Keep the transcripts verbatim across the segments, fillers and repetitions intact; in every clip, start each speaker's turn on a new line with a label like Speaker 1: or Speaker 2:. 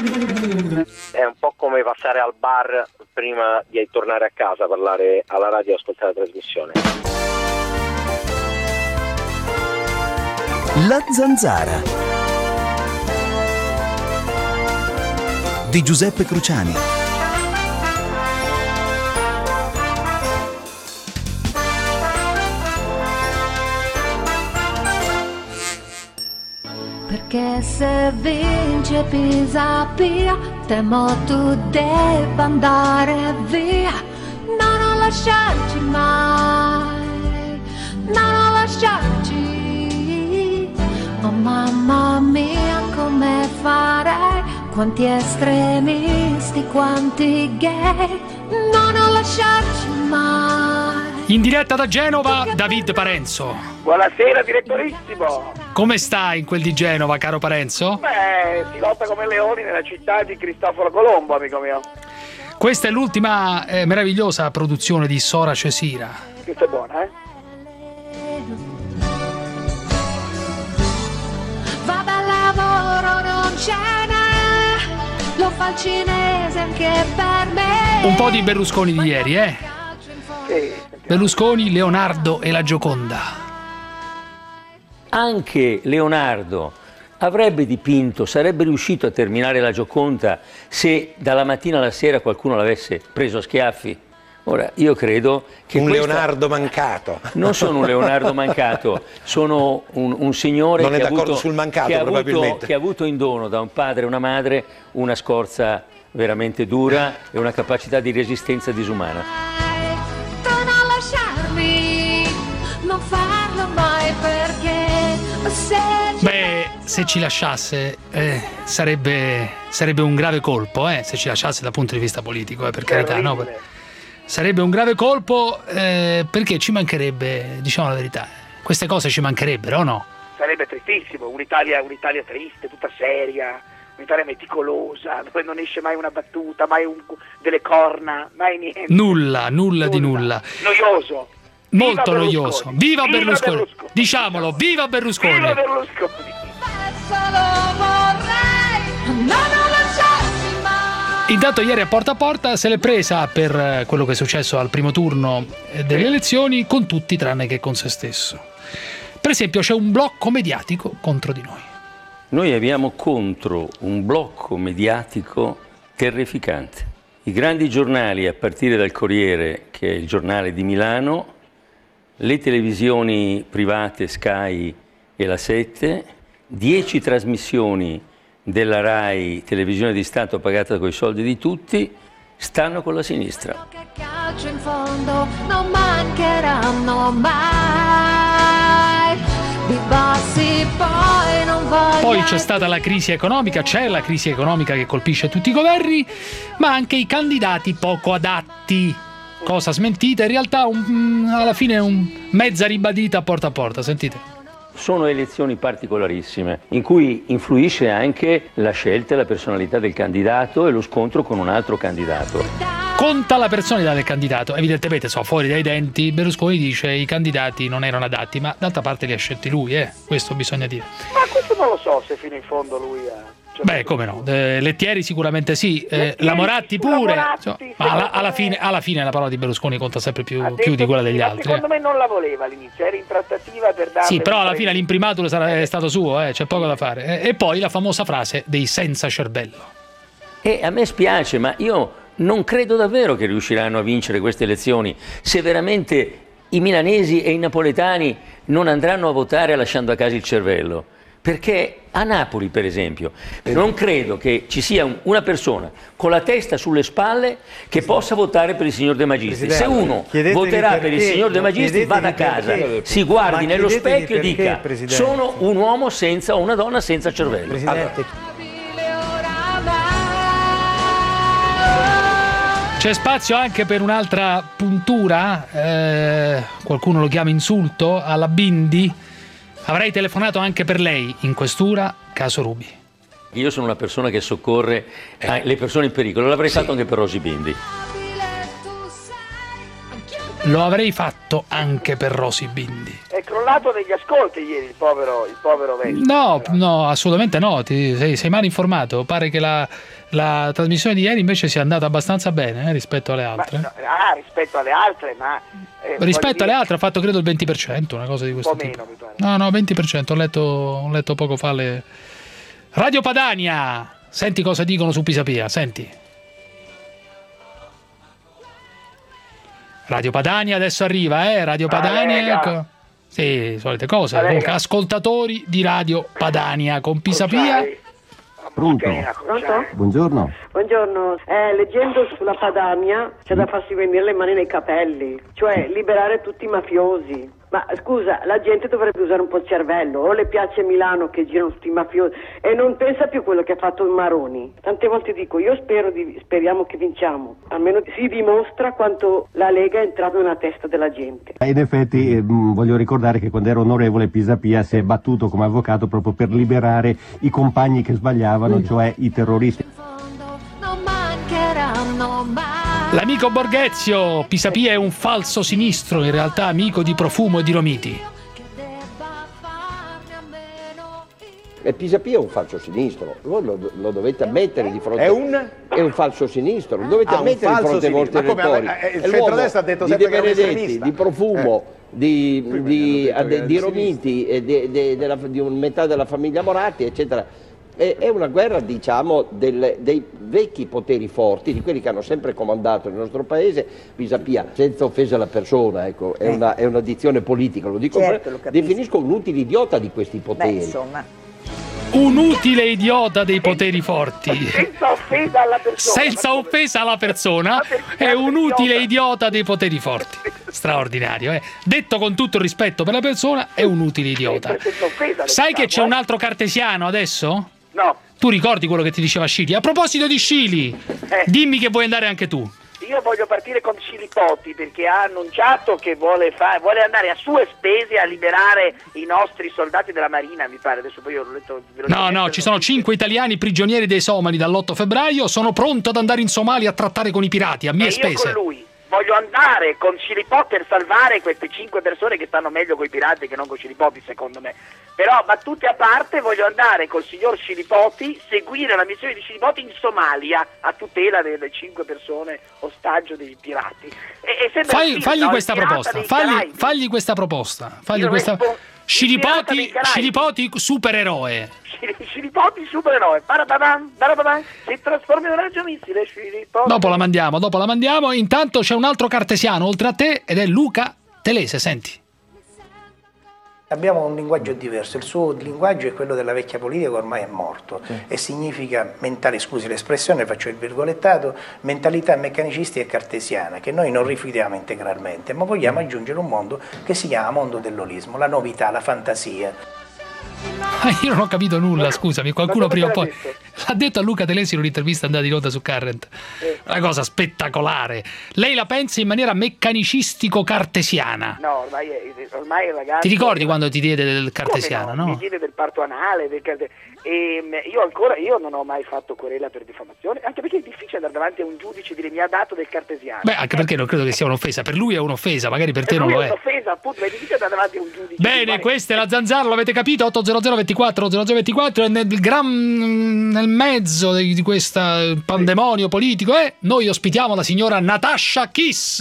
Speaker 1: È un po' come passare al bar prima di tornare a casa, parlare alla radio e ascoltare la trasmissione.
Speaker 2: La Zanzara di Giuseppe Cruciani.
Speaker 3: Perché se vince Pisa Pia, temo tu debba andare via. No, non lasciarci mai, no, non lasciarci. Oh mamma mia, come farei? Quanti estremisti, quanti gay. No, non lasciarci mai.
Speaker 4: In diretta da Genova, David Parenzo.
Speaker 1: Buonasera direttorissimo.
Speaker 4: Come stai in quel di Genova, caro Parenzo?
Speaker 1: Beh, si lotta come leoni nella città di Cristoforo Colombo, amico mio.
Speaker 4: Questa è l'ultima eh, meravigliosa produzione di Sora Cesira.
Speaker 1: Questa è buona, eh?
Speaker 3: Va dal lavoro, non ce n'è, lo fa il cinese anche per me.
Speaker 4: Un po' di Berlusconi di ieri, eh?
Speaker 1: Sì.
Speaker 4: Berlusconi, Leonardo e la Gioconda.
Speaker 5: Anche Leonardo avrebbe dipinto, sarebbe riuscito a terminare la Gioconda se dalla mattina alla sera qualcuno l'avesse preso a schiaffi. Ora, io credo che
Speaker 6: un
Speaker 5: questa...
Speaker 6: Leonardo mancato.
Speaker 5: Non sono un Leonardo mancato, sono un, un signore
Speaker 6: non
Speaker 5: che,
Speaker 6: è
Speaker 5: ha
Speaker 6: d'accordo
Speaker 5: avuto,
Speaker 6: sul mancato,
Speaker 5: che, ha avuto,
Speaker 6: probabilmente.
Speaker 5: che ha avuto in dono da un padre e una madre una scorza veramente dura e una capacità di resistenza disumana.
Speaker 3: Non farlo mai perché se...
Speaker 4: Beh, se ci lasciasse eh, sarebbe, sarebbe un grave colpo, eh, se ci lasciasse dal punto di vista politico, eh, per carità, no? Sarebbe un grave colpo eh, perché ci mancherebbe, diciamo la verità, queste cose ci mancherebbero, o no?
Speaker 1: Sarebbe tristissimo, un'Italia, un'Italia triste, tutta seria, un'Italia meticolosa, dove non esce mai una battuta, mai un, delle corna, mai niente.
Speaker 4: Nulla, nulla, nulla di nulla.
Speaker 1: Noioso.
Speaker 4: Molto
Speaker 1: Viva
Speaker 4: noioso. Viva, viva Berlusconi. Berlusconi! Diciamolo, viva Berlusconi!
Speaker 1: Viva Berlusconi!
Speaker 4: Intanto ieri a Porta a Porta se l'è presa per quello che è successo al primo turno delle elezioni con tutti tranne che con se stesso. Per esempio c'è un blocco mediatico contro di noi.
Speaker 5: Noi abbiamo contro un blocco mediatico terrificante. I grandi giornali, a partire dal Corriere, che è il giornale di Milano, le televisioni private Sky e La Sette, dieci trasmissioni della Rai, televisione di Stato pagata con i soldi di tutti, stanno con la sinistra.
Speaker 3: Che calcio in fondo non mancheranno mai. Di bassi poi non voglio.
Speaker 4: Poi c'è stata la crisi economica, c'è la crisi economica che colpisce tutti i governi, ma anche i candidati poco adatti. Cosa smentita, in realtà un, alla fine un mezza ribadita a Porta a Porta, sentite.
Speaker 5: Sono elezioni particolarissime in cui influisce anche la scelta e la personalità del candidato e lo scontro con un altro candidato.
Speaker 4: Conta la personalità del candidato, evidentemente so, fuori dai denti Berlusconi dice i candidati non erano adatti, ma d'altra parte li ha scelti lui, eh? Questo bisogna dire.
Speaker 1: Ma questo non lo so se fino in fondo lui ha...
Speaker 4: Beh, come no, eh, Lettieri sicuramente sì, eh, la Moratti pure,
Speaker 1: Moratti,
Speaker 4: insomma,
Speaker 1: sì,
Speaker 4: ma alla, alla, fine, alla fine la parola di Berlusconi conta sempre più, più di quella degli
Speaker 1: sì,
Speaker 4: altri.
Speaker 1: Secondo
Speaker 4: eh.
Speaker 1: me non la voleva all'inizio, era in trattativa per dare...
Speaker 4: Sì, però alla fine l'imprimatur sarà, è stato suo, eh, c'è poco da fare. E, e poi la famosa frase dei senza cervello.
Speaker 5: E a me spiace, ma io non credo davvero che riusciranno a vincere queste elezioni se veramente i milanesi e i napoletani non andranno a votare lasciando a casa il cervello. Perché a Napoli, per esempio, non credo che ci sia un, una persona con la testa sulle spalle che possa votare per il signor De Magistris. Se uno voterà per il signor De Magistris, vada a casa, si guardi nello specchio e dica Presidente. Sono un uomo senza o una donna senza cervello.
Speaker 6: Presidente.
Speaker 4: C'è spazio anche per un'altra puntura, eh, qualcuno lo chiama insulto, alla Bindi. Avrei telefonato anche per lei in questura, caso Ruby.
Speaker 5: Io sono una persona che soccorre eh, le persone in pericolo, l'avrei sì. fatto anche per Rosy Bindi.
Speaker 4: lo avrei fatto anche per Rosy Bindi.
Speaker 1: È crollato negli ascolti ieri il povero, il povero vecchio.
Speaker 4: No, no, assolutamente no, ti, sei, sei mal informato. Pare che la, la trasmissione di ieri invece sia andata abbastanza bene eh, rispetto alle altre.
Speaker 1: Ma, no, ah, rispetto alle altre, ma... Eh,
Speaker 4: rispetto alle altre ha fatto credo il venti per cento, una cosa di questo
Speaker 1: un po'
Speaker 4: tipo.
Speaker 1: meno, mi pare.
Speaker 4: No, no, venti per cento, ho letto, ho letto poco fa le... Radio Padania! Senti cosa dicono su Pisapia, senti. Radio Padania adesso arriva, eh? Radio Padania. Ecco. Sì, solite cose. Comunque, ascoltatori di Radio Padania con Pisapia.
Speaker 6: Pronto?
Speaker 7: Pronto?
Speaker 6: Buongiorno.
Speaker 7: Buongiorno. Eh, leggendo sulla Padania c'è da farsi venire le mani nei capelli, cioè liberare tutti i mafiosi. Ma scusa, la gente dovrebbe usare un po' il cervello, o le piace Milano che girano tutti i mafiosi e non pensa più a quello che ha fatto il Maroni. Tante volte dico, io spero di, speriamo che vinciamo, almeno si dimostra quanto la Lega è entrata nella testa della gente.
Speaker 6: In effetti eh, voglio ricordare che quando era onorevole Pisapia si è battuto come avvocato proprio per liberare i compagni che sbagliavano, mm. cioè i terroristi.
Speaker 3: Non mancheranno mai.
Speaker 4: L'amico Borghezio, Pisapia è un falso sinistro, in realtà amico di Profumo e di Romiti.
Speaker 8: E Pisapia è un falso sinistro, voi lo, lo dovete ammettere di fronte.
Speaker 9: È un?
Speaker 8: È un falso sinistro, lo dovete
Speaker 9: ah,
Speaker 8: ammettere di fronte ai vostri elettori.
Speaker 9: Il centrodestra ha detto sempre
Speaker 8: di De Benedetti, di Profumo, eh. di, di, di, di Romiti, e di, di, della, di metà della famiglia Moratti, eccetera. È una guerra, diciamo, del, dei vecchi poteri forti, di quelli che hanno sempre comandato il nostro paese. Pisapia, senza offesa alla persona, ecco, è, una, è una dizione politica, lo dico,
Speaker 10: certo, lo
Speaker 8: definisco un utile idiota di questi poteri.
Speaker 10: Beh, insomma.
Speaker 4: Un utile idiota dei poteri forti.
Speaker 1: Senza offesa alla persona.
Speaker 4: Senza offesa alla persona, è un utile idiota dei poteri forti. Straordinario, eh? Detto con tutto il rispetto per la persona, è un utile idiota. Sai che c'è un altro cartesiano adesso?
Speaker 1: No.
Speaker 4: Tu ricordi quello che ti diceva Scili? A proposito di Scili, eh. dimmi che vuoi andare anche tu.
Speaker 1: Io voglio partire con Scilipoti perché ha annunciato che vuole, fa- vuole andare a sue spese a liberare i nostri soldati della Marina, mi pare. Adesso poi io l'ho letto.
Speaker 4: No, no, ci sono cinque italiani prigionieri dei Somali dall'otto febbraio. Sono pronto ad andare in Somalia a trattare con i pirati, a mie
Speaker 1: e
Speaker 4: spese.
Speaker 1: Io con lui voglio andare con Scilipoti per salvare queste cinque persone che stanno meglio con i pirati che non con Scilipoti, secondo me. Però, battute a parte, voglio andare col signor Scilipoti, seguire la missione di Scilipoti in Somalia a tutela delle cinque persone ostaggio dei pirati. E, e
Speaker 4: Fai,
Speaker 1: film,
Speaker 4: fagli
Speaker 1: no?
Speaker 4: questa proposta, fagli, fagli questa proposta. Fagli questa... Scilipoti, Scilipoti supereroe.
Speaker 1: Scilipoti supereroe. Barababam, barababam, si trasforma in un raggio missile. Scilipoti.
Speaker 4: Dopo la mandiamo, dopo la mandiamo. Intanto c'è un altro cartesiano oltre a te ed è Luca Telese, senti.
Speaker 11: Abbiamo un linguaggio diverso, il suo linguaggio è quello della vecchia politica che ormai è morto, sì. E significa mentale, scusi l'espressione, faccio il virgolettato, mentalità meccanicistica e cartesiana, che noi non rifiutiamo integralmente, ma vogliamo aggiungere un mondo che si chiama mondo dell'olismo, la novità, la fantasia.
Speaker 4: Io non ho capito nulla, scusami, qualcuno prima o poi l'ha detto a Luca Telesi in un'intervista andata in onda su Current. Una cosa spettacolare. Lei la pensa in maniera meccanicistico-cartesiana.
Speaker 1: No, ormai, ormai il ragazzo...
Speaker 4: Ti ricordi quando ti diede del cartesiano,
Speaker 1: no?
Speaker 4: no?
Speaker 1: Mi diede del parto anale, del carte... e io ancora io non ho mai fatto querela per diffamazione, anche perché è difficile andare davanti a un giudice e dire mi ha dato del cartesiano.
Speaker 4: Beh, anche perché non credo che sia un'offesa. Per lui è un'offesa, magari per, per te non lo è.
Speaker 1: è un'offesa, appunto, ma è difficile andare davanti a un giudice.
Speaker 4: Bene, questa è la Zanzara, l'avete capito? otto zero zero ventiquattro zero zero ventiquattro e nel gran nel mezzo di, di questo pandemonio politico eh, noi ospitiamo la signora Natasha Kiss.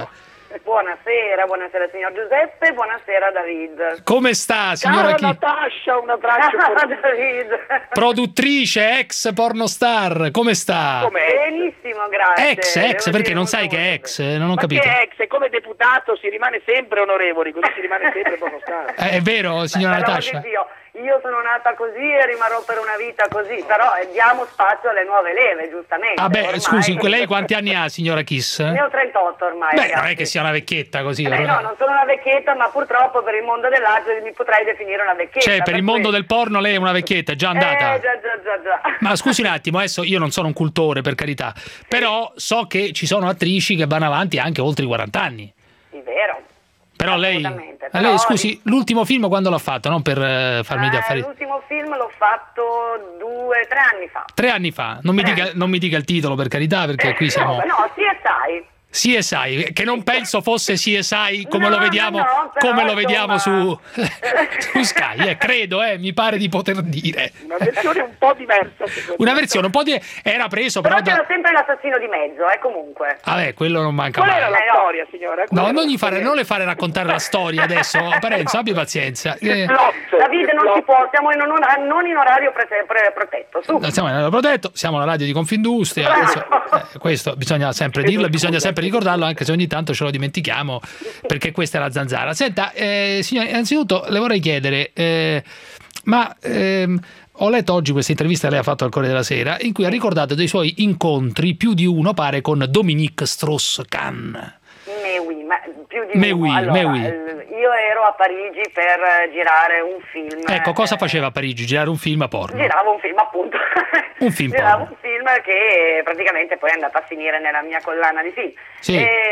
Speaker 12: Buonasera, buonasera signor Giuseppe, buonasera David.
Speaker 4: Come sta signora Kiss?
Speaker 1: Natasha, un abbraccio.
Speaker 12: David.
Speaker 4: Produttrice, ex pornostar, come sta?
Speaker 1: Come
Speaker 12: benissimo, grazie.
Speaker 4: Ex, ex, perché non sai che è ex? Non ho
Speaker 1: Ma
Speaker 4: capito.
Speaker 1: Che ex? Come deputato si rimane sempre onorevoli, così si rimane sempre pornostar.
Speaker 4: Eh, è vero, signora
Speaker 12: Beh,
Speaker 4: Natasha?
Speaker 12: Io sono nata così e rimarrò per una vita così, però diamo spazio alle nuove leve, giustamente.
Speaker 4: Ah beh,
Speaker 12: ormai.
Speaker 4: Scusi, lei quanti anni ha, signora Kiss?
Speaker 12: Ne ho trentotto ormai.
Speaker 4: Beh,
Speaker 12: ragazzi.
Speaker 4: non è che sia una vecchietta così.
Speaker 12: Eh, no, non sono una vecchietta, ma purtroppo per il mondo dell'arte mi potrei definire una vecchietta.
Speaker 4: Cioè, per, per il mondo del porno lei è una vecchietta, è già andata.
Speaker 12: Eh, già, già, già, già.
Speaker 4: Ma scusi un attimo, adesso io non sono un cultore, per carità, però so che ci sono attrici che vanno avanti anche oltre i quaranta anni.
Speaker 12: Sì, vero.
Speaker 4: Però lei,
Speaker 12: però
Speaker 4: lei, scusi, l'ultimo film quando l'ha fatto? Non per uh, farmi
Speaker 12: eh,
Speaker 4: gli affari.
Speaker 12: L'ultimo film l'ho fatto due, tre anni fa.
Speaker 4: Tre anni fa. Non mi, dica, non mi dica il titolo, per carità, perché qui siamo...
Speaker 12: No, no, C S I.
Speaker 4: C S I, che non penso fosse C S I come
Speaker 12: No,
Speaker 4: lo vediamo,
Speaker 12: no, no, però,
Speaker 4: come lo vediamo
Speaker 12: insomma...
Speaker 4: su, su Sky, eh, credo, eh, mi pare di poter dire.
Speaker 1: Una versione un po' diversa.
Speaker 4: Una versione un po' di... era preso però...
Speaker 12: Però
Speaker 4: da...
Speaker 12: c'era sempre l'assassino di mezzo, eh, comunque.
Speaker 4: Vabbè, quello non manca
Speaker 1: Qual
Speaker 4: mai.
Speaker 1: era la
Speaker 12: Eh, no.
Speaker 1: storia, signora? Qual
Speaker 4: No,
Speaker 1: era
Speaker 4: non,
Speaker 1: la
Speaker 4: gli fare,
Speaker 1: storia?
Speaker 4: non le fare raccontare la storia adesso, Parenzo, abbi pazienza. Eh,
Speaker 1: Plot,
Speaker 12: Davide,
Speaker 1: il
Speaker 12: non
Speaker 1: plot.
Speaker 12: si può, siamo in un, non in orario pre- pre- protetto, su.
Speaker 4: no, siamo nella protetto, siamo alla radio di Confindustria, adesso, eh, questo bisogna sempre dirlo, e bisogna sempre ricordarlo, anche se ogni tanto ce lo dimentichiamo, perché questa è la Zanzara. Senta, eh, signora, innanzitutto le vorrei chiedere, eh, ma ehm, ho letto oggi questa intervista che lei ha fatto al Corriere della Sera, in cui ha ricordato dei suoi incontri, più di uno pare, con Dominique Strauss-Kahn.
Speaker 12: Mais oui, ma più di
Speaker 4: Mais
Speaker 12: uno.
Speaker 4: oui,
Speaker 12: Allora,
Speaker 4: mais oui.
Speaker 12: eh, io ero a Parigi per eh, girare un film.
Speaker 4: Ecco, cosa
Speaker 12: eh,
Speaker 4: faceva a Parigi? Girare un film a porno.
Speaker 12: Giravo un film, appunto.
Speaker 4: Un film
Speaker 12: Giravo
Speaker 4: porno.
Speaker 12: un film che praticamente poi è andato a finire nella mia collana di film.
Speaker 4: Sì.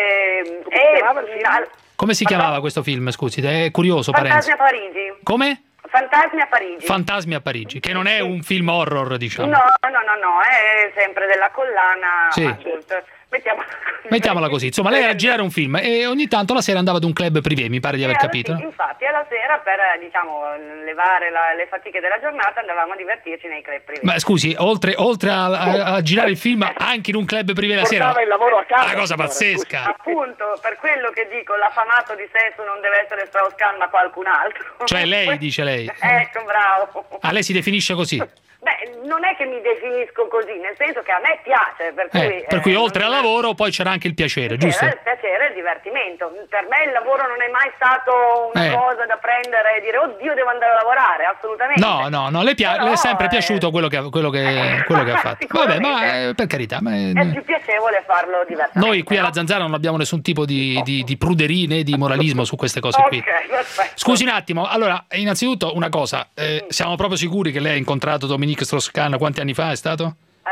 Speaker 12: E,
Speaker 1: Come si chiamava il film?
Speaker 12: al-
Speaker 4: Come si chiamava questo film, scusi? È curioso, Parenzo.
Speaker 12: Fantasmi a Parigi.
Speaker 4: Come?
Speaker 12: Fantasmi a Parigi.
Speaker 4: Fantasmi a Parigi, che non è un film horror, diciamo.
Speaker 12: No, no, no, no, è sempre della collana.
Speaker 4: Sì.
Speaker 12: adult. Mettiamola così.
Speaker 4: Mettiamola così, insomma, lei era a girare un film e ogni tanto la sera andava ad un club privé, mi pare di aver
Speaker 12: Eh,
Speaker 4: capito.
Speaker 12: sì,
Speaker 4: no?
Speaker 12: infatti, alla sera per diciamo levare la- le fatiche della giornata andavamo a divertirci nei club privati.
Speaker 4: Ma scusi, oltre, oltre a, a- a girare il film anche in un club privé la sera,
Speaker 1: Portava il lavoro a casa,
Speaker 4: una cosa
Speaker 1: signora,
Speaker 4: pazzesca.
Speaker 12: Appunto, per quello che dico, l'affamato di sesso non deve essere Strauss-Kahn ma qualcun altro.
Speaker 4: Cioè lei, dice lei.
Speaker 12: Ecco, bravo.
Speaker 4: Ah, lei si definisce così.
Speaker 12: Beh, non è che mi definisco così, nel senso che a me piace, per cui...
Speaker 4: Eh, per cui
Speaker 12: eh,
Speaker 4: oltre al
Speaker 12: non-
Speaker 4: lavoro poi c'era anche il piacere, giusto?
Speaker 12: C'era il piacere e il divertimento. Per me il lavoro non è mai stato una
Speaker 4: Eh.
Speaker 12: cosa da prendere e dire oddio devo andare a lavorare, assolutamente.
Speaker 4: No, no, no, le, pia-
Speaker 12: Però,
Speaker 4: le è sempre
Speaker 12: eh,
Speaker 4: piaciuto quello che, ha- quello che, quello che ha fatto. Vabbè, ma eh, per carità. Ma, eh,
Speaker 12: È più piacevole farlo diversamente.
Speaker 4: noi qui alla
Speaker 12: no?
Speaker 4: Zanzara non abbiamo nessun tipo di, di, di pruderia né di moralismo su queste cose qui.
Speaker 12: Ok, perfetto.
Speaker 4: Scusi un attimo, allora, innanzitutto una cosa, eh, siamo proprio sicuri che lei ha incontrato Dominique Strauss-Kahn quanti anni fa è stato?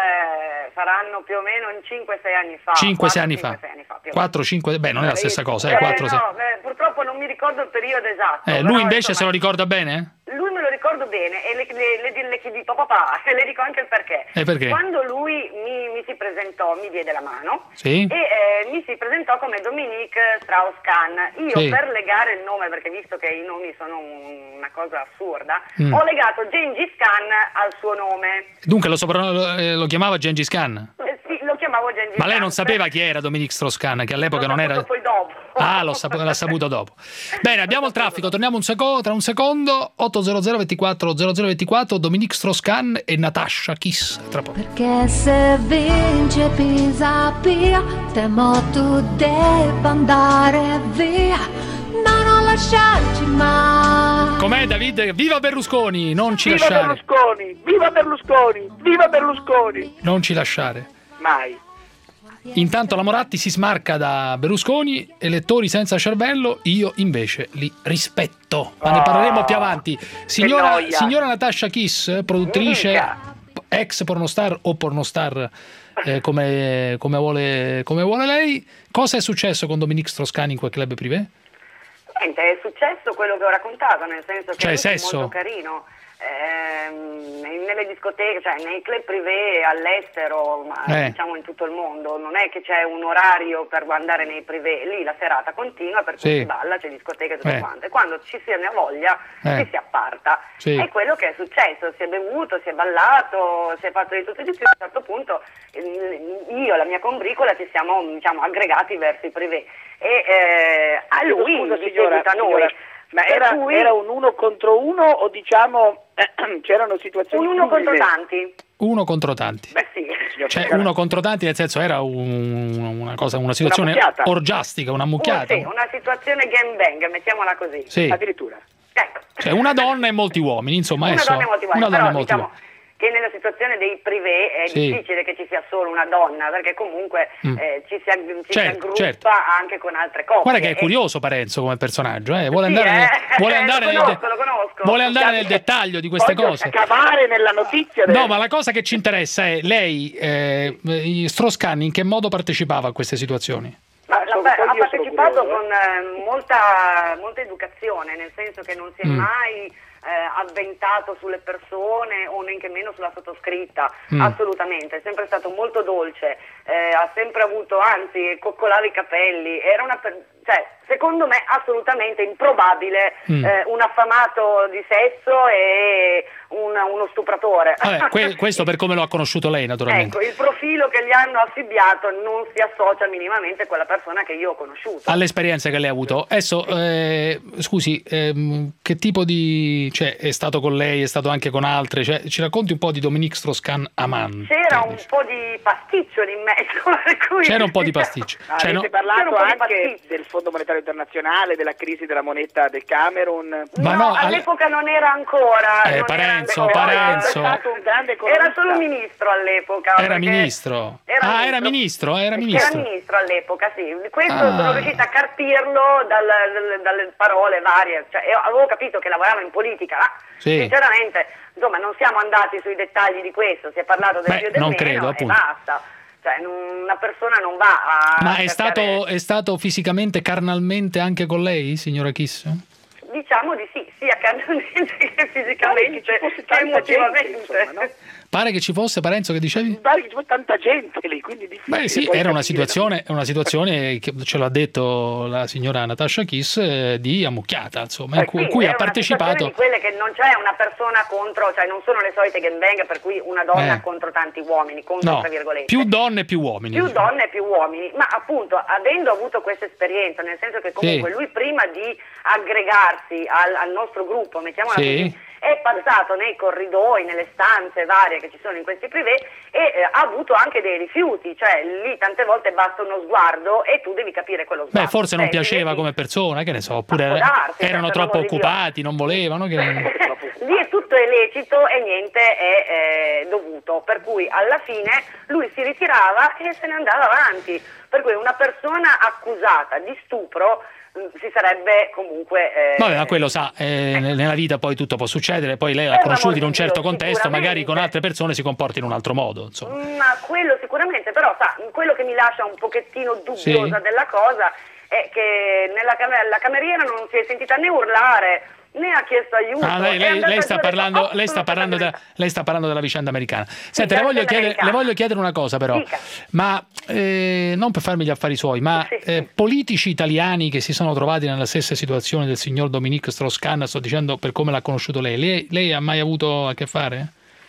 Speaker 12: Eh, saranno più o meno in cinque sei anni fa.
Speaker 4: cinque sei anni
Speaker 12: quattro,
Speaker 4: fa.
Speaker 12: cinque, sei anni fa più o meno.
Speaker 4: quattro cinque, beh, non è la stessa cosa, eh,
Speaker 12: Eh,
Speaker 4: quattro sei.
Speaker 12: no, eh, purtroppo non mi ricordo il periodo esatto.
Speaker 4: Eh,
Speaker 12: però,
Speaker 4: lui invece
Speaker 12: insomma,
Speaker 4: se lo ricorda bene?
Speaker 12: Lui me lo ricordo bene e le, le, le, le, le dico papà e le dico anche il perché.
Speaker 4: E perché?
Speaker 12: Quando lui mi, mi si presentò, mi diede la mano
Speaker 4: Sì.
Speaker 12: e eh, mi si presentò come Dominique Strauss-Kahn. Io
Speaker 4: Sì.
Speaker 12: per legare il nome, perché visto che i nomi sono un- una cosa assurda,
Speaker 4: Mm.
Speaker 12: ho legato Gengis Khan al suo nome.
Speaker 4: Dunque lo, sopra- lo, eh, lo chiamava Gengis Khan?
Speaker 12: Eh, sì, lo chiamavo Gengis
Speaker 4: Ma lei
Speaker 12: Khan.
Speaker 4: non sapeva chi era Dominique Strauss-Kahn, che all'epoca
Speaker 12: L'ho
Speaker 4: non era...
Speaker 12: saputo poi dopo.
Speaker 4: Ah, l'ho sapu- l'ha saputo dopo. Bene, abbiamo il traffico, torniamo un seco- tra un secondo. otto zero zero ventiquattro zero zero ventiquattro, Dominique Strauss-Kahn e Natasha Kiss. Tra poco.
Speaker 3: Perché se vince Pisapia, temo tu debba andare via. No, non lasciarci mai.
Speaker 4: Com'è David? Viva Berlusconi, non ci
Speaker 1: Viva
Speaker 4: lasciare.
Speaker 1: Berlusconi, viva Berlusconi, viva Berlusconi.
Speaker 4: Non ci lasciare.
Speaker 1: Mai.
Speaker 4: Intanto la Moratti si smarca da Berlusconi, elettori senza cervello, io invece li rispetto. Ma ne parleremo più avanti. Signora,
Speaker 1: noia.
Speaker 4: signora Natasha Kiss, produttrice,
Speaker 12: Mica.
Speaker 4: ex pornostar o pornostar, eh, come, come, vuole, come vuole lei, cosa è successo con Dominique Strauss-Kahn in quel club privé?
Speaker 12: Niente, è successo quello che ho raccontato, nel senso che
Speaker 4: Cioè,
Speaker 12: lui è
Speaker 4: sesso?
Speaker 12: molto carino. Ehm, nelle discoteche, cioè nei club privé all'estero, ma
Speaker 4: Eh.
Speaker 12: diciamo in tutto il mondo, non è che c'è un orario per andare nei privé, lì la serata continua, per cui
Speaker 4: Sì.
Speaker 12: si balla, c'è discoteche, tutto
Speaker 4: Eh.
Speaker 12: quanto. E quando ci si ne ha voglia,
Speaker 4: Eh.
Speaker 12: ci si apparta.
Speaker 4: Sì.
Speaker 12: È quello che è successo, si è bevuto, si è ballato, si è fatto di tutto e di più. A un certo punto eh, io e la mia combricola ci siamo diciamo, aggregati verso i privé e eh, a
Speaker 1: Chiedo
Speaker 12: lui
Speaker 1: scusa,
Speaker 12: di
Speaker 1: signora,
Speaker 12: seguito a noi.
Speaker 1: signora, ma
Speaker 12: Per
Speaker 1: era,
Speaker 12: cui-
Speaker 1: era un uno contro uno o diciamo c'erano situazioni
Speaker 12: un uno contro
Speaker 1: fluide?
Speaker 12: tanti.
Speaker 4: Uno contro tanti.
Speaker 12: Beh sì.
Speaker 4: Cioè uno contro tanti, nel senso era un- una cosa, una situazione
Speaker 1: mucchiata.
Speaker 4: orgiastica, una mucchiata.
Speaker 12: Oh, sì, una situazione game bang, mettiamola così.
Speaker 4: Sì.
Speaker 1: Addirittura.
Speaker 12: Ecco.
Speaker 4: Cioè una donna e molti uomini, insomma,
Speaker 12: Una
Speaker 4: adesso,
Speaker 12: donna e molti uomini,
Speaker 4: una donna
Speaker 12: però
Speaker 4: e molti
Speaker 12: diciamo
Speaker 4: uomini.
Speaker 12: che nella situazione dei privé è
Speaker 4: Sì.
Speaker 12: difficile che ci sia solo una donna, perché comunque
Speaker 4: Mm.
Speaker 12: eh, ci si, ag- ci
Speaker 4: Certo,
Speaker 12: si aggruppa
Speaker 4: certo.
Speaker 12: anche con altre coppie.
Speaker 4: Guarda che è
Speaker 12: E-
Speaker 4: curioso Parenzo come personaggio, eh? vuole
Speaker 12: Sì,
Speaker 4: andare,
Speaker 12: eh,
Speaker 4: nel, vuole
Speaker 12: eh,
Speaker 4: andare,
Speaker 12: lo
Speaker 4: nel,
Speaker 12: conosco, lo conosco.
Speaker 4: vuole andare nel dettaglio di queste
Speaker 1: Voglio
Speaker 4: cose.
Speaker 1: scavare nella notizia del...
Speaker 4: No, ma la cosa che ci interessa è lei, eh, Strauss-Kahn, in che modo partecipava a queste situazioni?
Speaker 1: Ma
Speaker 12: La-
Speaker 1: sono-
Speaker 12: beh,
Speaker 1: poi
Speaker 12: ha
Speaker 1: io sono
Speaker 12: partecipato
Speaker 1: curioso,
Speaker 12: con eh, molta, molta educazione, nel senso che non si è
Speaker 4: Mm.
Speaker 12: mai eh, avventato sulle persone o neanche meno sulla sottoscritta,
Speaker 4: Mm.
Speaker 12: assolutamente, è sempre stato molto dolce, eh, ha sempre avuto, anzi, coccolava i capelli, era una per- cioè, secondo me assolutamente improbabile
Speaker 4: Mm.
Speaker 12: eh, un affamato di sesso e un- uno stupratore.
Speaker 4: Vabbè, que- questo per come lo ha conosciuto lei, naturalmente.
Speaker 12: Ecco, il profilo che gli hanno affibbiato non si associa minimamente a quella persona che io ho conosciuto.
Speaker 4: All'esperienza che lei ha avuto. Adesso, eh, scusi, ehm, che tipo di... cioè, è stato con lei, è stato anche con altre? Cioè, ci racconti un po' di Dominique Strauss-Kahn?
Speaker 12: C'era un po' di pasticcio in mezzo. per cui-
Speaker 4: C'era un po' di pasticcio.
Speaker 1: Ah,
Speaker 4: Cioè,
Speaker 1: avete
Speaker 4: no-
Speaker 1: parlato
Speaker 12: C'era un po' di
Speaker 1: anche
Speaker 12: pasticcio.
Speaker 1: del Fondo Monetario Internazionale, della crisi della moneta del Camerun.
Speaker 4: Ma
Speaker 12: no,
Speaker 4: no, al-
Speaker 12: all'epoca non era ancora.
Speaker 4: Eh,
Speaker 12: non era
Speaker 4: Parenzo,
Speaker 12: ancora.
Speaker 4: Parenzo.
Speaker 1: È stato un grande
Speaker 12: Era
Speaker 1: economista.
Speaker 12: solo ministro all'epoca.
Speaker 4: Era
Speaker 12: perché-
Speaker 4: ministro.
Speaker 12: Era
Speaker 4: Ah, era ministro, era ministro.
Speaker 12: Era ministro all'epoca, sì. Questo
Speaker 4: Ah.
Speaker 12: sono riuscita a carpirlo dal- dal- dalle parole varie. Cioè, io avevo capito che lavorava in politica, ma
Speaker 4: Sì.
Speaker 12: sinceramente, insomma, non siamo andati sui dettagli di questo. Si è parlato del
Speaker 4: Beh,
Speaker 12: più e del
Speaker 4: non
Speaker 12: meno
Speaker 4: credo,
Speaker 12: e
Speaker 4: appunto.
Speaker 12: basta. Cioè, non- una persona non va a
Speaker 4: Ma è
Speaker 12: cercare-
Speaker 4: stato, è stato fisicamente, carnalmente anche con lei, signora Kiss?
Speaker 12: Diciamo di sì, sia carnalmente che fisicamente,
Speaker 1: Ci fosse
Speaker 12: che
Speaker 1: tanta gente,
Speaker 12: emotivamente.
Speaker 1: insomma, no?
Speaker 4: Pare che ci fosse, Parenzo, che dicevi?
Speaker 1: Mi pare che ci fosse tanta gente lì, quindi è difficile.
Speaker 4: Beh sì,
Speaker 1: poi
Speaker 4: era una
Speaker 1: capire,
Speaker 4: situazione, una situazione che ce l'ha detto la signora Natasha Kiss, eh, di ammucchiata, insomma, in
Speaker 12: Eh
Speaker 4: cui,
Speaker 12: sì,
Speaker 4: cui
Speaker 12: è
Speaker 4: ha
Speaker 12: una situazione
Speaker 4: partecipato.
Speaker 12: di quelle che non c'è una persona contro, cioè non sono le solite gangbang per cui una donna
Speaker 4: Eh.
Speaker 12: contro tanti uomini, contro
Speaker 4: No,
Speaker 12: tra virgolette.
Speaker 4: più donne più uomini.
Speaker 12: Più
Speaker 4: diciamo.
Speaker 12: donne e più uomini, ma appunto avendo avuto questa esperienza, nel senso che comunque
Speaker 4: Sì.
Speaker 12: lui prima di aggregarsi al, al nostro gruppo, mettiamola
Speaker 4: Sì.
Speaker 12: così, è passato nei corridoi, nelle stanze varie che ci sono in questi privé e eh, ha avuto anche dei rifiuti, cioè lì tante volte basta uno sguardo e tu devi capire quello sguardo.
Speaker 4: Beh, forse non
Speaker 12: Eh,
Speaker 4: piaceva
Speaker 12: sì,
Speaker 4: come persona, che ne so, oppure
Speaker 12: può darsi,
Speaker 4: erano
Speaker 12: per
Speaker 4: troppo
Speaker 12: l'amor di Dio.
Speaker 4: occupati, non volevano. Che...
Speaker 12: Lì è tutto è lecito e niente è eh, dovuto, per cui alla fine lui si ritirava e se ne andava avanti, per cui una persona accusata di stupro mh, si sarebbe comunque... eh,
Speaker 4: Vabbè, ma quello sa, eh, nella vita poi tutto può succedere, poi lei l'ha
Speaker 12: Per
Speaker 4: conosciuto in un
Speaker 12: l'amor di
Speaker 4: certo
Speaker 12: Dio,
Speaker 4: contesto, magari con
Speaker 12: sicuramente.
Speaker 4: altre persone si comporta in un altro modo, insomma.
Speaker 12: Ma quello sicuramente, però sa, quello che mi lascia un pochettino dubbiosa
Speaker 4: Sì.
Speaker 12: della cosa è che nella camer- la cameriera non si è sentita né urlare né ha chiesto aiuto.
Speaker 4: Ah, lei,
Speaker 12: è
Speaker 4: lei-
Speaker 12: andata
Speaker 4: lei
Speaker 12: giù
Speaker 4: sta
Speaker 12: e ha detto,
Speaker 4: parlando,
Speaker 12: "Oh,
Speaker 4: lei, sta
Speaker 12: sono
Speaker 4: parlando
Speaker 12: stata
Speaker 4: de- lei sta parlando della vicenda americana. Senta,
Speaker 12: la
Speaker 4: le voglio,
Speaker 12: vicenda
Speaker 4: chiedere,
Speaker 12: americana.
Speaker 4: le voglio chiedere una cosa però,
Speaker 12: Dica.
Speaker 4: ma eh, non per farmi gli affari suoi, ma
Speaker 12: Sì.
Speaker 4: eh, politici italiani che si sono trovati nella stessa situazione del signor Dominique Strauss-Kahn, sto dicendo per come l'ha conosciuto lei, lei, lei ha mai avuto a che fare?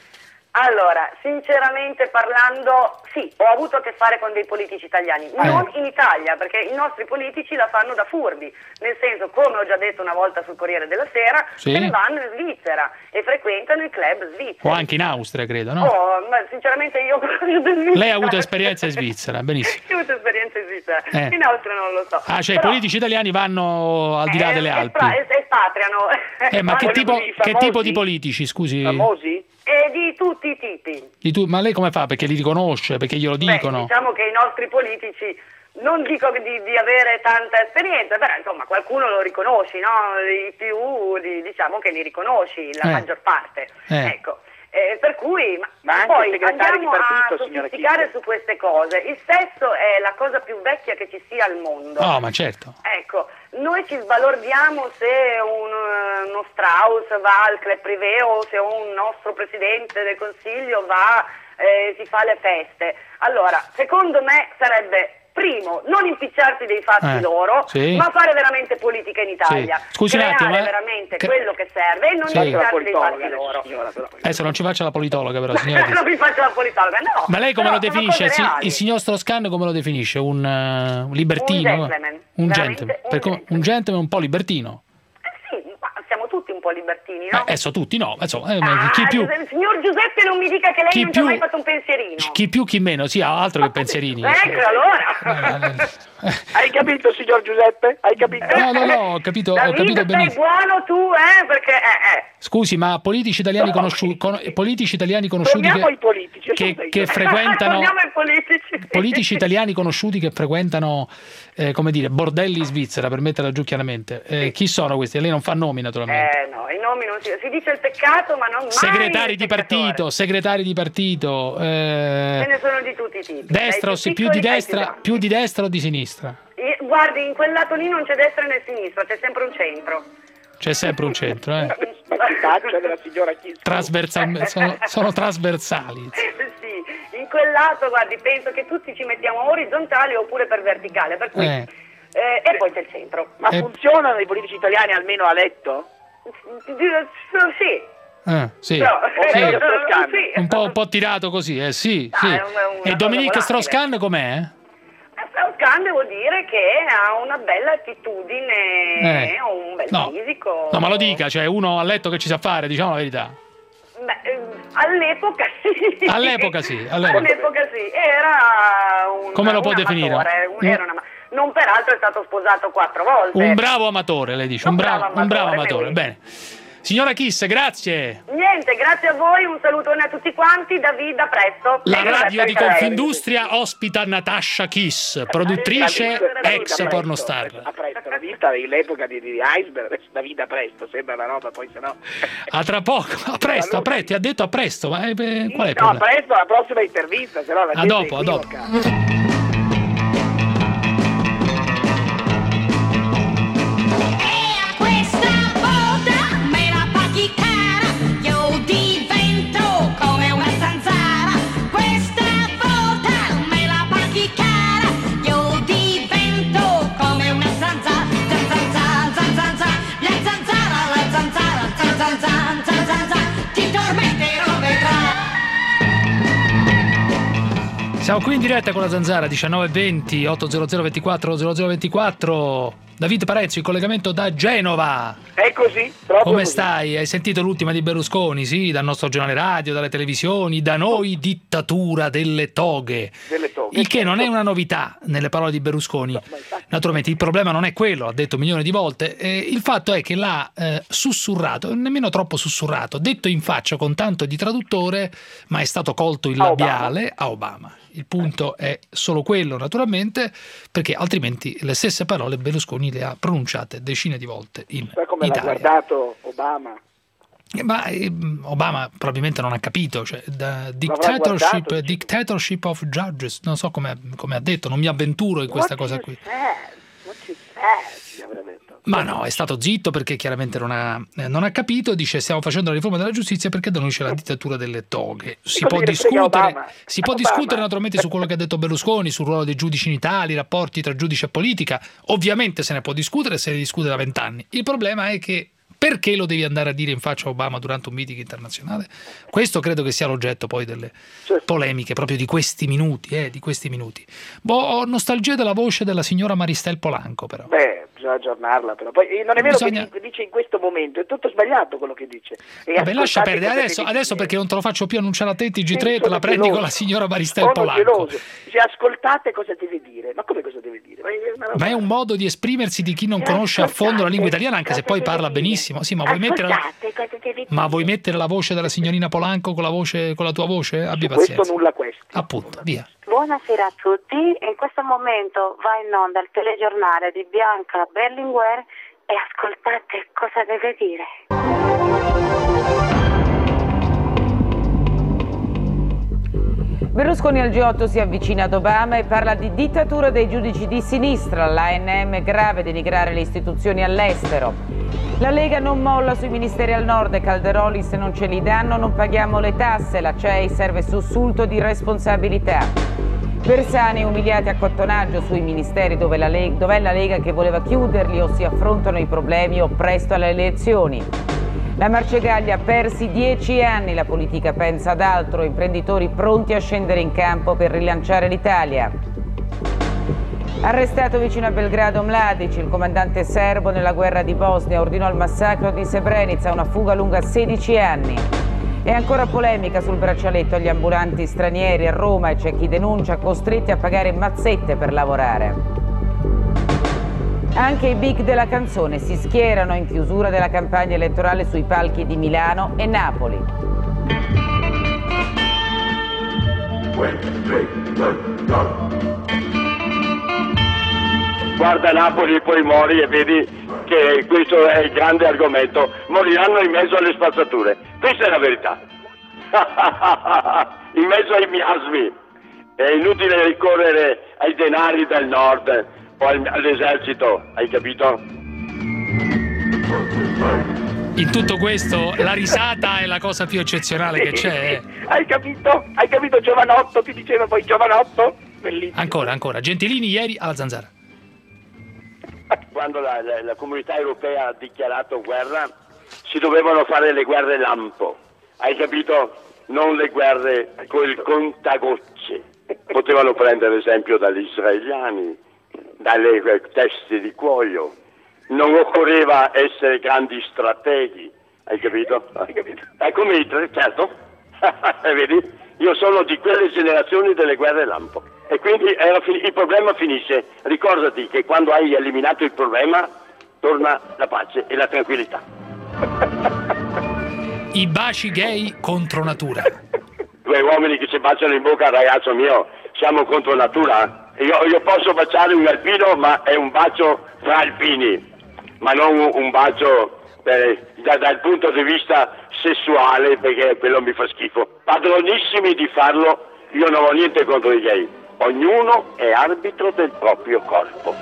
Speaker 12: Allora, sinceramente parlando, sì, ho avuto a che fare con dei politici italiani, non in Italia, perché i nostri politici la fanno da furbi, nel senso, come ho già detto una volta sul Corriere della Sera,
Speaker 4: Sì.
Speaker 12: se ne vanno in Svizzera e frequentano i club svizzeri.
Speaker 4: O anche in Austria, credo, no?
Speaker 12: Oh, ma sinceramente io
Speaker 4: Lei ha avuto esperienza in Svizzera, benissimo.
Speaker 12: Io ho avuto esperienza in Svizzera,
Speaker 4: Eh.
Speaker 12: in Austria non lo so.
Speaker 4: Ah, cioè i
Speaker 12: Però,
Speaker 4: politici italiani vanno al di là
Speaker 12: eh,
Speaker 4: delle Alpi.
Speaker 12: espra- es- espatriano.
Speaker 4: Eh, ma che
Speaker 1: Quelli
Speaker 4: tipo,
Speaker 1: così,
Speaker 4: che
Speaker 1: famosi?
Speaker 4: tipo di politici, scusi?
Speaker 1: Famosi?
Speaker 12: E di tutti i tipi.
Speaker 4: Di tu- ma lei come fa? Perché li riconosce? Perché glielo
Speaker 12: Beh,
Speaker 4: dicono?
Speaker 12: diciamo che i nostri politici, non dico di, di avere tanta esperienza, però insomma qualcuno lo riconosci, no? I più di- diciamo che li riconosci, la
Speaker 4: Eh.
Speaker 12: maggior parte.
Speaker 4: Eh.
Speaker 12: Ecco. Eh, per cui ma,
Speaker 1: Ma anche
Speaker 12: poi
Speaker 1: segretari di
Speaker 12: andiamo
Speaker 1: partito,
Speaker 12: a
Speaker 1: signora
Speaker 12: sofisticare
Speaker 1: Chicco.
Speaker 12: su queste cose. Il sesso è la cosa più vecchia che ci sia al mondo.
Speaker 4: No, ma certo.
Speaker 12: Ecco, noi ci sbalordiamo se un, eh, uno Strauss va al club privé o se un nostro presidente del consiglio va e si fa le feste. Allora, secondo me sarebbe primo non impicciarsi dei fatti
Speaker 4: Eh,
Speaker 12: loro,
Speaker 4: sì.
Speaker 12: ma fare veramente politica in Italia.
Speaker 4: Sì. Scusi un
Speaker 12: creare
Speaker 4: attimo, eh.
Speaker 12: veramente
Speaker 4: Che-
Speaker 12: quello che serve e non
Speaker 4: Sì.
Speaker 12: impicciarsi dei
Speaker 1: Politologa
Speaker 12: fatti
Speaker 1: adesso,
Speaker 12: loro.
Speaker 1: signora, però.
Speaker 4: Adesso non ci faccia la politologa, però, signora Chis.
Speaker 12: non mi faccio la politologa, no.
Speaker 4: Ma lei come
Speaker 12: però
Speaker 4: lo
Speaker 12: sono
Speaker 4: definisce?
Speaker 12: cose
Speaker 4: Sì,
Speaker 12: reali.
Speaker 4: il signor Strauss-Kahn come lo definisce? Un, eh, un libertino?
Speaker 12: Un gentleman,
Speaker 4: Un
Speaker 12: veramente
Speaker 4: gentleman.
Speaker 12: un
Speaker 4: Per co-
Speaker 12: gentleman.
Speaker 4: un gentleman un po' libertino.
Speaker 12: Eh sì, ma siamo tutti un po' libertini,
Speaker 4: Eh,
Speaker 12: no?
Speaker 4: adesso tutti no, insomma, eh,
Speaker 12: Ah,
Speaker 4: chi più,
Speaker 12: Giuseppe- signor Giuseppe non mi dica che lei
Speaker 4: chi
Speaker 12: non ci ha
Speaker 4: più-
Speaker 12: mai fatto un pensierino.
Speaker 4: chi più chi meno, sì, ha altro che pensierini.
Speaker 12: Ecco, allora.
Speaker 1: Hai capito, signor Giuseppe? Hai capito?
Speaker 4: No, no, no, ho capito, ho
Speaker 12: Davide,
Speaker 4: capito
Speaker 12: sei
Speaker 4: benissimo.
Speaker 12: buono tu, eh? Perché, eh, eh.
Speaker 4: Scusi, ma politici italiani, conosciu- con- politici italiani conosciuti
Speaker 1: Torniamo
Speaker 4: che,
Speaker 1: ai politici,
Speaker 4: che,
Speaker 1: lasciamo
Speaker 4: che
Speaker 1: stare.
Speaker 4: frequentano
Speaker 12: Torniamo ai politici.
Speaker 4: politici italiani conosciuti che frequentano eh, come dire, bordelli in Svizzera, per metterla giù chiaramente. Eh, chi sono questi? Lei non fa nomi, naturalmente.
Speaker 12: Eh no, i nomi non si... Si dice il peccato, ma non mai
Speaker 4: Segretari
Speaker 12: il
Speaker 4: di
Speaker 12: peccatore.
Speaker 4: partito, segretari di partito, eh,
Speaker 12: Ce ne sono di tutti i tipi.
Speaker 4: destra o
Speaker 12: Dai
Speaker 4: sì,
Speaker 12: più
Speaker 4: più di
Speaker 12: piccoli ai
Speaker 4: destra,
Speaker 12: grandi.
Speaker 4: più di destra o di sinistra?
Speaker 12: Eh, Guardi, in quel lato lì non c'è destra né sinistra, c'è sempre un centro.
Speaker 4: C'è sempre un centro, eh.
Speaker 1: battutaccia della signora Kiss.
Speaker 4: Trasversal- sono, sono trasversali.
Speaker 12: Sì, in quel lato, guardi, penso che tutti ci mettiamo orizzontale oppure per verticale, per cui,
Speaker 4: Eh.
Speaker 12: eh, e poi c'è il centro.
Speaker 1: Ma
Speaker 4: Eh.
Speaker 1: funzionano i politici italiani almeno a letto?
Speaker 12: Sì.
Speaker 4: Eh, sì.
Speaker 12: Però-
Speaker 4: Sì.
Speaker 1: meglio Strauss-Kahn.
Speaker 12: Sì.
Speaker 4: Un po', un po' tirato così, eh sì,
Speaker 12: Ah,
Speaker 4: sì.
Speaker 12: è un- è una
Speaker 4: E Dominique
Speaker 12: cosa
Speaker 4: Strauss-Kahn com'è?
Speaker 12: Strauss-Kahn devo dire che ha una bella attitudine,
Speaker 4: Eh.
Speaker 12: un bel
Speaker 4: No.
Speaker 12: fisico.
Speaker 4: No, ma lo dica, cioè uno a letto che ci sa fare, diciamo la verità.
Speaker 12: Beh, eh, all'epoca sì.
Speaker 4: All'epoca sì, all'epoca.
Speaker 12: All'epoca sì, era un
Speaker 4: Come lo può
Speaker 12: un
Speaker 4: definire?
Speaker 12: amatore, un- era un ama- non peraltro è stato sposato quattro volte.
Speaker 4: Un bravo amatore, lei dice, un
Speaker 12: Un
Speaker 4: bravo,
Speaker 12: bravo
Speaker 4: un bravo
Speaker 12: amatore,
Speaker 4: amatore. Bene. Signora Kiss, grazie.
Speaker 12: Niente, grazie a voi, un salutone a tutti quanti, David, a presto.
Speaker 4: La
Speaker 12: E
Speaker 4: radio
Speaker 12: grazie
Speaker 4: di
Speaker 12: a te.
Speaker 4: Confindustria ospita Natasha Kiss, produttrice ex
Speaker 1: A
Speaker 4: pornostar.
Speaker 1: presto, l'ho vista l'epoca di, di Iceberg, adesso da vita presto, sembra una roba, poi se no...
Speaker 4: A tra poco, a presto, a presto, ti ha detto a presto, ma eh, beh, qual è il
Speaker 1: No, a
Speaker 4: problema?
Speaker 1: presto, alla prossima intervista, se no la
Speaker 4: A
Speaker 1: gente
Speaker 4: dopo, a dopo.
Speaker 1: equivoca.
Speaker 3: Questa volta me la paghi cara, io divento come una zanzara. Questa volta me la paghi cara, io divento come una zanzara. Zanzara, zanzara, la zanzara, la zanzara, zanzara, zanzara, ti tormenterò, vedrai.
Speaker 4: Siamo qui in diretta con la Zanzara, diciannove venti ottocento ventiquattro zero zero ventiquattro. David Parezzo, in collegamento da Genova.
Speaker 1: È così, proprio
Speaker 4: Come
Speaker 1: così.
Speaker 4: stai? Hai sentito l'ultima di Berlusconi, sì? Dal nostro giornale radio, dalle televisioni, da noi dittatura delle toghe.
Speaker 1: Delle toghe.
Speaker 4: Il che non è una novità nelle parole di Berlusconi. Naturalmente il problema non è quello, ha detto milioni di volte. Eh, il fatto è che l'ha eh, sussurrato, nemmeno troppo sussurrato, detto in faccia con tanto di traduttore, ma è stato colto il
Speaker 1: A
Speaker 4: labiale a Obama. Il punto è solo quello, naturalmente, perché altrimenti le stesse parole Berlusconi le ha pronunciate decine di volte in
Speaker 1: Sai come l'ha
Speaker 4: Italia.
Speaker 1: guardato Obama?
Speaker 4: Eh, Ma eh, Obama probabilmente non ha capito, cioè, da
Speaker 1: guardato,
Speaker 4: dictatorship,
Speaker 1: dice.
Speaker 4: dictatorship of judges, non so come ha detto, non mi avventuro in questa
Speaker 1: What
Speaker 4: cosa
Speaker 1: you
Speaker 4: qui.
Speaker 1: said? What you said? Gli avrebbe detto.
Speaker 4: Ma no, è stato zitto perché chiaramente non ha, eh, non ha capito, dice stiamo facendo la riforma della giustizia perché da noi c'è la dittatura delle toghe. Si
Speaker 1: Cosa
Speaker 4: può
Speaker 1: gliene frega
Speaker 4: discutere,
Speaker 1: Obama?
Speaker 4: si può
Speaker 1: Obama.
Speaker 4: discutere naturalmente su quello che ha detto Berlusconi, sul ruolo dei giudici in Italia, i rapporti tra giudice e politica, ovviamente se ne può discutere, se ne discute da vent'anni. Il problema è che perché lo devi andare a dire in faccia a Obama durante un meeting internazionale? Questo credo che sia l'oggetto poi delle polemiche proprio di questi minuti, eh, di questi minuti. Boh, ho nostalgia della voce della signora Maristel Polanco però.
Speaker 1: Beh, bisogna aggiornarla però. Poi eh, non è vero
Speaker 4: Bisogna-
Speaker 1: che dice in questo momento, è tutto sbagliato quello che dice. E
Speaker 4: Vabbè, lascia
Speaker 1: ascoltate
Speaker 4: perdere
Speaker 1: cosa
Speaker 4: adesso,
Speaker 1: che
Speaker 4: adesso
Speaker 1: dice.
Speaker 4: perché non te lo faccio più annunciare a te T G tre,
Speaker 1: Sì,
Speaker 4: te la
Speaker 1: sono
Speaker 4: prendi
Speaker 1: geloso.
Speaker 4: con la signora Maristel
Speaker 1: Sono
Speaker 4: Polanco.
Speaker 1: geloso. Dice, ascoltate cosa deve dire. Ma come cosa deve dire? Ma è, una roba-
Speaker 4: Ma è un modo di esprimersi di chi non conosce a fondo la lingua italiana, anche se poi parla benissimo. Sì, ma vuoi mettere la,
Speaker 1: Ascoltate cosa deve dire.
Speaker 4: ma vuoi mettere la voce della signorina Polanco con la voce con la tua voce? Abbi
Speaker 1: Questo
Speaker 4: pazienza.
Speaker 1: nulla questo.
Speaker 4: Appunto, via.
Speaker 9: Buonasera a tutti, in questo momento va in onda il telegiornale di Bianca Berlinguer e ascoltate cosa deve dire.
Speaker 10: Berlusconi al G otto si avvicina ad Obama e parla di dittatura dei giudici di sinistra, l'A N M grave denigrare le istituzioni all'estero. La Lega non molla sui ministeri al nord e Calderoli se non ce li danno non paghiamo le tasse, la C E I serve sussulto di responsabilità. Bersani umiliati a cottonaggio sui ministeri dove la Lega, dov'è la Lega che voleva chiuderli o si affrontano i problemi o presto alle elezioni. La Marcegaglia ha persi dieci anni, la politica pensa ad altro, imprenditori pronti a scendere in campo per rilanciare l'Italia. Arrestato vicino a Belgrado Mladic, il comandante serbo nella guerra di Bosnia ordinò il massacro di Srebrenica, una fuga lunga sedici anni. E ancora polemica sul braccialetto agli ambulanti stranieri a Roma e c'è chi denuncia costretti a pagare mazzette per lavorare. Anche i big della canzone si schierano in chiusura della campagna elettorale sui palchi di Milano e Napoli.
Speaker 13: Guarda Napoli e poi mori e vedi che questo è il grande argomento. Moriranno in mezzo alle spazzature. Questa è la verità. In mezzo ai miasmi. È inutile ricorrere ai denari del nord o al- all'esercito, hai capito?
Speaker 4: In tutto questo la risata è la cosa più eccezionale che c'è.
Speaker 1: Hai capito? Hai capito Giovanotto? Ti diceva poi Giovanotto? Bellissimo.
Speaker 4: Ancora, ancora. Gentilini ieri alla Zanzara.
Speaker 13: Quando la, la, la comunità europea ha dichiarato guerra, si dovevano fare le guerre lampo. Hai capito? Non le guerre col contagocce. Potevano prendere esempio dagli israeliani, dalle teste di cuoio. Non occorreva essere grandi strateghi, hai capito? Hai capito? È come Hitler, certo. Vedi? Io sono di quelle generazioni delle guerre lampo. E quindi era fin- il problema finisce. Ricordati che quando hai eliminato il problema, torna la pace e la tranquillità.
Speaker 4: I baci gay contro natura.
Speaker 13: Due uomini che si baciano in bocca, ragazzo mio, siamo contro natura. Io, io posso baciare un alpino, ma è un bacio fra alpini. Ma non un bacio eh, da, dal punto di vista sessuale, perché quello mi fa schifo. Padronissimi di farlo, io non ho niente contro i gay. Ognuno è arbitro del proprio corpo.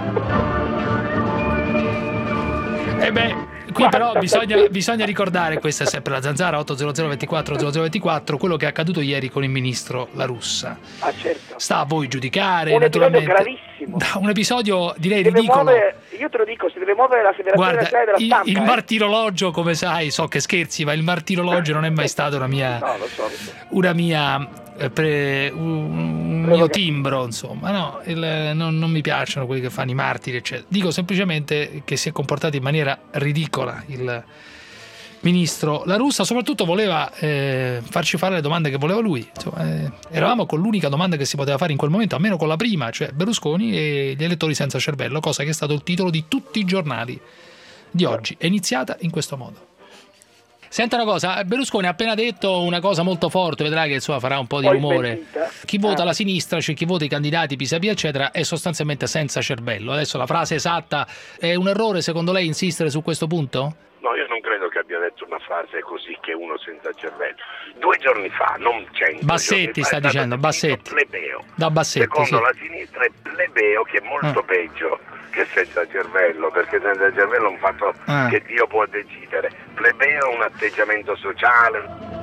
Speaker 4: E beh, qui però bisogna, bisogna ricordare, questa è sempre la Zanzara, otto zero zero ventiquattro zero zero ventiquattro, quello che è accaduto ieri con il ministro La Russa.
Speaker 1: Ah, certo.
Speaker 4: Sta a voi giudicare,
Speaker 1: Un
Speaker 4: naturalmente.
Speaker 1: episodio gravissimo.
Speaker 4: Un episodio direi
Speaker 1: Deve
Speaker 4: ridicolo.
Speaker 1: muovere, io te lo dico, si deve muovere la Federazione
Speaker 4: Guarda,
Speaker 1: Nazionale della
Speaker 4: il,
Speaker 1: Stampa.
Speaker 4: il
Speaker 1: eh.
Speaker 4: martirologio, come sai, so che scherzi, ma il martirologio non è mai stato una mia,
Speaker 1: No, lo so, lo so.
Speaker 4: una mia eh, pre, un, un mio timbro, insomma, no, il, non, non mi piacciono quelli che fanno i martiri, eccetera. Dico semplicemente che si è comportato in maniera ridicola il ministro La Russa, soprattutto voleva eh, farci fare le domande che voleva lui. Insomma, eh, eravamo con l'unica domanda che si poteva fare in quel momento, almeno con la prima, cioè Berlusconi e gli elettori senza cervello, cosa che è stato il titolo di tutti i giornali di oggi. È iniziata in questo modo. Senta una cosa, Berlusconi ha appena detto una cosa molto forte, vedrai che insomma farà un po' di
Speaker 1: Poi
Speaker 4: rumore.
Speaker 1: smentita.
Speaker 4: Chi vota la sinistra, cioè chi vota i candidati Pisapia eccetera, è sostanzialmente senza cervello. Adesso la frase esatta, è un errore secondo lei insistere su questo punto?
Speaker 14: No, io non credo che abbia detto una frase così, che uno senza cervello. Due giorni fa, non cento
Speaker 4: Bassetti
Speaker 14: giorni fa,
Speaker 4: sta
Speaker 14: è stato
Speaker 4: dicendo, Bassetti.
Speaker 14: plebeo.
Speaker 4: Da Bassetti,
Speaker 14: Secondo
Speaker 4: sì.
Speaker 14: la sinistra è plebeo, che è molto
Speaker 4: Ah.
Speaker 14: peggio che senza cervello, perché senza cervello è un fatto
Speaker 4: Ah.
Speaker 14: che Dio può decidere. Plebeo è un atteggiamento sociale.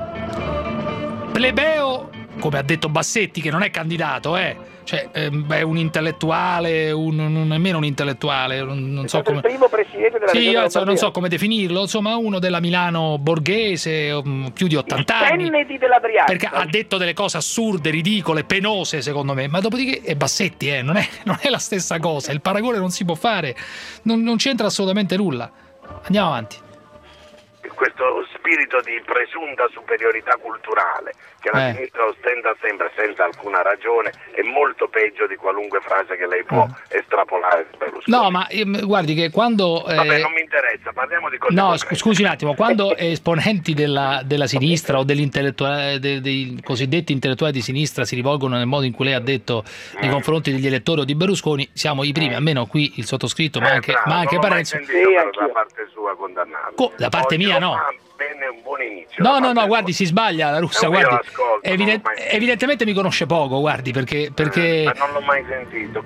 Speaker 4: Plebeo, come ha detto Bassetti, che non è candidato, eh. Cioè, ehm, è un intellettuale, un, non nemmeno un intellettuale, non, non so come.
Speaker 1: Il primo presidente della
Speaker 4: Sì,
Speaker 1: Regione
Speaker 4: io so- non
Speaker 1: Lombardia.
Speaker 4: so come definirlo, insomma, uno della Milano borghese, um, più di ottanta anni.
Speaker 1: Kennedy della Brianza.
Speaker 4: Perché ha detto delle cose assurde, ridicole, penose, secondo me. Ma dopodiché è Bassetti, eh, non è, non è la stessa cosa. Il paragone non si può fare, non, non c'entra assolutamente nulla. Andiamo avanti.
Speaker 14: Questo spirito di presunta superiorità culturale che la
Speaker 4: Eh.
Speaker 14: sinistra ostenta sempre senza alcuna ragione è molto peggio di qualunque frase che lei può estrapolare per lo
Speaker 4: No, ma ehm, guardi che quando. eh,
Speaker 14: Vabbè, non mi interessa, parliamo di cose
Speaker 4: No,
Speaker 14: concrete.
Speaker 4: scu- scusi un attimo, quando esponenti della, della sinistra o degli intellettuali, dei, dei cosiddetti intellettuali di sinistra si rivolgono nel modo in cui lei ha detto nei confronti degli elettori o di Berlusconi, siamo i primi, almeno qui il sottoscritto, ma
Speaker 14: Eh,
Speaker 4: anche,
Speaker 14: bravo,
Speaker 4: ma anche
Speaker 14: non l'ho mai
Speaker 4: Parenzo.
Speaker 14: sentito però da parte sua condannarlo.
Speaker 4: Co- da parte
Speaker 14: Oggi
Speaker 4: mia
Speaker 14: lo
Speaker 4: no.
Speaker 14: fa bene, un buon inizio.
Speaker 4: No,
Speaker 14: da
Speaker 4: no,
Speaker 14: parte
Speaker 4: no, guardi, si sbaglia La Russa,
Speaker 14: No, io
Speaker 4: guardi.
Speaker 14: l'ascolto,
Speaker 4: Eviden-
Speaker 14: non l'ho mai-
Speaker 4: evidentemente mi conosce poco, guardi, perché, perché
Speaker 14: Ma non l'ho mai sentito.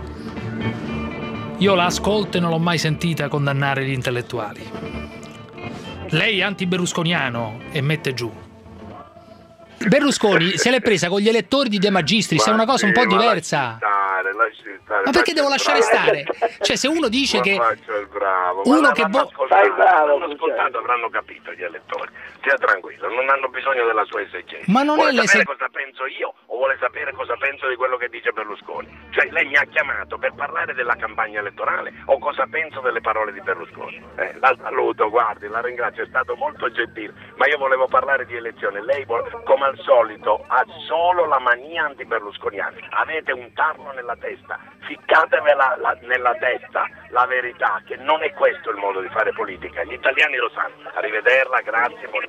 Speaker 4: io la ascolto e non l'ho mai sentita condannare gli intellettuali. Lei è anti-berlusconiano e mette giù. Berlusconi se l'è presa con gli elettori di De Magistris, è una cosa un po'
Speaker 14: Sì, ma
Speaker 4: diversa.
Speaker 14: Stare, lasci stare,
Speaker 4: Ma perché
Speaker 14: faccia
Speaker 4: devo
Speaker 14: il
Speaker 4: lasciare
Speaker 14: bravo.
Speaker 4: stare? Cioè, se uno dice
Speaker 14: Ma
Speaker 4: che
Speaker 14: faccia il bravo.
Speaker 4: uno
Speaker 14: Ma
Speaker 4: che
Speaker 14: l'hanno
Speaker 4: vo-
Speaker 14: ascoltato,
Speaker 1: Fai bravo,
Speaker 14: l'hanno
Speaker 1: Luciano.
Speaker 14: ascoltato, avranno capito gli elettori. Stia tranquillo, non hanno bisogno della sua esegesi.
Speaker 4: Ma non
Speaker 14: vuole
Speaker 4: è l'ese-
Speaker 14: sapere cosa penso io o vuole sapere cosa penso di quello che dice Berlusconi? Cioè lei mi ha chiamato per parlare della campagna elettorale o cosa penso delle parole di Berlusconi? Eh, la saluto, guardi, la ringrazio, è stato molto gentile, ma io volevo parlare di elezioni. Lei vuole- come al solito ha solo la mania anti-berlusconiana. Avete un tarlo nella testa, ficcatevela la- nella testa la verità, che non è questo il modo di fare politica. Gli italiani lo sanno. Arrivederla, grazie, buonasera.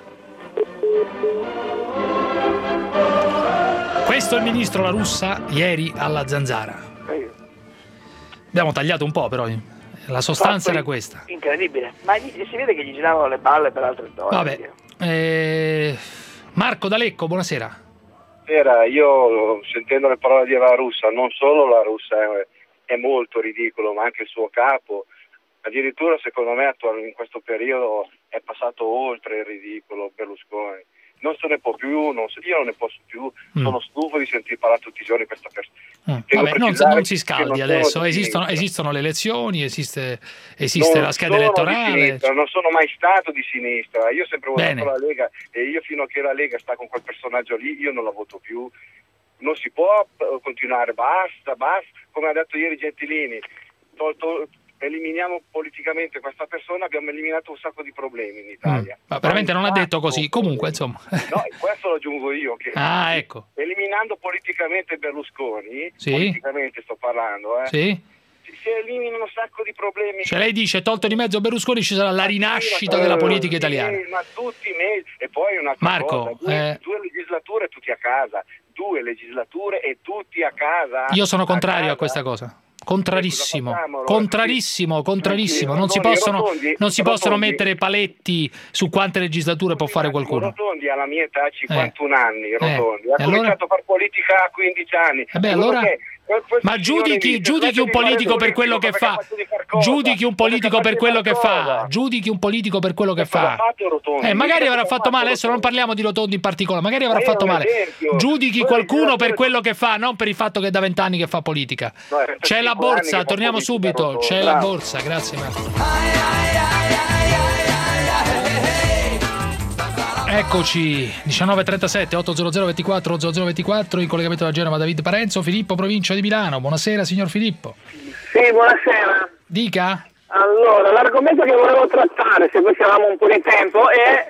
Speaker 4: questo è il ministro La Russa ieri alla Zanzara. Abbiamo tagliato un po', però la sostanza era questa.
Speaker 1: Incredibile, ma gli- si vede che gli giravano le balle per altre storie.
Speaker 4: Vabbè. Eh, Marco D'Alecco, buonasera.
Speaker 15: Era, io sentendo le parole di La Russa, non solo La Russa è, è molto ridicolo, ma anche il suo capo, Addirittura secondo me attuale, in questo periodo è passato oltre il ridicolo Berlusconi. Non se ne può più, non se, io non ne posso più, mm. sono stufo di sentire parlare tutti i giorni di questa persona.
Speaker 4: Mm. Vabbè, non, non si scaldi adesso, esistono, esistono le elezioni, esiste, esiste la scheda elettorale.
Speaker 15: Sinistra, non sono mai stato di sinistra, io ho sempre votato la Lega e io fino a che la Lega sta con quel personaggio lì io non la voto più. Non si può continuare, basta, basta, come ha detto ieri Gentilini, tolto, eliminiamo politicamente questa persona, abbiamo eliminato un sacco di problemi in Italia.
Speaker 4: Mm, ma veramente non ha detto così, comunque insomma.
Speaker 15: No, questo lo aggiungo io, che
Speaker 4: ah, ecco.
Speaker 15: eliminando politicamente Berlusconi,
Speaker 4: sì.
Speaker 15: politicamente sto parlando, eh,
Speaker 4: sì.
Speaker 15: si eliminano un sacco di problemi.
Speaker 4: Cioè lei dice, tolto di mezzo Berlusconi ci sarà la rinascita della politica italiana.
Speaker 15: Sì, ma tutti me... E poi un'altra
Speaker 4: Marco,
Speaker 15: cosa, due,
Speaker 4: eh...
Speaker 15: due legislature tutti a casa, due legislature e tutti a casa.
Speaker 4: Io sono contrario
Speaker 15: a,
Speaker 4: a questa cosa. Contrarissimo, contrarissimo, contrarissimo. Non si
Speaker 15: Rotondi,
Speaker 4: possono,
Speaker 15: Rotondi,
Speaker 4: non si
Speaker 15: Rotondi.
Speaker 4: possono mettere paletti su quante legislature può fare qualcuno.
Speaker 15: Rotondi alla mia età, cinquantuno
Speaker 4: eh.
Speaker 15: anni, Rotondi.
Speaker 4: Eh.
Speaker 15: Ha cominciato
Speaker 4: allora?
Speaker 15: a fare politica a quindici anni.
Speaker 4: Vabbè, allora... Ma giudichi, giudichi un politico per quello che fa. Giudichi un politico per quello che fa. Giudichi un politico per quello che fa. Eh, magari avrà fatto male, adesso non parliamo di Rotondi in particolare, magari avrà fatto male. Giudichi qualcuno per quello che fa, non per il fatto che è da vent'anni che fa politica. C'è la borsa, torniamo subito. C'è la borsa, grazie Marco. Eccoci, diciannove e trentasette, ottocento ventiquattro, ottocento ventiquattro, in collegamento da Genova David Parenzo, Filippo, provincia di Milano. Buonasera signor Filippo.
Speaker 16: Sì, buonasera.
Speaker 4: Dica.
Speaker 16: Allora, l'argomento che volevo trattare, se poi avevamo un po' di tempo, è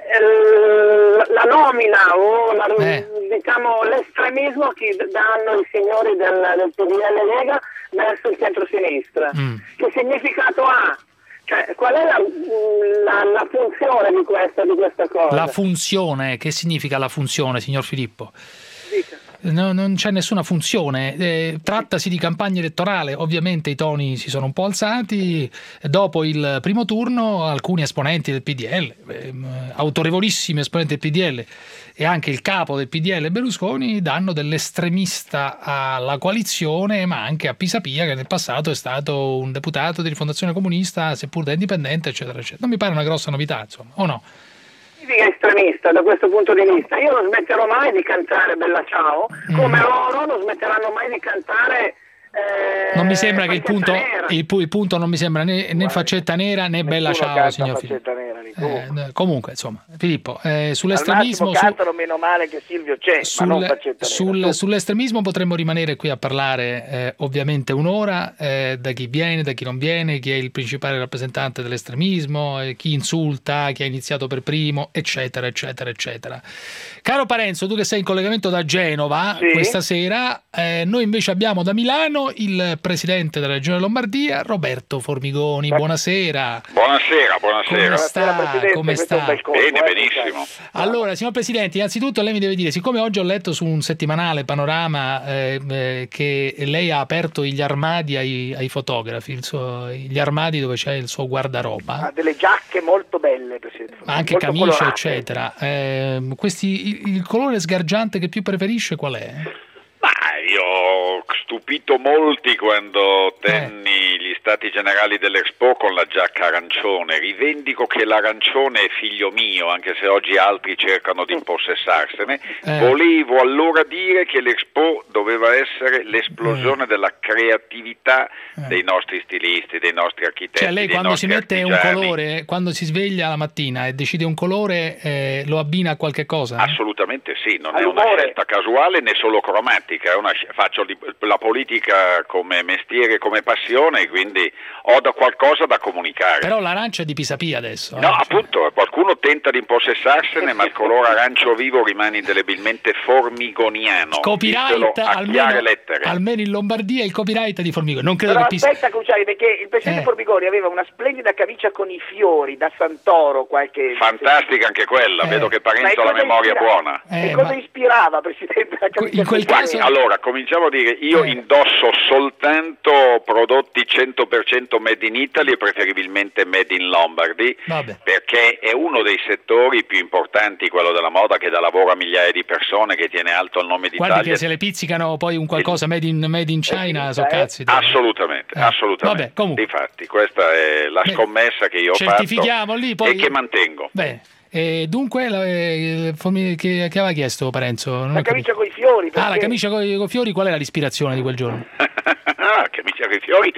Speaker 16: eh, la nomina o la, eh. diciamo l'estremismo che danno i signori del, del P D L Lega verso il centro-sinistra. Mm. Che significato ha? Cioè, qual è la, la, la funzione di questa, di questa cosa?
Speaker 4: La funzione, che significa la funzione, signor Filippo?
Speaker 16: Dica.
Speaker 4: No, non c'è nessuna funzione, eh, trattasi di campagna elettorale, ovviamente i toni si sono un po' alzati, dopo il primo turno alcuni esponenti del P D L, eh, autorevolissimi esponenti del P D L e anche il capo del P D L Berlusconi danno dell'estremista alla coalizione, ma anche a Pisapia che nel passato è stato un deputato di Rifondazione Comunista, seppur da indipendente, eccetera, eccetera. Non mi pare una grossa novità, insomma, o no?
Speaker 16: Estremista da questo punto di vista, io non smetterò mai di cantare Bella Ciao, come mm. loro non smetteranno mai di cantare eh,
Speaker 4: non mi sembra che il punto, il, il punto non mi sembra né, né Faccetta Nera né Bella Ciao, signor Filippo. Eh, comunque insomma Filippo, eh, sull'estremismo
Speaker 1: su, cantano meno male che Silvio c'è,
Speaker 4: sul,
Speaker 1: ma non Faccetta
Speaker 4: sul,
Speaker 1: Nera.
Speaker 4: Sull'estremismo potremmo rimanere qui a parlare eh, ovviamente un'ora, eh, da chi viene, da chi non viene, chi è il principale rappresentante dell'estremismo, eh, chi insulta, chi ha iniziato per primo, eccetera eccetera eccetera. Caro Parenzo, tu che sei in collegamento da Genova, sì, questa sera, eh, noi invece abbiamo da Milano il presidente della regione Lombardia, Roberto Formigoni. Buonasera.
Speaker 17: Buonasera, buonasera.
Speaker 4: Come sta? Come sta?
Speaker 17: Bene, benissimo.
Speaker 4: Allora, signor Presidente, innanzitutto lei mi deve dire, siccome oggi ho letto su un settimanale Panorama eh, eh, che lei ha aperto gli armadi ai, ai fotografi, il suo, gli armadi dove c'è il suo guardaroba.
Speaker 1: Ha delle giacche molto belle, Presidente.
Speaker 4: Ma anche
Speaker 1: molto
Speaker 4: camicie,
Speaker 1: colorate,
Speaker 4: eccetera. Eh, questi, il, il colore sgargiante che più preferisce qual è?
Speaker 17: Ma io ho stupito molti quando tenni eh. gli stati generali dell'Expo con la giacca arancione. Rivendico che l'arancione è figlio mio, anche se oggi altri cercano di impossessarsene. Eh. Volevo allora dire che l'Expo doveva essere l'esplosione eh. della creatività eh. dei nostri stilisti, dei nostri architetti.
Speaker 4: Cioè lei quando si mette
Speaker 17: artigiani.
Speaker 4: un colore, quando si sveglia la mattina e decide un colore, eh, lo abbina a qualche cosa?
Speaker 17: Assolutamente sì, non è una scelta casuale né solo cromatica, è una, faccio la politica come mestiere, come passione, quindi ho da qualcosa da comunicare.
Speaker 4: Però l'arancia è di Pisapia adesso.
Speaker 17: No,
Speaker 4: eh?
Speaker 17: appunto, qualcuno tenta di impossessarsene, ma il colore arancio vivo rimane indelebilmente formigoniano.
Speaker 4: Copyright, almeno, almeno in Lombardia il copyright è di Formigoni. Non credo
Speaker 1: Però
Speaker 4: che
Speaker 1: aspetta, Cruciani, perché il presidente
Speaker 4: eh.
Speaker 1: Formigoni aveva una splendida camicia con i fiori da Santoro, qualche...
Speaker 17: Fantastica anche quella,
Speaker 1: eh.
Speaker 17: vedo che Parenzo ha la memoria
Speaker 1: ispira...
Speaker 17: buona.
Speaker 1: Eh, cosa ma... ispirava, Presidente? La
Speaker 4: in quel caso...
Speaker 17: Allora, cominciamo a dire, io eh. indosso soltanto prodotti cento cento per cento made in Italy e preferibilmente made in Lombardy,
Speaker 4: Vabbè.
Speaker 17: perché è uno dei settori più importanti, quello della moda, che dà lavoro a migliaia di persone, che tiene alto il nome d'Italia.
Speaker 4: Guardi che se le pizzicano poi un qualcosa made in, made in China, so cazzi.
Speaker 17: Assolutamente,
Speaker 4: Eh.
Speaker 17: assolutamente.
Speaker 4: Vabbè, comunque.
Speaker 17: Difatti, questa è la
Speaker 4: Beh,
Speaker 17: scommessa che io ho
Speaker 4: certifichiamo
Speaker 17: fatto
Speaker 4: lì, poi-
Speaker 17: e che mantengo.
Speaker 4: Beh, e dunque la- eh, fammi- che, che aveva chiesto Parenzo? Non
Speaker 1: La
Speaker 4: ho
Speaker 1: camicia
Speaker 4: capito.
Speaker 1: coi fiori.
Speaker 4: Ah, la
Speaker 1: perché-
Speaker 4: camicia con i fiori, qual era l'ispirazione di quel giorno?
Speaker 17: Ah, camicia coi fiori,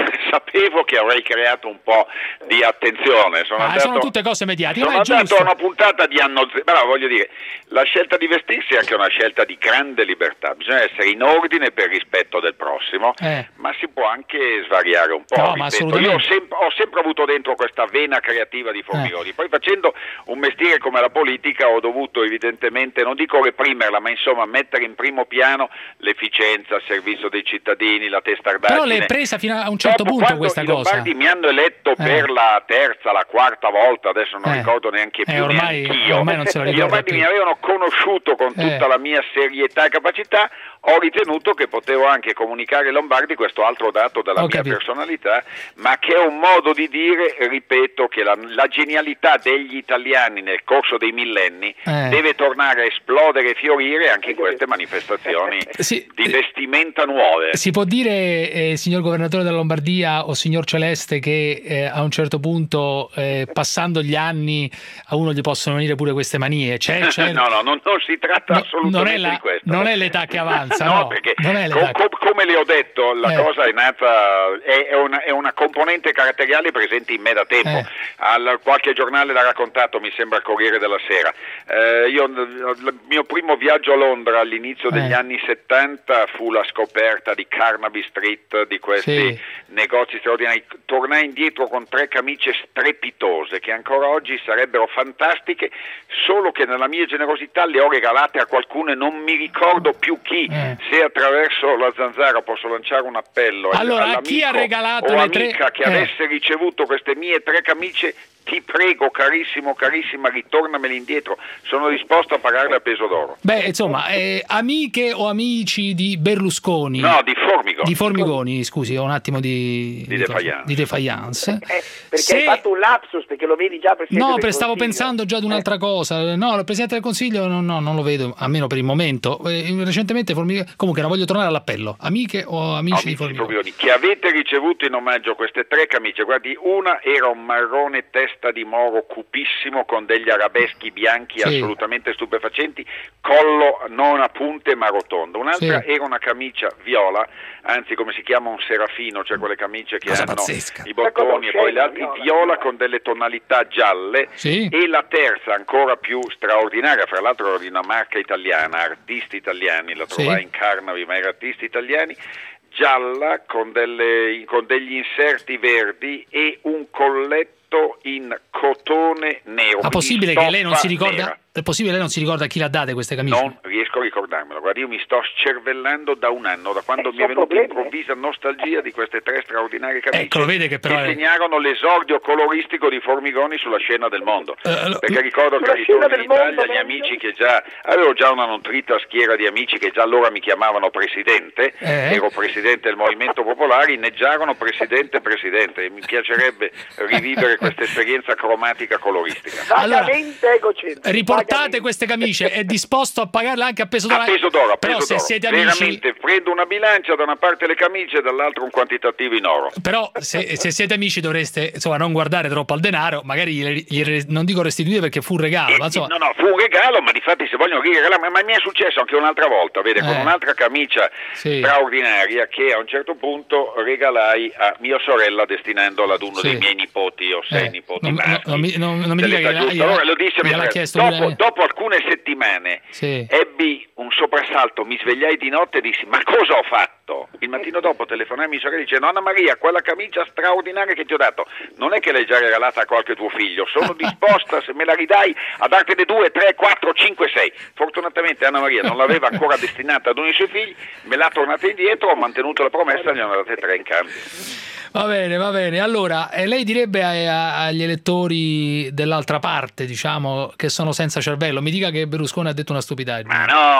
Speaker 17: sapevo che avrei creato un po' di attenzione. Sono
Speaker 4: Ah,
Speaker 17: andato,
Speaker 4: sono tutte cose mediatiche,
Speaker 17: sono
Speaker 4: ma è
Speaker 17: andato
Speaker 4: giusto.
Speaker 17: a una puntata di Anno Zero, però voglio dire, la scelta di vestirsi è anche una scelta di grande libertà, bisogna essere in ordine per rispetto del prossimo,
Speaker 4: Eh.
Speaker 17: ma si può anche svariare un po'.
Speaker 4: No, ma
Speaker 17: ripeto. Io ho,
Speaker 4: assolutamente.
Speaker 17: sem- ho sempre avuto dentro questa vena creativa di Formigoni, poi facendo un mestiere come la politica ho dovuto evidentemente, non dico reprimerla, ma insomma mettere in primo piano l'efficienza, il servizio dei cittadini, la testardaggine.
Speaker 4: Però l'è presa fino a un certo
Speaker 17: Dopo,
Speaker 4: punto
Speaker 17: quando
Speaker 4: questa
Speaker 17: i
Speaker 4: cosa.
Speaker 17: Lombardi mi hanno eletto
Speaker 4: Eh.
Speaker 17: per la terza, la quarta volta, adesso non
Speaker 4: Eh.
Speaker 17: ricordo neanche più
Speaker 4: Eh, ormai-
Speaker 17: neanch'io.
Speaker 4: ormai non se la
Speaker 17: I
Speaker 4: ricorda
Speaker 17: Lombardi
Speaker 4: più.
Speaker 17: mi avevano conosciuto con tutta
Speaker 4: Eh.
Speaker 17: la mia serietà e capacità, ho ritenuto che potevo anche comunicare ai Lombardi questo altro dato della
Speaker 4: Ho
Speaker 17: mia
Speaker 4: capito.
Speaker 17: personalità, ma che è un modo di dire, ripeto, che la, la genialità degli italiani nel corso dei millenni
Speaker 4: Eh.
Speaker 17: deve tornare a esplodere e fiorire anche in queste manifestazioni
Speaker 4: Sì.
Speaker 17: di vestimenta nuove.
Speaker 4: Si può dire, eh, signor governatore della Lombardia o signor Celeste, che eh, a un certo punto, eh, passando gli anni, a uno gli possono venire pure queste manie? C'è, c'è...
Speaker 17: No, no, non, non si tratta
Speaker 4: No,
Speaker 17: assolutamente
Speaker 4: non è la-
Speaker 17: di questo.
Speaker 4: non è l'età che avanza,
Speaker 17: no,
Speaker 4: no,
Speaker 17: perché
Speaker 4: non è l'età
Speaker 17: co- co- come le ho detto, la
Speaker 4: Eh.
Speaker 17: cosa è nata, è, è una, è una componente caratteriale presente in me da tempo.
Speaker 4: Eh.
Speaker 17: Al, qualche giornale l'ha raccontato, mi sembra il Corriere della Sera. Eh, io, il mio primo viaggio a Londra all'inizio degli
Speaker 4: Eh.
Speaker 17: anni settanta fu la scoperta di Carnaby Street, di questi
Speaker 4: Sì.
Speaker 17: negozi straordinari. Tornai indietro con tre camicie strepitose che ancora oggi sarebbero fantastiche, solo che nella mia generosità le ho regalate a qualcuno e non mi ricordo più chi.
Speaker 4: Eh.
Speaker 17: Se attraverso la Zanzara posso lanciare un appello
Speaker 4: Allora, a
Speaker 17: all'amico
Speaker 4: chi ha regalato
Speaker 17: o
Speaker 4: le tre-
Speaker 17: amica che
Speaker 4: eh.
Speaker 17: avesse ricevuto queste mie tre camicie, ti prego carissimo, carissima, ritornameli indietro, sono disposto a pagarle a peso d'oro.
Speaker 4: Beh, insomma, eh, amiche o amici di Berlusconi?
Speaker 17: No, di Formigoni.
Speaker 4: Di Formigoni, scusi, ho un attimo di...
Speaker 17: Di
Speaker 4: cosa?
Speaker 17: defiance.
Speaker 4: Di defiance.
Speaker 1: Eh, perché
Speaker 4: Se-
Speaker 1: hai fatto un lapsus, perché lo vedi già Presidente
Speaker 4: No,
Speaker 1: del
Speaker 4: per- stavo
Speaker 1: Consiglio.
Speaker 4: pensando già ad un'altra cosa. No, il Presidente del Consiglio no, no, non lo vedo, almeno per il momento. Eh, recentemente Formigoni... Comunque, no, voglio tornare all'appello. Amiche o amici di Formigoni?
Speaker 17: Formigoni, che avete ricevuto in omaggio queste tre camicie, guardi, una era un marrone testa di moro cupissimo con degli arabeschi bianchi
Speaker 4: Sì.
Speaker 17: assolutamente stupefacenti, collo non a punte ma rotondo, un'altra
Speaker 4: Sì.
Speaker 17: era una camicia viola, anzi come si chiama un serafino, cioè quelle camicie che
Speaker 4: Cosa
Speaker 17: hanno
Speaker 4: pazzesca.
Speaker 17: i bottoni e poi le altre,
Speaker 1: Viola,
Speaker 17: viola con delle tonalità gialle,
Speaker 4: Sì.
Speaker 17: e la terza ancora più straordinaria, fra l'altro era di una marca italiana, artisti italiani, la
Speaker 4: Sì.
Speaker 17: trovai in Carnaby, ma era artisti italiani, gialla con, delle, con degli inserti verdi e un colletto in cotone nero.
Speaker 4: Ma
Speaker 17: quindi
Speaker 4: possibile che lei non si
Speaker 17: stoffa
Speaker 4: ricorda?
Speaker 17: nera.
Speaker 4: È possibile che lei non si ricorda chi l'ha date queste camicie?
Speaker 17: Non riesco a ricordarmelo, guarda, io mi sto scervellando da un anno, da quando
Speaker 1: Eh,
Speaker 17: mi è
Speaker 1: sono
Speaker 17: venuta
Speaker 1: problemi,
Speaker 17: improvvisa nostalgia di queste tre straordinarie camicie
Speaker 4: Ecco, lo vede che però
Speaker 17: che
Speaker 4: è-
Speaker 17: segnarono l'esordio coloristico di Formigoni sulla scena del mondo.
Speaker 4: Eh, allora-
Speaker 17: Perché ricordo che
Speaker 1: Sulla
Speaker 17: al ritorno
Speaker 1: scena
Speaker 17: in
Speaker 1: del
Speaker 17: Italia
Speaker 1: mondo,
Speaker 17: gli
Speaker 1: meglio?
Speaker 17: amici che già avevo già una nutrita schiera di amici che già allora mi chiamavano presidente,
Speaker 4: Eh?
Speaker 17: ero presidente del Movimento Popolare, inneggiarono presidente presidente e mi piacerebbe rivivere questa esperienza cromatica coloristica.
Speaker 4: Allora,
Speaker 1: Vagamente egocentrico.
Speaker 4: riportate
Speaker 1: vagamente.
Speaker 4: queste camicie, è disposto a pagarle anche a peso d'oro?
Speaker 17: A peso d'oro, a
Speaker 4: Però
Speaker 17: peso
Speaker 4: se
Speaker 17: d'oro.
Speaker 4: siete amici...
Speaker 17: Veramente prendo una bilancia, da una parte le camicie e dall'altra un quantitativo in oro.
Speaker 4: Però se, se siete amici dovreste insomma non guardare troppo al denaro, magari gli- gli- non dico restituire perché fu un regalo, ma insomma...
Speaker 17: No, no, fu un regalo, ma difatti se vogliono regalare, ma, ma mi è successo anche un'altra volta, vede, con
Speaker 4: Eh.
Speaker 17: un'altra camicia
Speaker 4: Sì.
Speaker 17: straordinaria che a un certo punto regalai a mia sorella destinandola ad uno
Speaker 4: Sì.
Speaker 17: dei miei nipoti o sei
Speaker 4: Eh,
Speaker 17: nipoti
Speaker 4: non,
Speaker 17: maschi.
Speaker 4: non mi, non- non mi dica
Speaker 17: dell'età
Speaker 4: che
Speaker 17: giusta.
Speaker 4: gliela-
Speaker 17: Allora lo disse a mia
Speaker 4: gliel'ha
Speaker 17: sorella.
Speaker 4: chiesto
Speaker 17: dopo,
Speaker 4: pure-
Speaker 17: dopo alcune settimane
Speaker 4: Sì.
Speaker 17: ebbi un soprassalto, mi svegliai di notte e dissi ma cosa ho fatto? Il mattino dopo telefonai a mia sorella e dice nonna Maria, quella camicia straordinaria che ti ho dato non è che l'hai già regalata a qualche tuo figlio, sono disposta se me la ridai a dartene due, tre, quattro, cinque, sei. Fortunatamente Anna Maria non l'aveva ancora destinata ad uno dei suoi figli, me l'ha tornata indietro, ho mantenuto la promessa e gli hanno date tre in cambio.
Speaker 4: Va bene, va bene. Allora, eh, lei direbbe a- a- agli elettori dell'altra parte, diciamo, che sono senza cervello, mi dica che Berlusconi ha detto una stupidaggine.
Speaker 17: Ma no, Berlusconi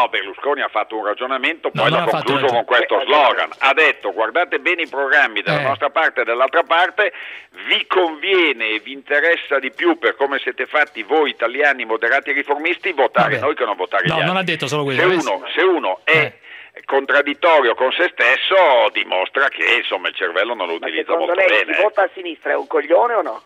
Speaker 17: Berlusconi ha fatto un ragionamento,
Speaker 4: No,
Speaker 17: poi
Speaker 4: non
Speaker 17: l'ha
Speaker 4: ha fatto
Speaker 17: concluso
Speaker 4: un
Speaker 17: con questo slogan. Ha detto: guardate bene i programmi della
Speaker 4: Eh.
Speaker 17: nostra parte e dell'altra parte, vi conviene e vi interessa di più, per come siete fatti voi italiani moderati e riformisti, votare
Speaker 4: Vabbè.
Speaker 17: noi che non votare
Speaker 4: No,
Speaker 17: gli altri.
Speaker 4: non ha detto solo
Speaker 17: Se
Speaker 4: questo.
Speaker 17: uno, se uno è contraddittorio con se stesso, dimostra che insomma il cervello non lo
Speaker 1: Ma
Speaker 17: utilizza
Speaker 1: secondo
Speaker 17: molto
Speaker 1: lei
Speaker 17: bene.
Speaker 1: chi
Speaker 17: eh.
Speaker 1: vota a sinistra è un coglione o no?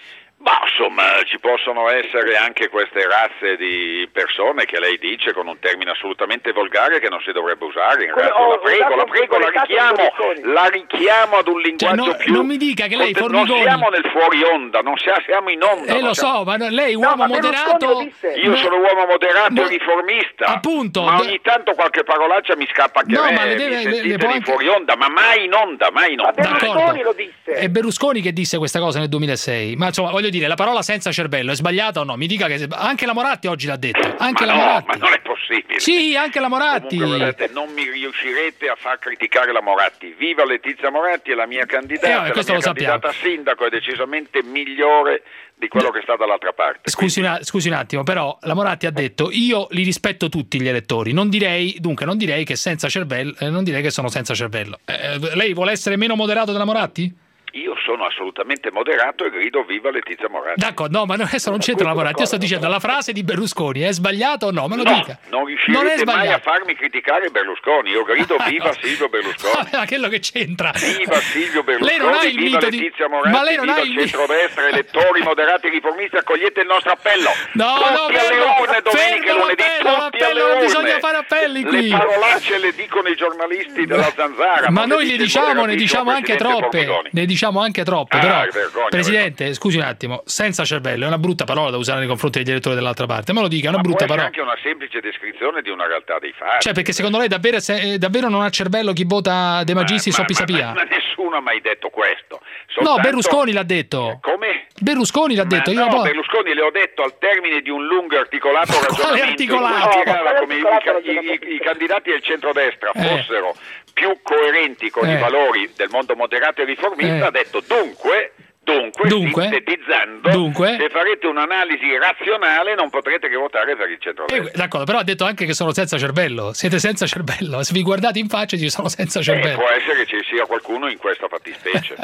Speaker 17: Ma insomma ci possono essere anche queste razze di persone che lei dice con un termine assolutamente volgare che non si dovrebbe usare. In
Speaker 1: Come
Speaker 17: realtà
Speaker 1: ho
Speaker 17: la prego,
Speaker 1: usato
Speaker 17: la
Speaker 1: un
Speaker 17: prego, la
Speaker 1: collegato
Speaker 17: richiamo,
Speaker 1: Berlusconi.
Speaker 17: la richiamo ad un
Speaker 4: Cioè,
Speaker 17: linguaggio
Speaker 4: no,
Speaker 17: più.
Speaker 4: non mi dica che lei,
Speaker 17: conte-
Speaker 4: Formigoni-
Speaker 17: Non siamo nel fuori onda, non sia- siamo in onda.
Speaker 4: Eh
Speaker 17: non
Speaker 4: lo
Speaker 17: siamo-
Speaker 4: so, ma no- lei
Speaker 1: No,
Speaker 4: uomo
Speaker 1: ma Berlusconi
Speaker 4: moderato...
Speaker 1: lo disse.
Speaker 17: Io
Speaker 4: Ma-
Speaker 17: sono uomo moderato
Speaker 4: No,
Speaker 17: e riformista,
Speaker 4: appunto,
Speaker 17: ma
Speaker 4: de-
Speaker 17: ogni tanto qualche parolaccia mi scappa anche
Speaker 4: No,
Speaker 17: a me,
Speaker 4: ma le
Speaker 17: mi
Speaker 4: deve- le-
Speaker 17: sentite
Speaker 4: le può
Speaker 17: di
Speaker 4: anche-
Speaker 17: fuori onda, ma mai in onda, mai in
Speaker 1: Ma
Speaker 17: onda.
Speaker 1: Berlusconi
Speaker 4: D'accordo.
Speaker 1: lo disse.
Speaker 4: È Berlusconi che disse questa cosa nel duemilasei. Ma insomma, voglio dire, la parola senza cervello è sbagliata o no? Mi dica che se- anche la Moratti oggi l'ha detto. Anche
Speaker 17: Ma
Speaker 4: la
Speaker 17: no,
Speaker 4: Moratti.
Speaker 17: ma non è possibile.
Speaker 4: Sì, anche la Moratti.
Speaker 17: Comunque, vedete, non mi riuscirete a far criticare la Moratti. Viva Letizia Moratti, è la mia candidata,
Speaker 4: Eh, vabbè,
Speaker 17: la
Speaker 4: questo
Speaker 17: mia
Speaker 4: lo sappiamo.
Speaker 17: candidata a sindaco è decisamente migliore di quello che sta dall'altra parte.
Speaker 4: Scusi, una- scusi un attimo, però la Moratti ha detto: io li rispetto tutti gli elettori. Non direi, dunque, non direi che senza cervello, eh, non direi che sono senza cervello. Eh, lei vuole essere meno moderato della Moratti?
Speaker 17: Io sono assolutamente moderato e grido viva Letizia Moratti.
Speaker 4: D'accordo, no, ma adesso non c'entra la Moratti. Io sto dicendo la frase di Berlusconi è sbagliato o no? Me lo
Speaker 17: No,
Speaker 4: dica.
Speaker 17: non
Speaker 4: Non è
Speaker 17: riuscirete mai a
Speaker 4: sbagliato.
Speaker 17: farmi criticare Berlusconi. Io grido
Speaker 4: Ah,
Speaker 17: viva
Speaker 4: no.
Speaker 17: Silvio Berlusconi.
Speaker 4: Ma quello che c'entra?
Speaker 17: Viva Silvio Berlusconi,
Speaker 4: Lei non ha il
Speaker 17: viva
Speaker 4: mito di-
Speaker 17: Letizia Moratti,
Speaker 4: Ma lei non
Speaker 17: viva
Speaker 4: ha
Speaker 17: il
Speaker 4: il mito-
Speaker 17: centrodestra, elettori moderati e riformisti, accogliete il nostro appello.
Speaker 4: No,
Speaker 17: tutti
Speaker 4: no,
Speaker 17: alle
Speaker 4: fermo,
Speaker 17: urne domenica e
Speaker 4: fermo
Speaker 17: lunedì,
Speaker 4: l'appello,
Speaker 17: tutti
Speaker 4: l'appello,
Speaker 17: alle
Speaker 4: non
Speaker 17: urne.
Speaker 4: bisogna fare appelli qui.
Speaker 17: Le parolacce le dicono i giornalisti della Zanzara.
Speaker 4: Ma
Speaker 17: non
Speaker 4: noi
Speaker 17: le
Speaker 4: ne
Speaker 17: dice il
Speaker 4: diciamo, ne
Speaker 17: moderatissimo
Speaker 4: diciamo anche
Speaker 17: presidente
Speaker 4: troppe.
Speaker 17: Formigoni.
Speaker 4: Ne diciamo anche troppe,
Speaker 17: Ah,
Speaker 4: però.
Speaker 17: vergogna,
Speaker 4: Presidente, scusi un attimo, senza cervello è una brutta parola da usare nei confronti degli elettori dell'altra parte. Me lo dica, è una
Speaker 17: Ma può
Speaker 4: brutta
Speaker 17: essere
Speaker 4: parola.
Speaker 17: anche una semplice descrizione di una realtà dei fatti.
Speaker 4: Cioè, perché secondo lei davvero, se- davvero non ha cervello chi vota De Magistris
Speaker 17: Ma-
Speaker 4: o Pisapia?
Speaker 17: Ma, ma nessuno ha mai detto questo.
Speaker 4: No,
Speaker 17: Soltanto-
Speaker 4: Berlusconi l'ha detto.
Speaker 17: Come?
Speaker 4: Berlusconi l'ha detto.
Speaker 17: Ma
Speaker 4: Io
Speaker 17: no,
Speaker 4: po-
Speaker 17: Berlusconi le ho detto al termine di un lungo e articolato ragionamento
Speaker 4: articolato?
Speaker 17: in cui spiegava
Speaker 1: No,
Speaker 17: come i,
Speaker 1: articolato
Speaker 17: i- i- i candidati del centrodestra
Speaker 4: Eh.
Speaker 17: fossero più coerenti con
Speaker 4: Eh.
Speaker 17: i valori del mondo moderato e riformista.
Speaker 4: Eh.
Speaker 17: Ha detto dunque Dunque,
Speaker 4: Dunque?
Speaker 17: sintetizzando,
Speaker 4: Dunque?
Speaker 17: se farete un'analisi razionale non potrete che votare per il centrodestra.
Speaker 4: Eh, d'accordo, però ha detto anche che sono senza cervello. Siete senza cervello. Se vi guardate in faccia ci sono senza
Speaker 17: Eh,
Speaker 4: cervello.
Speaker 17: può essere che ci sia qualcuno in questa fattispecie.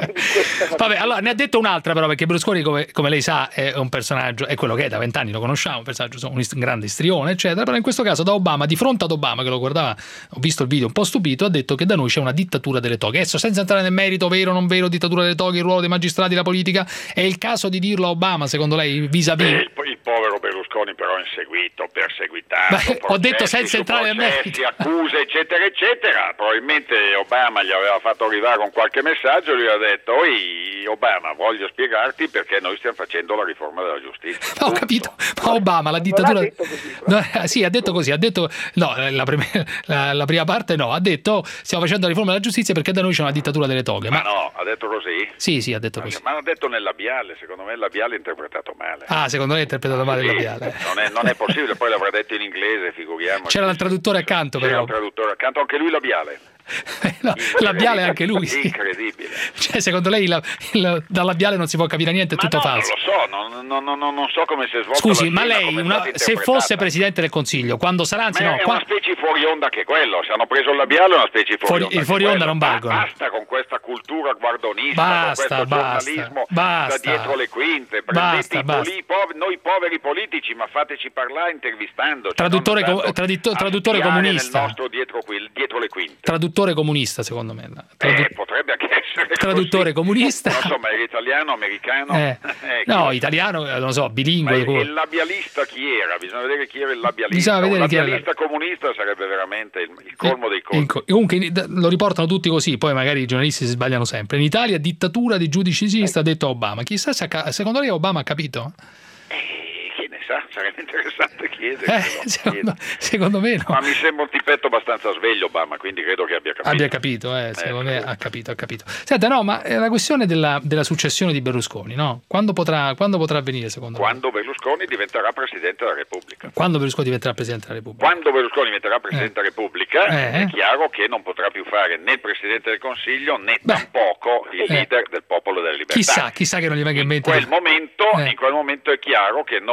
Speaker 4: Vabbè, allora ne ha detto un'altra però, perché Berlusconi, come, come lei sa, è un personaggio, è quello che è, da vent'anni lo conosciamo, un personaggio, un, ist- un grande istrione, eccetera, però in questo caso da Obama, di fronte ad Obama, che lo guardava, ho visto il video un po' stupito, ha detto che da noi c'è una dittatura delle toghe. Adesso, senza entrare nel merito, vero o non vero, dittatura delle toghe, il ruolo dei magistrati, la politica, è il caso di dirlo a Obama, secondo lei, vis-à-vis?
Speaker 17: Eh, il, il povero Berlusconi però è inseguito, perseguitato,
Speaker 4: Beh, ho
Speaker 17: processi
Speaker 4: detto senza
Speaker 17: su
Speaker 4: entrare nel
Speaker 17: processi,
Speaker 4: merito.
Speaker 17: accuse eccetera eccetera. Probabilmente Obama gli aveva fatto arrivare con qualche messaggio e lui ha detto: oi Obama, voglio spiegarti perché noi stiamo facendo la riforma della giustizia.
Speaker 4: Ho capito, ma Obama, la dittatura... No, eh, sì, ha detto così, ha detto... No, la, prima- la- la prima parte no, ha detto stiamo facendo la riforma della giustizia perché da noi c'è una dittatura delle toghe.
Speaker 17: Ma
Speaker 4: Ma
Speaker 17: no, ha detto così?
Speaker 4: sì, sì, ha detto così.
Speaker 17: Ma hanno detto nel labiale, secondo me il labiale è interpretato male.
Speaker 4: Ah, secondo lei ha interpretato male il
Speaker 17: Sì,
Speaker 4: labiale.
Speaker 17: Non è, non è possibile, poi l'avrà detto in inglese, figuriamoci.
Speaker 4: C'era il traduttore accanto,
Speaker 17: C'era
Speaker 4: però.
Speaker 17: il traduttore accanto, anche lui labiale.
Speaker 4: No, labiale anche lui, sì.
Speaker 17: Incredibile.
Speaker 4: Cioè, secondo lei la- il- dal labiale non si può capire niente, è tutto
Speaker 17: No,
Speaker 4: falso.
Speaker 17: non lo so, non, non- non- non so come si è svolta
Speaker 4: Scusi,
Speaker 17: la
Speaker 4: ma
Speaker 17: scena,
Speaker 4: lei,
Speaker 17: come è
Speaker 4: una-
Speaker 17: stata
Speaker 4: se
Speaker 17: interpretata.
Speaker 4: fosse Presidente del Consiglio, quando sarà, anzi
Speaker 17: Ma
Speaker 4: no,
Speaker 17: è
Speaker 4: qua-
Speaker 17: una specie fuori onda che quello, se hanno preso il labiale è una specie fuori
Speaker 4: Fuori-
Speaker 17: onda.
Speaker 4: il
Speaker 17: che
Speaker 4: fuori onda
Speaker 17: quello.
Speaker 4: non valgono.
Speaker 17: Ba- Basta con questa cultura guardonista,
Speaker 4: Basta,
Speaker 17: con questo
Speaker 4: basta,
Speaker 17: giornalismo
Speaker 4: basta.
Speaker 17: da dietro le quinte.
Speaker 4: Basta,
Speaker 17: Prendete i
Speaker 4: basta.
Speaker 17: poli- pov- noi poveri politici, ma fateci parlare intervistando.
Speaker 4: Traduttore co- tradito- traduttore comunista.
Speaker 17: Nel nostro dietro, qui- dietro le quinte.
Speaker 4: traduttore comunista, secondo me. Tradu-
Speaker 17: Eh, potrebbe anche essere
Speaker 4: traduttore
Speaker 17: così.
Speaker 4: comunista.
Speaker 17: Non so, ma era italiano, americano?
Speaker 4: Eh,
Speaker 17: Eh, chi
Speaker 4: no,
Speaker 17: lo sa?
Speaker 4: italiano, eh, non so,
Speaker 17: Ma
Speaker 4: bilingue.
Speaker 17: il,
Speaker 4: come-
Speaker 17: il labialista chi era? Bisogna vedere chi era il labialista.
Speaker 4: Bisogna vedere
Speaker 17: Un
Speaker 4: chi era il-
Speaker 17: labialista comunista sarebbe veramente il, il colmo dei colmi.
Speaker 4: In co- comunque in- lo riportano tutti così, poi magari i giornalisti si sbagliano sempre. In Italia dittatura dei giudici di sinistra, ha detto Obama. Chissà se ha ca- secondo lei Obama ha capito?
Speaker 17: Eh, chi ne sa? Sarebbe interessante chiedere.
Speaker 4: Eh, secondo, secondo me no.
Speaker 17: Ma mi sembra un tipetto abbastanza sveglio Obama, quindi credo che abbia capito.
Speaker 4: Abbia capito, eh, secondo me ha capito, ha capito. Senta, no, ma è la questione della, della successione di Berlusconi, no? Quando potrà, quando potrà avvenire, secondo
Speaker 17: Quando Berlusconi diventerà Presidente della Repubblica.
Speaker 4: me? Quando Berlusconi diventerà Presidente della Repubblica?
Speaker 17: Quando Berlusconi diventerà Presidente della Repubblica
Speaker 4: Eh.
Speaker 17: è chiaro che non potrà più fare né il Presidente del Consiglio né tampoco il
Speaker 4: Eh.
Speaker 17: leader del Popolo della Libertà.
Speaker 4: Chissà, chissà che non gli venga in mente.
Speaker 17: In quel momento,
Speaker 4: Eh.
Speaker 17: in quel momento è chiaro che noi
Speaker 4: Eh.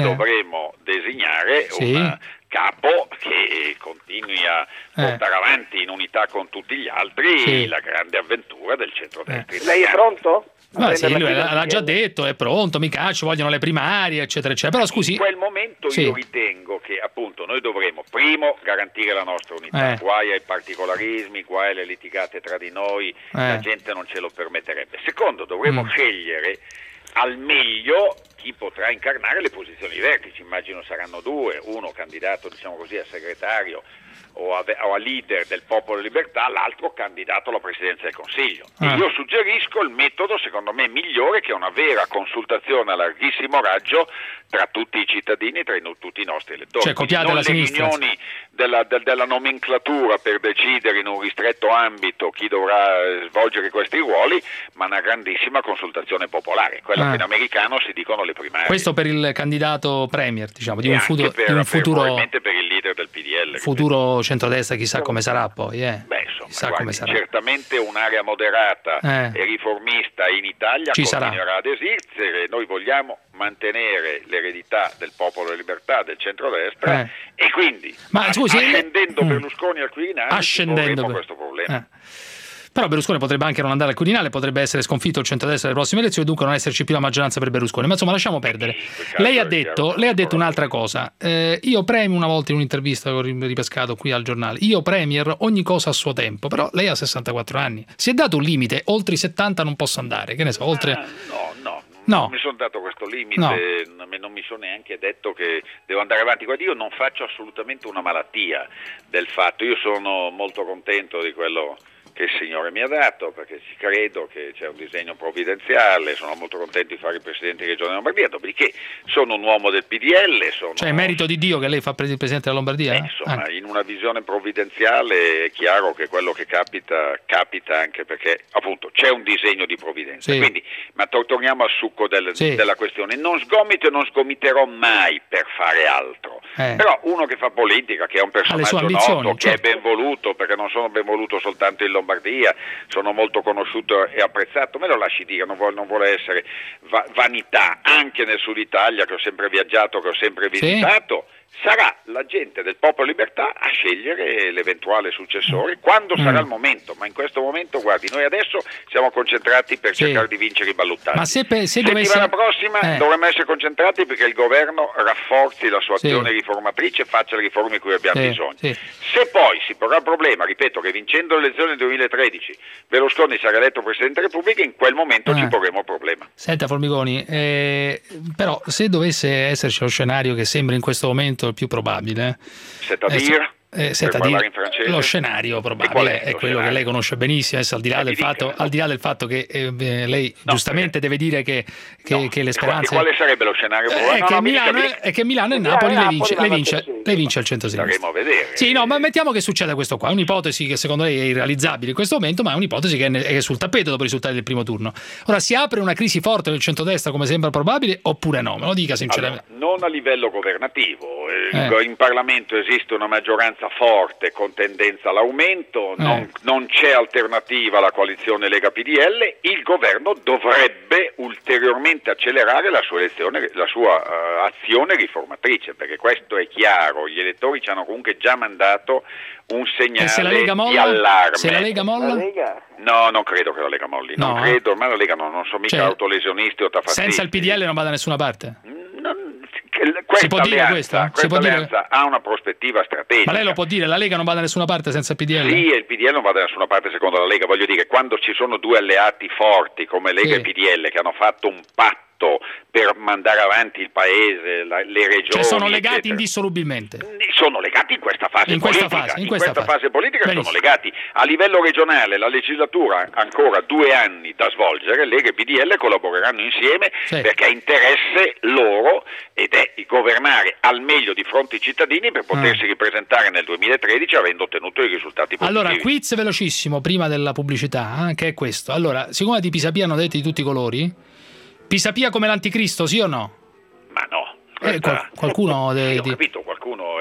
Speaker 4: Eh.
Speaker 17: dovremo designare
Speaker 4: Sì.
Speaker 17: un capo che continui a
Speaker 4: Eh.
Speaker 17: portare avanti in unità con tutti gli altri
Speaker 4: Sì.
Speaker 17: la grande avventura del centrodestra.
Speaker 12: Lei è pronto?
Speaker 4: Ma sì,
Speaker 12: prendere
Speaker 4: lui
Speaker 12: la
Speaker 4: l'ha, l'ha già detto, è pronto, mica ci vogliono le primarie, eccetera, eccetera. Però scusi...
Speaker 17: In quel momento
Speaker 4: Sì.
Speaker 17: io ritengo che appunto noi dovremo primo garantire la nostra unità,
Speaker 4: Eh.
Speaker 17: guai ai particolarismi, guai alle litigate tra di noi, la gente non ce lo permetterebbe. Secondo, dovremo
Speaker 4: Mm.
Speaker 17: scegliere al meglio chi potrà incarnare le posizioni di vertice, immagino saranno due, uno candidato diciamo così a segretario o a, o a leader del Popolo e Libertà, l'altro candidato alla Presidenza del Consiglio.
Speaker 4: Ah.
Speaker 17: E io suggerisco il metodo secondo me migliore, che è una vera consultazione a larghissimo raggio tra tutti i cittadini, tra i, tutti i nostri elettori.
Speaker 4: Cioè, copiate
Speaker 17: non
Speaker 4: la
Speaker 17: le
Speaker 4: sinistra.
Speaker 17: riunioni della, del- della nomenclatura per decidere in un ristretto ambito chi dovrà eh, svolgere questi ruoli, ma una grandissima consultazione popolare, quella
Speaker 4: Ah.
Speaker 17: che in americano si dicono le primarie.
Speaker 4: Questo per il candidato premier, diciamo, di
Speaker 17: E
Speaker 4: un,
Speaker 17: anche
Speaker 4: futuro,
Speaker 17: per,
Speaker 4: di un
Speaker 17: per-
Speaker 4: futuro,
Speaker 17: probabilmente per il leader del P D L.
Speaker 4: futuro centrodestra, chissà come sarà poi. Eh.
Speaker 17: Beh, insomma,
Speaker 4: chissà
Speaker 17: guardi,
Speaker 4: come sarà.
Speaker 17: certamente un'area moderata
Speaker 4: Eh.
Speaker 17: e riformista in Italia
Speaker 4: Ci sarà.
Speaker 17: continuerà ad esistere. Noi vogliamo mantenere l'eredità del Popolo e Libertà, del centrodestra,
Speaker 4: Eh.
Speaker 17: e quindi
Speaker 4: Ma, scusi,
Speaker 17: ascendendo
Speaker 4: mm.
Speaker 17: Berlusconi al Quirinale
Speaker 4: Ascendendo
Speaker 17: porremo
Speaker 4: per-
Speaker 17: questo problema.
Speaker 4: Eh. Però Berlusconi potrebbe anche non andare al Quirinale, potrebbe essere sconfitto il centrodestra alle prossime elezioni, dunque non esserci più la maggioranza per Berlusconi. Ma insomma, lasciamo perdere. Lei ha detto, lei ha detto un'altra cosa. Eh, io premio una volta in un'intervista che ho ripescato qui al giornale. Io premier ogni cosa a suo tempo, però lei ha sessantaquattro anni. Si è dato un limite, oltre i settanta non posso andare, che ne so, oltre...
Speaker 17: Ah, no, no.
Speaker 4: No.
Speaker 17: Non mi sono dato questo limite,
Speaker 4: No.
Speaker 17: non mi- non mi sono neanche detto che devo andare avanti. Guardi, io non faccio assolutamente una malattia del fatto, io sono molto contento di quello che il Signore mi ha dato, perché ci credo che c'è un disegno provvidenziale, sono molto contento di fare il Presidente di Regione Lombardia, dopodiché sono un uomo del P D L, sono...
Speaker 4: Cioè, è merito di Dio che lei fa pres- il Presidente della Lombardia?
Speaker 17: Eh,
Speaker 4: eh?
Speaker 17: insomma,
Speaker 4: Anche.
Speaker 17: in una visione provvidenziale è chiaro che quello che capita, capita anche perché appunto c'è un disegno di provvidenza.
Speaker 4: Sì.
Speaker 17: Quindi, ma to- torniamo al succo del-
Speaker 4: Sì.
Speaker 17: della questione. Non sgomito e non sgomiterò mai per fare altro.
Speaker 4: Eh.
Speaker 17: Però uno che fa politica, che è un
Speaker 4: Ha le
Speaker 17: personaggio
Speaker 4: sue ambizioni,
Speaker 17: noto, che
Speaker 4: certo.
Speaker 17: è ben voluto, perché non sono ben voluto soltanto in Lombardia, sono molto conosciuto e apprezzato, me lo lasci dire, non vuole, non vuole essere va- vanità, anche nel Sud Italia che ho sempre viaggiato, che ho sempre
Speaker 4: Sì.
Speaker 17: visitato. Sarà la gente del Popolo e Libertà a scegliere l'eventuale successore quando
Speaker 4: Mm.
Speaker 17: sarà il momento, ma in questo momento, guardi, noi adesso siamo concentrati per
Speaker 4: Sì.
Speaker 17: cercare di vincere i ballottaggi.
Speaker 4: Ma se, pe- se dovesse...
Speaker 17: Settimana prossima
Speaker 4: Eh.
Speaker 17: dovremmo essere concentrati perché il governo rafforzi la sua
Speaker 4: Sì.
Speaker 17: azione riformatrice e faccia le riforme di cui abbiamo
Speaker 4: Sì,
Speaker 17: bisogno.
Speaker 4: sì.
Speaker 17: Se poi si porrà il problema, ripeto, che vincendo le elezioni del duemilatredici Berlusconi sarà eletto Presidente della Repubblica, in quel momento
Speaker 4: Eh.
Speaker 17: ci porremo il problema.
Speaker 4: Senta Formigoni, eh, però se dovesse esserci lo scenario che sembra in questo momento il più probabile,
Speaker 17: C'est-à-dire?
Speaker 4: eh, c'est
Speaker 17: Per
Speaker 4: à dire,
Speaker 17: parlare in francese?
Speaker 4: lo scenario
Speaker 17: E qual
Speaker 4: probabile
Speaker 17: è
Speaker 4: è
Speaker 17: lo
Speaker 4: quello che
Speaker 17: scenario?
Speaker 4: lei conosce benissimo, adesso, al di là
Speaker 17: Eh,
Speaker 4: del
Speaker 17: mi dica.
Speaker 4: fatto, al di là del fatto che eh, beh, lei giustamente deve dire che, che, che le
Speaker 17: E
Speaker 4: speranze...
Speaker 17: quale sarebbe lo scenario?
Speaker 4: Eh,
Speaker 17: No,
Speaker 4: è,
Speaker 17: no,
Speaker 4: che
Speaker 17: no, mi
Speaker 4: Milano
Speaker 17: dica, mi
Speaker 4: è, è che Milano e Napoli le vince, le vince, le vince al centro-sinistra.
Speaker 17: Staremo a vedere.
Speaker 4: Sì, no, ma mettiamo che succeda questo qua. È un'ipotesi che secondo lei è irrealizzabile in questo momento, ma è un'ipotesi che è, nel- è sul tappeto dopo i risultati del primo turno. Ora, si apre una crisi forte del centrodestra come sembra probabile oppure no? Me lo dica sinceramente.
Speaker 17: Allora, non a livello governativo, eh,
Speaker 4: Eh.
Speaker 17: in Parlamento esiste una maggioranza forte con tendenza all'aumento,
Speaker 4: Eh.
Speaker 17: non, non c'è alternativa alla coalizione Lega-P D L, il governo dovrebbe ulteriormente accelerare la sua, elezione, la sua eh, azione riformatrice, perché questo è chiaro, gli elettori ci hanno comunque già mandato un segnale
Speaker 4: E se la Lega
Speaker 17: di
Speaker 4: molla?
Speaker 17: allarme.
Speaker 4: Se la Lega molla?
Speaker 17: No, non credo che la Lega molli, non
Speaker 4: No?
Speaker 17: credo, ma la Lega no, non sono mica
Speaker 4: Cioè,
Speaker 17: autolesionisti o tafattisti.
Speaker 4: Senza il P D L non va da nessuna parte.
Speaker 17: Questa
Speaker 4: Si può dire
Speaker 17: alleanza,
Speaker 4: questo? Si
Speaker 17: questa
Speaker 4: può dire-
Speaker 17: alleanza ha una prospettiva strategica.
Speaker 4: Ma lei lo può dire, la Lega non va da nessuna parte senza il P D L?
Speaker 17: Sì, e il P D L non va da nessuna parte secondo la Lega, voglio dire, quando ci sono due alleati forti come Lega
Speaker 4: Sì.
Speaker 17: e P D L che hanno fatto un patto per mandare avanti il paese, la- le regioni,
Speaker 4: Cioè sono legati
Speaker 17: eccetera,
Speaker 4: indissolubilmente.
Speaker 17: sono legati in questa fase
Speaker 4: In questa
Speaker 17: politica,
Speaker 4: fase, in
Speaker 17: in
Speaker 4: questa
Speaker 17: questa
Speaker 4: fase.
Speaker 17: fase politica
Speaker 4: Benissimo.
Speaker 17: sono legati. A livello regionale la legislatura ha ancora due anni da svolgere, Lega e P D L collaboreranno insieme
Speaker 4: Sì.
Speaker 17: perché è interesse loro ed è di governare al meglio di fronte ai cittadini per potersi ripresentare nel duemilatredici avendo ottenuto i risultati positivi.
Speaker 4: Allora, quiz velocissimo prima della pubblicità, eh, che è questo. Allora, siccome di Pisapia hanno detto di tutti i colori, Pisapia come l'anticristo, sì o no?
Speaker 17: Ma no.
Speaker 4: Eh, qual- qualcuno... de-
Speaker 17: Sì, ho
Speaker 4: di-
Speaker 17: capito, qualcuno è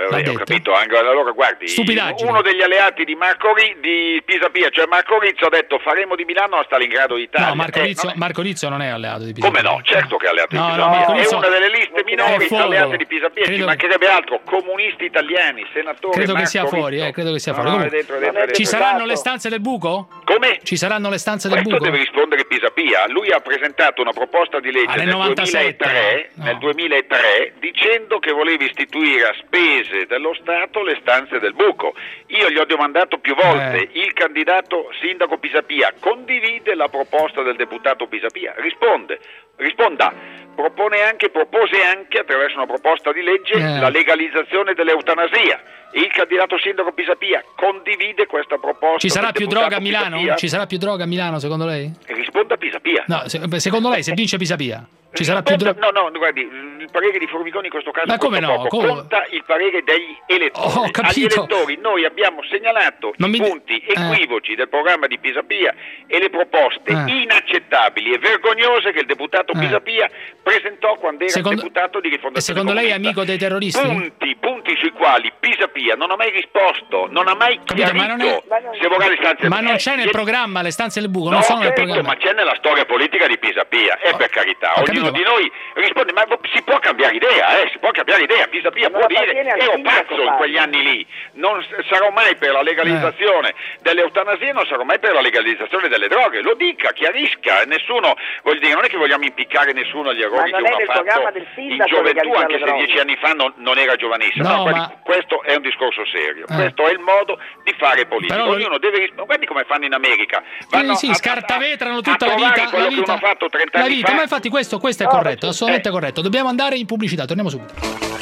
Speaker 17: vabbè, ho capito, anche, allora guardi, uno degli alleati di Marco Ri, di Pisapia, cioè Marco Rizzo, ha detto faremo di Milano a Stalingrado d'Italia.
Speaker 4: No, Marco,
Speaker 17: eh,
Speaker 4: Rizzo,
Speaker 17: non è...
Speaker 4: Marco Rizzo non è alleato di Pisapia.
Speaker 17: Come no? Certo che è alleato
Speaker 4: no,
Speaker 17: di
Speaker 4: no,
Speaker 17: Pisapia,
Speaker 4: Rizzo...
Speaker 17: è una delle liste minori alleate di Pisapia,
Speaker 4: credo...
Speaker 17: ci mancherebbe altro, comunisti italiani, senatori.
Speaker 4: Credo
Speaker 17: Marco
Speaker 4: che sia
Speaker 17: Rizzo.
Speaker 4: fuori, eh, credo che sia fuori.
Speaker 17: No,
Speaker 4: Comunque,
Speaker 17: è dentro, è dentro, è dentro.
Speaker 4: Ci saranno le stanze del buco?
Speaker 17: Come?
Speaker 4: Ci saranno le stanze del
Speaker 17: Questo
Speaker 4: buco?
Speaker 17: deve rispondere Pisapia. Lui ha presentato una proposta di legge
Speaker 4: ah, nel,
Speaker 17: nel,
Speaker 4: novantasette,
Speaker 17: duemilatré,
Speaker 4: no.
Speaker 17: nel duemilatré dicendo che voleva istituire a spese dello Stato le stanze del buco. Io gli ho domandato più volte,
Speaker 4: Eh.
Speaker 17: il candidato sindaco Pisapia condivide la proposta del deputato Pisapia? Risponde, risponda. Propone anche, propose anche attraverso una proposta di legge
Speaker 4: Eh.
Speaker 17: la legalizzazione dell'eutanasia. Il candidato sindaco Pisapia condivide questa proposta.
Speaker 4: Ci sarà
Speaker 17: del
Speaker 4: più
Speaker 17: deputato
Speaker 4: droga a Milano?
Speaker 17: Pisapia?
Speaker 4: Ci sarà più droga a Milano secondo lei?
Speaker 17: Risponda Pisapia.
Speaker 4: No, se- secondo lei se vince Pisapia ci sarà più droga?
Speaker 17: No, no, guardi, il parere di Formigoni in questo caso
Speaker 4: Ma come
Speaker 17: conta
Speaker 4: no?
Speaker 17: poco.
Speaker 4: Come?
Speaker 17: Conta il parere degli elettori.
Speaker 4: Ho capito.
Speaker 17: Agli elettori noi abbiamo segnalato
Speaker 4: Non
Speaker 17: i
Speaker 4: mi-
Speaker 17: punti
Speaker 4: eh.
Speaker 17: equivoci del programma di Pisapia e le proposte
Speaker 4: Eh.
Speaker 17: inaccettabili e vergognose che il deputato
Speaker 4: Eh.
Speaker 17: Pisapia presentò quando era
Speaker 4: Secondo-
Speaker 17: deputato di
Speaker 4: E
Speaker 17: Rifondazione
Speaker 4: secondo lei è
Speaker 17: Comunista.
Speaker 4: amico dei terroristi?
Speaker 17: Punti, punti sui quali Pisapia non ha mai risposto, non ha mai
Speaker 4: Capito,
Speaker 17: chiarito
Speaker 4: ma non è-
Speaker 17: se vorrà le stanze.
Speaker 4: Ma non
Speaker 17: Eh,
Speaker 4: c'è nel
Speaker 17: ieri-
Speaker 4: programma le stanze del buco,
Speaker 17: No,
Speaker 4: non sono nel
Speaker 17: certo,
Speaker 4: programma.
Speaker 17: ma c'è nella storia politica di Pisapia, e per carità,
Speaker 4: ho
Speaker 17: ognuno
Speaker 4: capito,
Speaker 17: di
Speaker 4: ma-
Speaker 17: noi risponde, ma si può cambiare idea, eh, si può cambiare idea, Pisapia
Speaker 12: Non
Speaker 17: può dire,
Speaker 12: appartiene al
Speaker 17: ero
Speaker 12: sindaco,
Speaker 17: pazzo in
Speaker 12: padre.
Speaker 17: quegli anni lì, non s- sarò mai per la legalizzazione dell'eutanasia, non sarò mai per la legalizzazione delle droghe, lo dica, chiarisca, nessuno, voglio dire, non è che vogliamo impiccare nessuno agli errori
Speaker 12: Ma
Speaker 17: che
Speaker 12: non è
Speaker 17: uno
Speaker 12: nel
Speaker 17: ha fatto
Speaker 12: programma del
Speaker 17: in
Speaker 12: sindaco
Speaker 17: gioventù,
Speaker 12: legalizzare
Speaker 17: anche
Speaker 12: le
Speaker 17: se
Speaker 12: droghe.
Speaker 17: dieci anni fa non, non era giovanissimo,
Speaker 4: No,
Speaker 17: no, guardi,
Speaker 4: ma-
Speaker 17: questo è un discorso serio,
Speaker 4: Eh.
Speaker 17: questo è il modo di fare politica,
Speaker 4: Però lo-
Speaker 17: ognuno deve rispondere, guardi come fanno in America, vanno
Speaker 4: Sì, sì,
Speaker 17: a-
Speaker 4: scartavetrano
Speaker 17: a-
Speaker 4: tutta
Speaker 17: a
Speaker 4: la
Speaker 17: trovare
Speaker 4: vita,
Speaker 17: quello
Speaker 4: la
Speaker 17: che uno
Speaker 4: vita,
Speaker 17: ha fatto trenta
Speaker 4: la
Speaker 17: anni
Speaker 4: vita,
Speaker 17: fa.
Speaker 4: ma infatti questo, questo è
Speaker 12: No,
Speaker 4: corretto,
Speaker 12: perché-
Speaker 4: assolutamente
Speaker 17: eh.
Speaker 4: corretto. Dobbiamo andare in pubblicità, torniamo subito.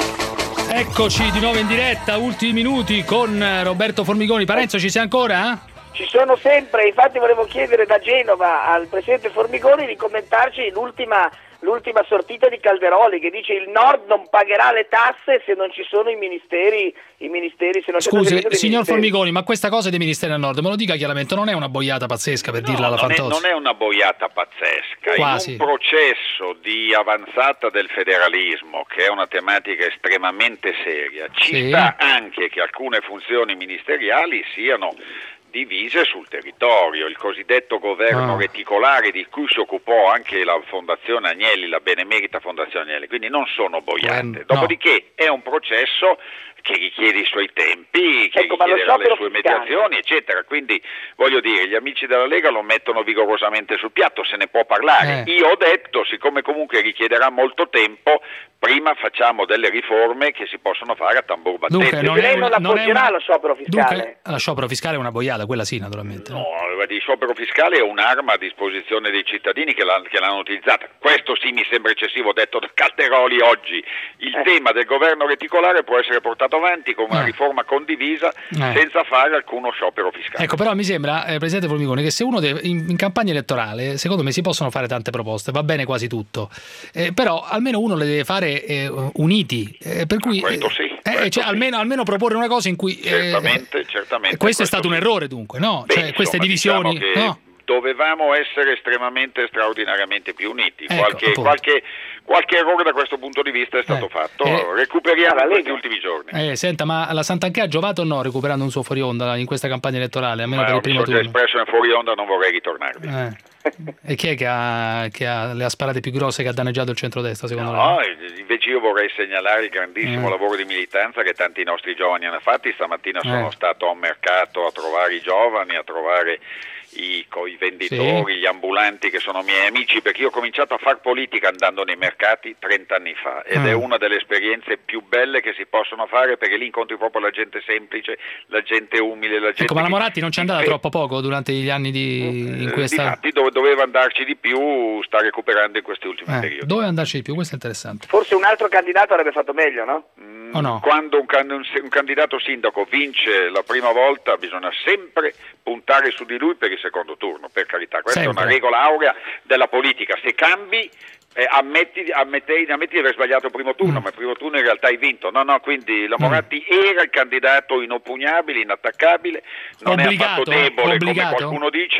Speaker 4: Eccoci di nuovo in diretta, ultimi minuti con eh, Roberto Formigoni. Parenzo, ci sei ancora?
Speaker 12: Ci sono sempre, infatti volevo chiedere da Genova al Presidente Formigoni di commentarci l'ultima, l'ultima sortita di Calderoli che dice il Nord non pagherà le tasse se non ci sono i ministeri, i ministeri se non c'è
Speaker 4: Scusi,
Speaker 12: il procedimento dei
Speaker 4: signor
Speaker 12: ministeri.
Speaker 4: Formigoni, ma questa cosa dei ministeri al nord, me lo dica chiaramente, non è una boiata pazzesca per dirla alla
Speaker 17: non, è,
Speaker 4: Fantozzi?
Speaker 17: non è una boiata pazzesca,
Speaker 4: Quasi.
Speaker 17: in un processo di avanzata del federalismo, che è una tematica estremamente seria, ci
Speaker 4: Sì.
Speaker 17: sta anche che alcune funzioni ministeriali siano divise sul territorio, il cosiddetto governo
Speaker 4: Ah.
Speaker 17: reticolare di cui si occupò anche la Fondazione Agnelli, la benemerita Fondazione Agnelli, quindi non sono boiate.
Speaker 4: Governo-
Speaker 17: Dopodiché è un processo che richiede i suoi tempi, che
Speaker 12: Ecco, ma lo
Speaker 17: richiederà le
Speaker 12: sciopero
Speaker 17: sue
Speaker 12: fiscale.
Speaker 17: mediazioni, eccetera. Quindi voglio dire, gli amici della Lega lo mettono vigorosamente sul piatto, se ne può parlare.
Speaker 4: Eh.
Speaker 17: Io ho detto, siccome comunque richiederà molto tempo, prima facciamo delle riforme che si possono fare a tambur battente.
Speaker 4: Dunque, non
Speaker 12: Lei
Speaker 4: è
Speaker 12: non
Speaker 4: una- non è
Speaker 12: appoggerà
Speaker 4: una-
Speaker 12: lo sciopero fiscale?
Speaker 4: Dunque, la sciopero fiscale è una boiata, quella sì, naturalmente.
Speaker 17: No, il sciopero fiscale è un'arma a disposizione dei cittadini che, l'han- che l'hanno utilizzata. Questo sì mi sembra eccessivo, detto da Calderoli oggi. Il
Speaker 12: Eh.
Speaker 17: tema del governo reticolare può essere portato avanti con una
Speaker 4: Eh.
Speaker 17: riforma condivisa
Speaker 4: Eh.
Speaker 17: senza fare alcuno sciopero fiscale.
Speaker 4: Ecco, però mi sembra, eh, Presidente Formigoni, che se uno deve, in, in campagna elettorale, secondo me si possono fare tante proposte, va bene quasi tutto, eh, però almeno uno le deve fare eh, uniti, eh, per cui
Speaker 17: Questo
Speaker 4: eh,
Speaker 17: sì,
Speaker 4: eh,
Speaker 17: questo
Speaker 4: cioè,
Speaker 17: sì.
Speaker 4: almeno, almeno proporre una cosa in cui... eh,
Speaker 17: Certamente, certamente.
Speaker 4: eh, questo è stato
Speaker 17: sì.
Speaker 4: un errore dunque, no?
Speaker 17: Beh,
Speaker 4: Cioè, queste
Speaker 17: insomma,
Speaker 4: divisioni...
Speaker 17: diciamo che
Speaker 4: no?
Speaker 17: dovevamo essere estremamente straordinariamente più uniti.
Speaker 4: Ecco,
Speaker 17: qualche,
Speaker 4: appunto.
Speaker 17: qualche, qualche errore da questo punto di vista è stato
Speaker 4: Eh,
Speaker 17: fatto.
Speaker 4: eh,
Speaker 17: Recuperiamo
Speaker 12: la
Speaker 17: in questi
Speaker 12: Lega.
Speaker 17: ultimi giorni.
Speaker 4: Eh, senta, ma la Santanchè ha giovato o no recuperando un suo fuori onda in questa campagna elettorale, almeno
Speaker 17: Ma
Speaker 4: per il
Speaker 17: mi
Speaker 4: primo
Speaker 17: sono già
Speaker 4: turno?
Speaker 17: espresso in fuori onda, non vorrei ritornarvi.
Speaker 4: Eh. E chi è che, ha, che ha le ha sparate più grosse che ha danneggiato il centrodestra secondo
Speaker 17: No,
Speaker 4: lei?
Speaker 17: invece io vorrei segnalare il grandissimo
Speaker 4: Eh.
Speaker 17: lavoro di militanza che tanti nostri giovani hanno fatti. Stamattina sono
Speaker 4: Eh.
Speaker 17: stato a un mercato a trovare i giovani, a trovare i, co- i venditori,
Speaker 4: Sì.
Speaker 17: gli ambulanti che sono miei amici, perché io ho cominciato a fare politica andando nei mercati trent'anni fa ed
Speaker 4: Ah.
Speaker 17: è una delle esperienze più belle che si possono fare, perché lì incontri proprio la gente semplice, la gente umile, la gente
Speaker 4: Ecco, ma la
Speaker 17: che-
Speaker 4: Moratti non ci è andata
Speaker 17: che-
Speaker 4: troppo poco durante gli anni di, in cui è
Speaker 17: eh,
Speaker 4: stata...
Speaker 17: difatti dove doveva andarci di più sta recuperando in questi ultimi
Speaker 4: Eh,
Speaker 17: periodi.
Speaker 4: dove andarci di più? Questo è interessante.
Speaker 12: Forse un altro candidato avrebbe fatto meglio, no?
Speaker 17: Mm,
Speaker 4: O no?
Speaker 17: Quando un, can- un se- un candidato sindaco vince la prima volta bisogna sempre puntare su di lui per il secondo turno, per carità, questa
Speaker 4: Sempre.
Speaker 17: è una regola aurea della politica. Se cambi eh, ammetti, ammetti, ammetti di aver sbagliato il primo turno,
Speaker 4: Mm.
Speaker 17: ma il primo turno in realtà hai vinto. No, no, quindi la Moratti era il candidato inoppugnabile, inattaccabile, non è
Speaker 4: Obbligato?
Speaker 17: affatto debole
Speaker 4: Obbligato?
Speaker 17: come qualcuno dice.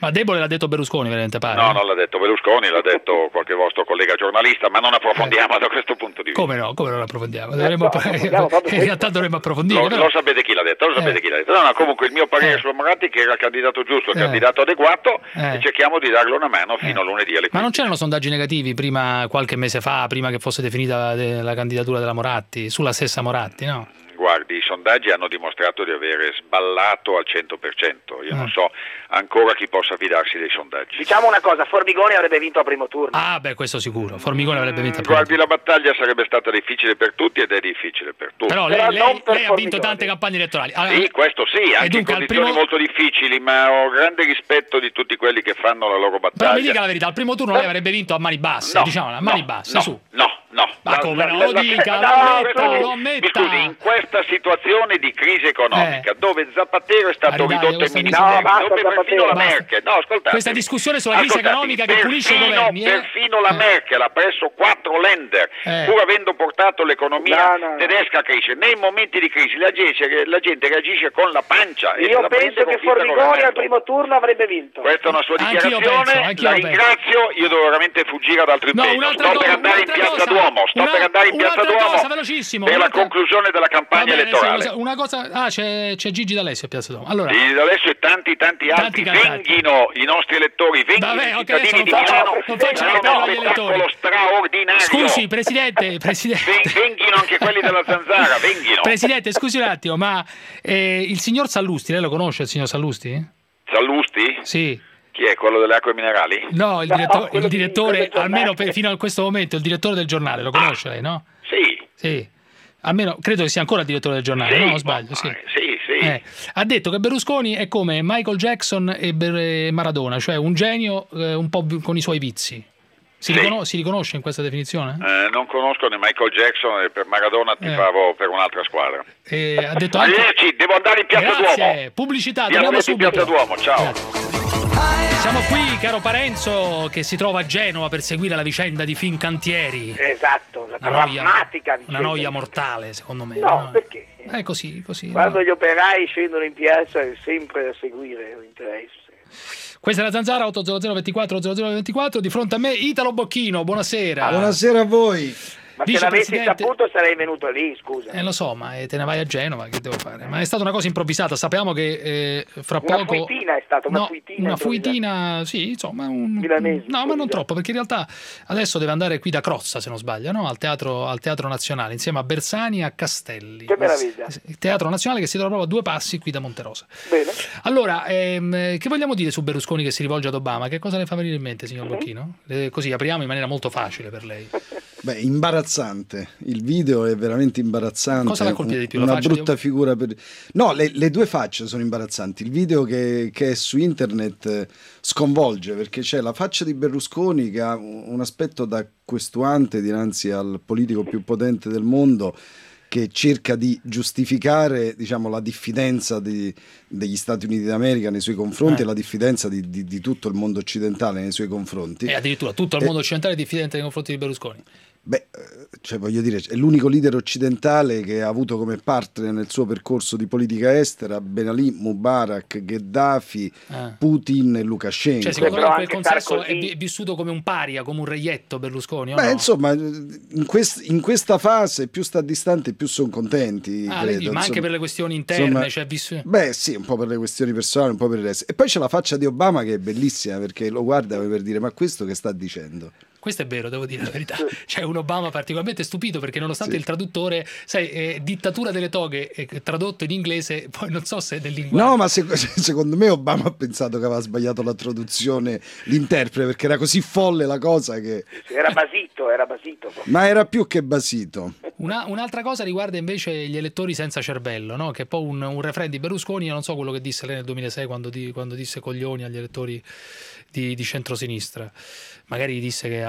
Speaker 4: Ma debole l'ha detto Berlusconi, veramente pare?
Speaker 17: No, non l'ha detto Berlusconi, l'ha detto qualche vostro collega giornalista, ma non approfondiamo eh. da questo punto di vista.
Speaker 4: Come no? Come non approfondiamo? Dovremmo, eh, no, in realtà dovremmo approfondire.
Speaker 17: Lo,
Speaker 4: però...
Speaker 17: lo sapete chi l'ha detto, lo sapete eh. chi l'ha detto. No, no, comunque il mio parere eh. sulla Moratti è che era il candidato giusto, il eh. candidato adeguato eh. e cerchiamo di darle una mano fino eh. a lunedì alle quindici.
Speaker 4: Ma non c'erano sondaggi negativi prima, qualche mese fa, prima che fosse definita la candidatura della Moratti, sulla stessa Moratti, no?
Speaker 17: Guardi, i sondaggi hanno dimostrato di avere sballato al cento per cento. Io mm. non so ancora chi possa fidarsi dei sondaggi.
Speaker 1: Diciamo una cosa, Formigoni avrebbe vinto al primo turno.
Speaker 4: Ah, beh, questo sicuro. Formigoni avrebbe vinto al primo
Speaker 17: Guardi,
Speaker 4: turno.
Speaker 17: la battaglia sarebbe stata difficile per tutti ed è difficile per tutti.
Speaker 4: Però lei, Però lei, lei ha vinto tante campagne elettorali.
Speaker 17: Allora, sì, questo sì, anche in condizioni primo... molto difficili, ma ho grande rispetto di tutti quelli che fanno la loro battaglia.
Speaker 4: Però mi dica la verità, al primo turno eh? lei avrebbe vinto a mani basse,
Speaker 17: no,
Speaker 4: diciamo, a mani
Speaker 17: no,
Speaker 4: basse,
Speaker 17: no,
Speaker 4: su.
Speaker 17: No, no.
Speaker 4: Ma come no? Lo dica,
Speaker 17: no,
Speaker 4: lo ammetta,
Speaker 17: no,
Speaker 4: lo ammetta.
Speaker 17: Mi scusi, in questa situazione di crisi economica, eh. dove Zapatero è stato
Speaker 4: Arrivate,
Speaker 17: ridotto in
Speaker 4: ministero,
Speaker 17: no, dove perfino la Merkel, no, ascoltate,
Speaker 4: questa discussione sulla crisi economica che pulisce i governi, eh?
Speaker 17: perfino la Merkel ha preso quattro Länder, eh. pur avendo portato l'economia no, no. tedesca a crescere. Nei momenti di crisi la gente, la gente reagisce con la pancia.
Speaker 1: Io
Speaker 17: e
Speaker 1: penso che Formigoni al primo turno avrebbe vinto.
Speaker 17: Questa è una sua
Speaker 4: dichiarazione,
Speaker 17: dichiarazione,
Speaker 4: anch'io
Speaker 17: la
Speaker 4: penso,
Speaker 17: ringrazio, io devo veramente fuggire ad altro
Speaker 4: no,
Speaker 17: impegno. Sto
Speaker 4: cosa,
Speaker 17: per andare in Piazza
Speaker 4: cosa,
Speaker 17: Duomo, sto
Speaker 4: una,
Speaker 17: per andare in Piazza Duomo
Speaker 4: cosa, velocissimo,
Speaker 17: per la conclusione della campagna
Speaker 4: bene,
Speaker 17: elettorale.
Speaker 4: Sì, una cosa, ah, c'è, c'è Gigi D'Alessio a Piazza Duomo. Allora,
Speaker 17: Gigi D'Alessio e tanti tanti altri, tanti venghino i nostri elettori, venghino
Speaker 4: Vabbè,
Speaker 17: i
Speaker 4: okay,
Speaker 17: cittadini di
Speaker 4: faccio,
Speaker 17: Milano,
Speaker 4: non faccio l'appello agli elettori.
Speaker 17: straordinario.
Speaker 4: Scusi, Presidente, Presidente.
Speaker 17: Venghino anche quelli della Zanzara, venghino.
Speaker 4: Presidente, scusi un attimo, ma eh, il signor Sallusti, lei lo conosce il signor Sallusti?
Speaker 17: Sallusti?
Speaker 4: Sì.
Speaker 17: Chi è? Quello delle acque minerali?
Speaker 4: No, il, diretto- no, il direttore, di, almeno per, fino a questo momento, il direttore del giornale, lo conosce lei, no?
Speaker 17: Sì.
Speaker 4: Sì. Almeno credo che sia ancora il direttore del giornale,
Speaker 17: sì,
Speaker 4: no? O sbaglio? Sì,
Speaker 17: sì. sì.
Speaker 4: Eh, ha detto che Berlusconi è come Michael Jackson e Ber- Maradona, cioè un genio eh, un po' con i suoi vizi. Si, sì. riconos- si riconosce in questa definizione?
Speaker 17: Eh, non conosco né Michael Jackson e per Maradona ti favo eh. per un'altra squadra.
Speaker 4: Eh, ha detto anche...
Speaker 17: Arrivederci, devo andare in Piazza
Speaker 4: Grazie.
Speaker 17: Duomo.
Speaker 4: Pubblicità, torniamo subito.
Speaker 17: In Piazza Duomo, ciao.
Speaker 4: Grazie. Siamo qui, caro Parenzo, che si trova a Genova per seguire la vicenda di Fincantieri.
Speaker 1: Esatto, la
Speaker 4: una
Speaker 1: drammatica
Speaker 4: noia, una noia mortale, secondo me.
Speaker 1: No,
Speaker 4: no?
Speaker 1: perché?
Speaker 4: È così, così.
Speaker 1: Quando
Speaker 4: no?
Speaker 1: gli operai scendono in piazza è sempre da seguire l'interesse.
Speaker 4: Questa è la Zanzara, otto zero zero ventiquattro zero zero ventiquattro, di fronte a me Italo Bocchino, buonasera.
Speaker 18: Buonasera a voi.
Speaker 1: Ma se l'avessi saputo sarei venuto lì, scusa.
Speaker 4: Eh, lo so, ma te ne vai a Genova, che devo fare? Ma è stata una cosa improvvisata, sappiamo che eh, fra
Speaker 1: una
Speaker 4: poco...
Speaker 1: Una fuitina è stata, una
Speaker 4: no,
Speaker 1: fuitina.
Speaker 4: Una fuitina, sì, insomma... Un...
Speaker 1: Milanese.
Speaker 4: No, ma non troppo, perché in realtà adesso deve andare qui da Crozza, se non sbaglio, no? Al Teatro, al Teatro Nazionale, insieme a Bersani e a Castelli.
Speaker 1: Che meraviglia.
Speaker 4: Il Teatro Nazionale che si trova proprio a due passi qui da Monterosa.
Speaker 1: Bene.
Speaker 4: Allora, ehm, che vogliamo dire su Berlusconi che si rivolge ad Obama? Che cosa le fa venire in mente, signor mm-hmm. Bocchino? Eh, così apriamo in maniera molto facile per lei.
Speaker 18: Beh, imbarazzante. Il video è veramente imbarazzante.
Speaker 4: Cosa la colpita di più?
Speaker 18: Una
Speaker 4: la
Speaker 18: brutta
Speaker 4: di...
Speaker 18: figura per... No, le, le due facce sono imbarazzanti. Il video che, che è su internet eh, sconvolge, perché c'è la faccia di Berlusconi che ha un aspetto da questuante dinanzi al politico più potente del mondo, che cerca di giustificare, diciamo, la diffidenza di, degli Stati Uniti d'America nei suoi confronti eh. e la diffidenza di, di, di tutto il mondo occidentale nei suoi confronti.
Speaker 4: E addirittura tutto il
Speaker 18: e...
Speaker 4: mondo occidentale è diffidente nei confronti di Berlusconi.
Speaker 18: Beh, cioè voglio dire, è l'unico leader occidentale che ha avuto come partner nel suo percorso di politica estera Ben Ali, Mubarak, Gheddafi, eh. Putin e Lukashenko.
Speaker 4: Cioè, secondo me quel consesso è vissuto come un paria, come un reietto Berlusconi, o
Speaker 18: Beh,
Speaker 4: no?
Speaker 18: insomma, in, quest, in questa fase più sta distante più sono contenti,
Speaker 4: ah,
Speaker 18: credo,
Speaker 4: vedi, ma
Speaker 18: insomma,
Speaker 4: anche per le questioni interne,
Speaker 18: insomma,
Speaker 4: cioè vis...
Speaker 18: Beh, sì, un po' per le questioni personali, un po' per il resto. E poi c'è la faccia di Obama che è bellissima, perché lo guarda per dire: ma questo che sta dicendo?
Speaker 4: Questo è vero, devo dire la verità. C'è un Obama particolarmente stupito perché nonostante
Speaker 18: sì.
Speaker 4: il traduttore, sai, eh, dittatura delle toghe eh, tradotto in inglese, poi non so se è del linguaggio.
Speaker 18: No, ma se, secondo me Obama ha pensato che aveva sbagliato la traduzione, l'interprete, perché era così folle la cosa che...
Speaker 1: Era basito, era basito.
Speaker 18: Ma era più che basito.
Speaker 4: Una, un'altra cosa riguarda invece gli elettori senza cervello, no? Che è poi un, un refrain di Berlusconi, io non so quello che disse lei nel duemilasei quando, di, quando disse coglioni agli elettori di, di centrosinistra. Magari disse che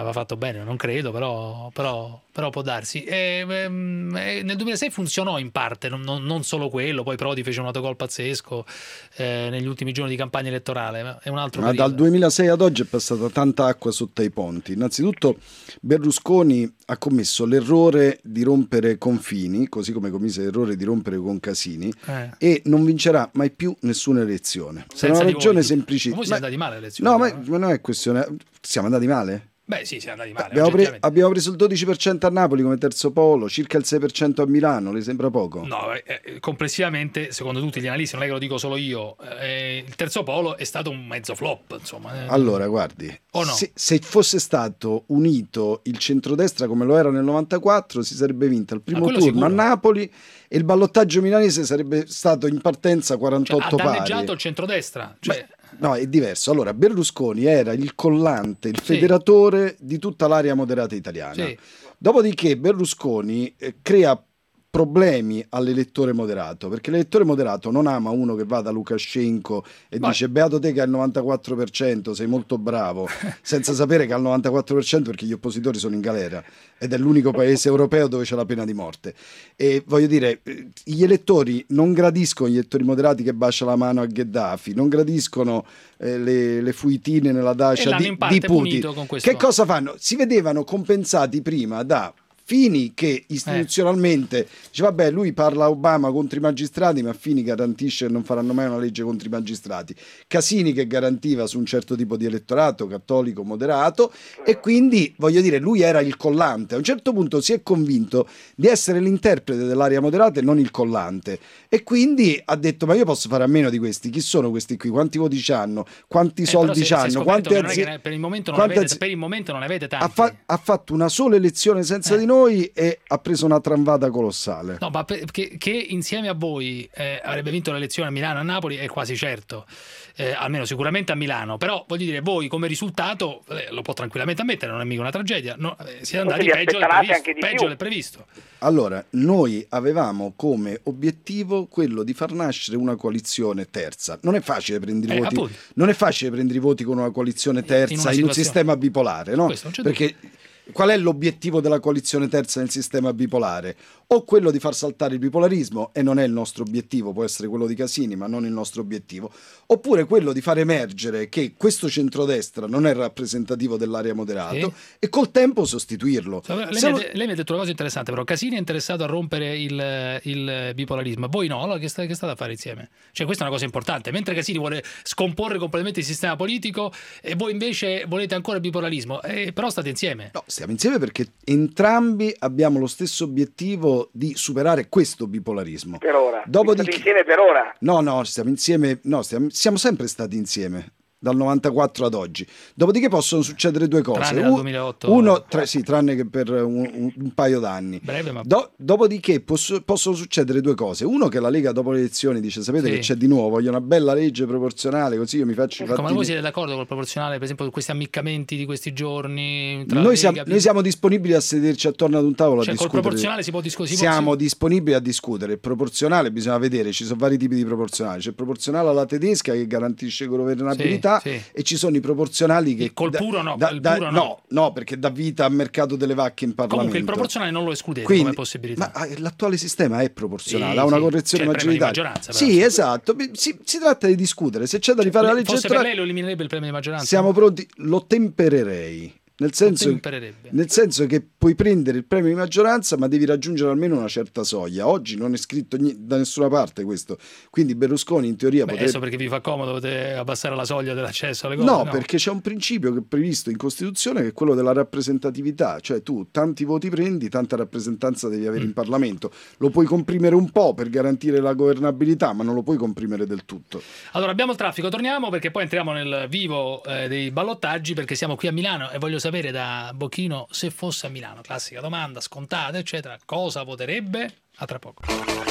Speaker 4: aveva fatto bene, non credo, però, però, però può darsi. E, e, nel duemilasei funzionò in parte, non, non, non solo quello, poi Prodi fece un autogol pazzesco eh, negli ultimi giorni di campagna elettorale, è un altro
Speaker 18: Ma
Speaker 4: periodo.
Speaker 18: dal duemilasei ad oggi è passata tanta acqua sotto i ponti. Innanzitutto Berlusconi ha commesso l'errore di rompere con Fini, così come commise l'errore di rompere con Casini,
Speaker 4: Eh.
Speaker 18: e non vincerà mai più nessuna elezione. Per
Speaker 4: Senza
Speaker 18: una
Speaker 4: di
Speaker 18: ragione
Speaker 4: voi.
Speaker 18: semplicissima.
Speaker 4: Ma voi siete
Speaker 18: Ma-
Speaker 4: andati male alle elezioni.
Speaker 18: No,
Speaker 4: però,
Speaker 18: ma,
Speaker 4: eh?
Speaker 18: ma non è questione. Siamo andati male?
Speaker 4: Beh sì, siamo andati male.
Speaker 18: Abbiamo, pre-
Speaker 4: oggettivamente.
Speaker 18: abbiamo preso il dodici per cento a Napoli come terzo polo, circa il sei per cento a Milano, le sembra poco?
Speaker 4: No, eh, eh, complessivamente, secondo tutti gli analisti, non è che lo dico solo io, eh, il terzo polo è stato un mezzo flop, insomma. eh.
Speaker 18: Allora, guardi,
Speaker 4: O no?
Speaker 18: se, se fosse stato unito il centrodestra come lo era nel novantaquattro, si sarebbe vinto al primo
Speaker 4: quello
Speaker 18: turno
Speaker 4: sicuro.
Speaker 18: a Napoli e il ballottaggio milanese sarebbe stato in partenza
Speaker 4: Cioè, ha
Speaker 18: quarantotto
Speaker 4: danneggiato
Speaker 18: pari.
Speaker 4: il centrodestra. Cioè,
Speaker 18: No, è diverso. Allora, Berlusconi era il collante, il federatore di tutta l'area moderata italiana.
Speaker 4: Sì.
Speaker 18: Dopodiché Berlusconi eh, crea problemi all'elettore moderato, perché l'elettore moderato non ama uno che va da Lukashenko e
Speaker 4: Vai.
Speaker 18: dice beato te che hai il novantaquattro per cento, sei molto bravo, senza sapere che ha il novantaquattro per cento perché gli oppositori sono in galera ed è l'unico paese europeo dove c'è la pena di morte. E voglio dire, eh, gli elettori non gradiscono gli elettori moderati che bacia la mano a Gheddafi, non gradiscono eh, le, le fuitine nella
Speaker 4: E
Speaker 18: dacia
Speaker 4: l'hanno
Speaker 18: di,
Speaker 4: in parte
Speaker 18: di Putin.
Speaker 4: punito con questo.
Speaker 18: Che cosa fanno? Si vedevano compensati prima da Fini che istituzionalmente dice vabbè lui parla a Obama contro i magistrati, ma Fini garantisce che non faranno mai una legge contro i magistrati. Casini che garantiva su un certo tipo di elettorato cattolico moderato, e quindi voglio dire lui era il collante. A un certo punto si è convinto di essere l'interprete dell'area moderata e non il collante, e quindi ha detto ma io posso fare a meno di questi. Chi sono questi qui? Quanti voti c'hanno? Quanti
Speaker 4: eh, però
Speaker 18: soldi
Speaker 4: si- si è
Speaker 18: c'hanno?
Speaker 4: scoperto
Speaker 18: Quante
Speaker 4: che non è
Speaker 18: azi-
Speaker 4: che ne- per il momento non
Speaker 18: quante
Speaker 4: avete,
Speaker 18: azi-
Speaker 4: per il momento non avete tanti.
Speaker 18: ha, fa- ha fatto una sola elezione senza di noi e ha preso una tramvata colossale.
Speaker 4: No, ma per- che, che insieme a voi eh, avrebbe vinto l'elezione a Milano e a Napoli è quasi certo, eh, almeno sicuramente a Milano, però voglio dire, voi come risultato, eh, lo può tranquillamente ammettere, non è mica una tragedia, no, eh, siete andati
Speaker 1: vi
Speaker 4: peggio del
Speaker 1: aspettavate
Speaker 4: previsto,
Speaker 1: anche di
Speaker 4: peggio
Speaker 1: più.
Speaker 4: del previsto.
Speaker 18: Allora, noi avevamo come obiettivo quello di far nascere una coalizione terza. Non è facile prendere i
Speaker 4: Eh,
Speaker 18: voti,
Speaker 4: appunto.
Speaker 18: non è facile prendere i voti con una coalizione terza in,
Speaker 4: una
Speaker 18: un
Speaker 4: situazione-
Speaker 18: sistema bipolare, no?
Speaker 4: Questo non c'è
Speaker 18: Perché qual è l'obiettivo della coalizione terza nel sistema bipolare? O quello di far saltare il bipolarismo, e non è il nostro obiettivo, può essere quello di Casini, ma non il nostro obiettivo, oppure quello di far emergere che questo centrodestra non è rappresentativo dell'area moderato
Speaker 4: Sì.
Speaker 18: e col tempo sostituirlo.
Speaker 4: Lei,
Speaker 18: Se
Speaker 4: mi
Speaker 18: lo-
Speaker 4: ha, lei mi ha detto una cosa interessante, però Casini è interessato a rompere il, il bipolarismo, voi no, allora che, sta, che state a fare insieme? Cioè questa è una cosa importante, mentre Casini vuole scomporre completamente il sistema politico e voi invece volete ancora il bipolarismo, eh, però state insieme.
Speaker 18: No, stiamo insieme perché entrambi abbiamo lo stesso obiettivo di superare questo bipolarismo.
Speaker 1: Per ora.
Speaker 18: Dopodiché-
Speaker 1: State insieme per ora.
Speaker 18: No, no, stiamo insieme, no, stiamo, siamo sempre stati insieme. Dal novantaquattro ad oggi. Dopodiché possono succedere due cose.
Speaker 4: Tranne dal
Speaker 18: U-
Speaker 4: duemilaotto.
Speaker 18: Uno, tra- sì, tranne che per un, un- un paio d'anni.
Speaker 4: Breve, ma-
Speaker 18: Do- dopodiché posso- possono succedere due cose. Uno, che la Lega dopo le elezioni dice sapete
Speaker 4: Sì.
Speaker 18: che c'è di nuovo, voglio una bella legge proporzionale così io mi faccio i
Speaker 4: Ecco, ma
Speaker 18: fatti
Speaker 4: voi
Speaker 18: miei.
Speaker 4: siete d'accordo col proporzionale, per esempio, con questi ammiccamenti di questi giorni? tra la
Speaker 18: Noi siamo,
Speaker 4: Lega,
Speaker 18: noi siamo disponibili a sederci attorno ad un tavolo
Speaker 4: Cioè,
Speaker 18: a
Speaker 4: col
Speaker 18: discutere.
Speaker 4: proporzionale si può discutere? si può-
Speaker 18: Siamo
Speaker 4: si-
Speaker 18: disponibili a discutere. Il proporzionale bisogna vedere, ci sono vari tipi di proporzionale. C'è il proporzionale alla tedesca che garantisce governabilità,
Speaker 4: Sì, sì.
Speaker 18: e ci sono i proporzionali che
Speaker 4: Col
Speaker 18: da-
Speaker 4: puro no,
Speaker 18: da-
Speaker 4: il
Speaker 18: da-
Speaker 4: puro no.
Speaker 18: no, no, perché dà vita al mercato delle vacche in Parlamento.
Speaker 4: Comunque il proporzionale non lo escludete
Speaker 18: Quindi-
Speaker 4: come possibilità.
Speaker 18: Ma ah, l'attuale sistema è proporzionale,
Speaker 4: Sì,
Speaker 18: ha una
Speaker 4: sì.
Speaker 18: correzione
Speaker 4: C'è il premio di
Speaker 18: maggioritaria.
Speaker 4: maggioranza, però.
Speaker 18: Sì, esatto. Beh, Si, si tratta di discutere. Se c'è da rifare la legge
Speaker 4: Forse per
Speaker 18: elettorale,
Speaker 4: lei lo eliminerebbe il premio di maggioranza?
Speaker 18: siamo pronti. Lo tempererei. Nel senso,
Speaker 4: tempererebbe.
Speaker 18: nel senso che puoi prendere il premio di maggioranza, ma devi raggiungere almeno una certa soglia. Oggi non è scritto ni- da nessuna parte questo. Quindi Berlusconi in teoria
Speaker 4: Beh,
Speaker 18: potrebbe.
Speaker 4: adesso perché vi fa comodo dovete abbassare la soglia dell'accesso alle cose?
Speaker 18: No, perché c'è un principio che è previsto in Costituzione che è quello della rappresentatività, cioè tu tanti voti prendi, tanta rappresentanza devi avere
Speaker 4: Mm.
Speaker 18: in Parlamento. Lo puoi comprimere un po' per garantire la governabilità, ma non lo puoi comprimere del tutto.
Speaker 4: Allora abbiamo il traffico, torniamo perché poi entriamo nel vivo eh, dei ballottaggi, perché siamo qui a Milano e voglio sapere da Bocchino, se fosse a Milano, classica domanda, scontata eccetera, cosa voterebbe? A tra poco.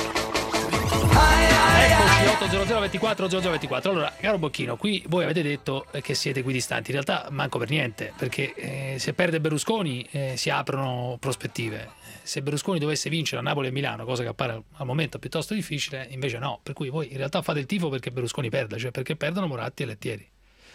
Speaker 4: Eccoci, otto zero zero ventiquattro zero zero ventiquattro. Allora, caro Bocchino, qui voi avete detto eh, che siete equidistanti, in realtà manco per niente, perché eh, se perde Berlusconi eh, si aprono prospettive. Se Berlusconi dovesse vincere a Napoli e Milano, cosa che appare al momento piuttosto difficile, invece no, per cui voi in realtà fate il tifo perché Berlusconi perda, cioè perché perdono Moratti e Lettieri.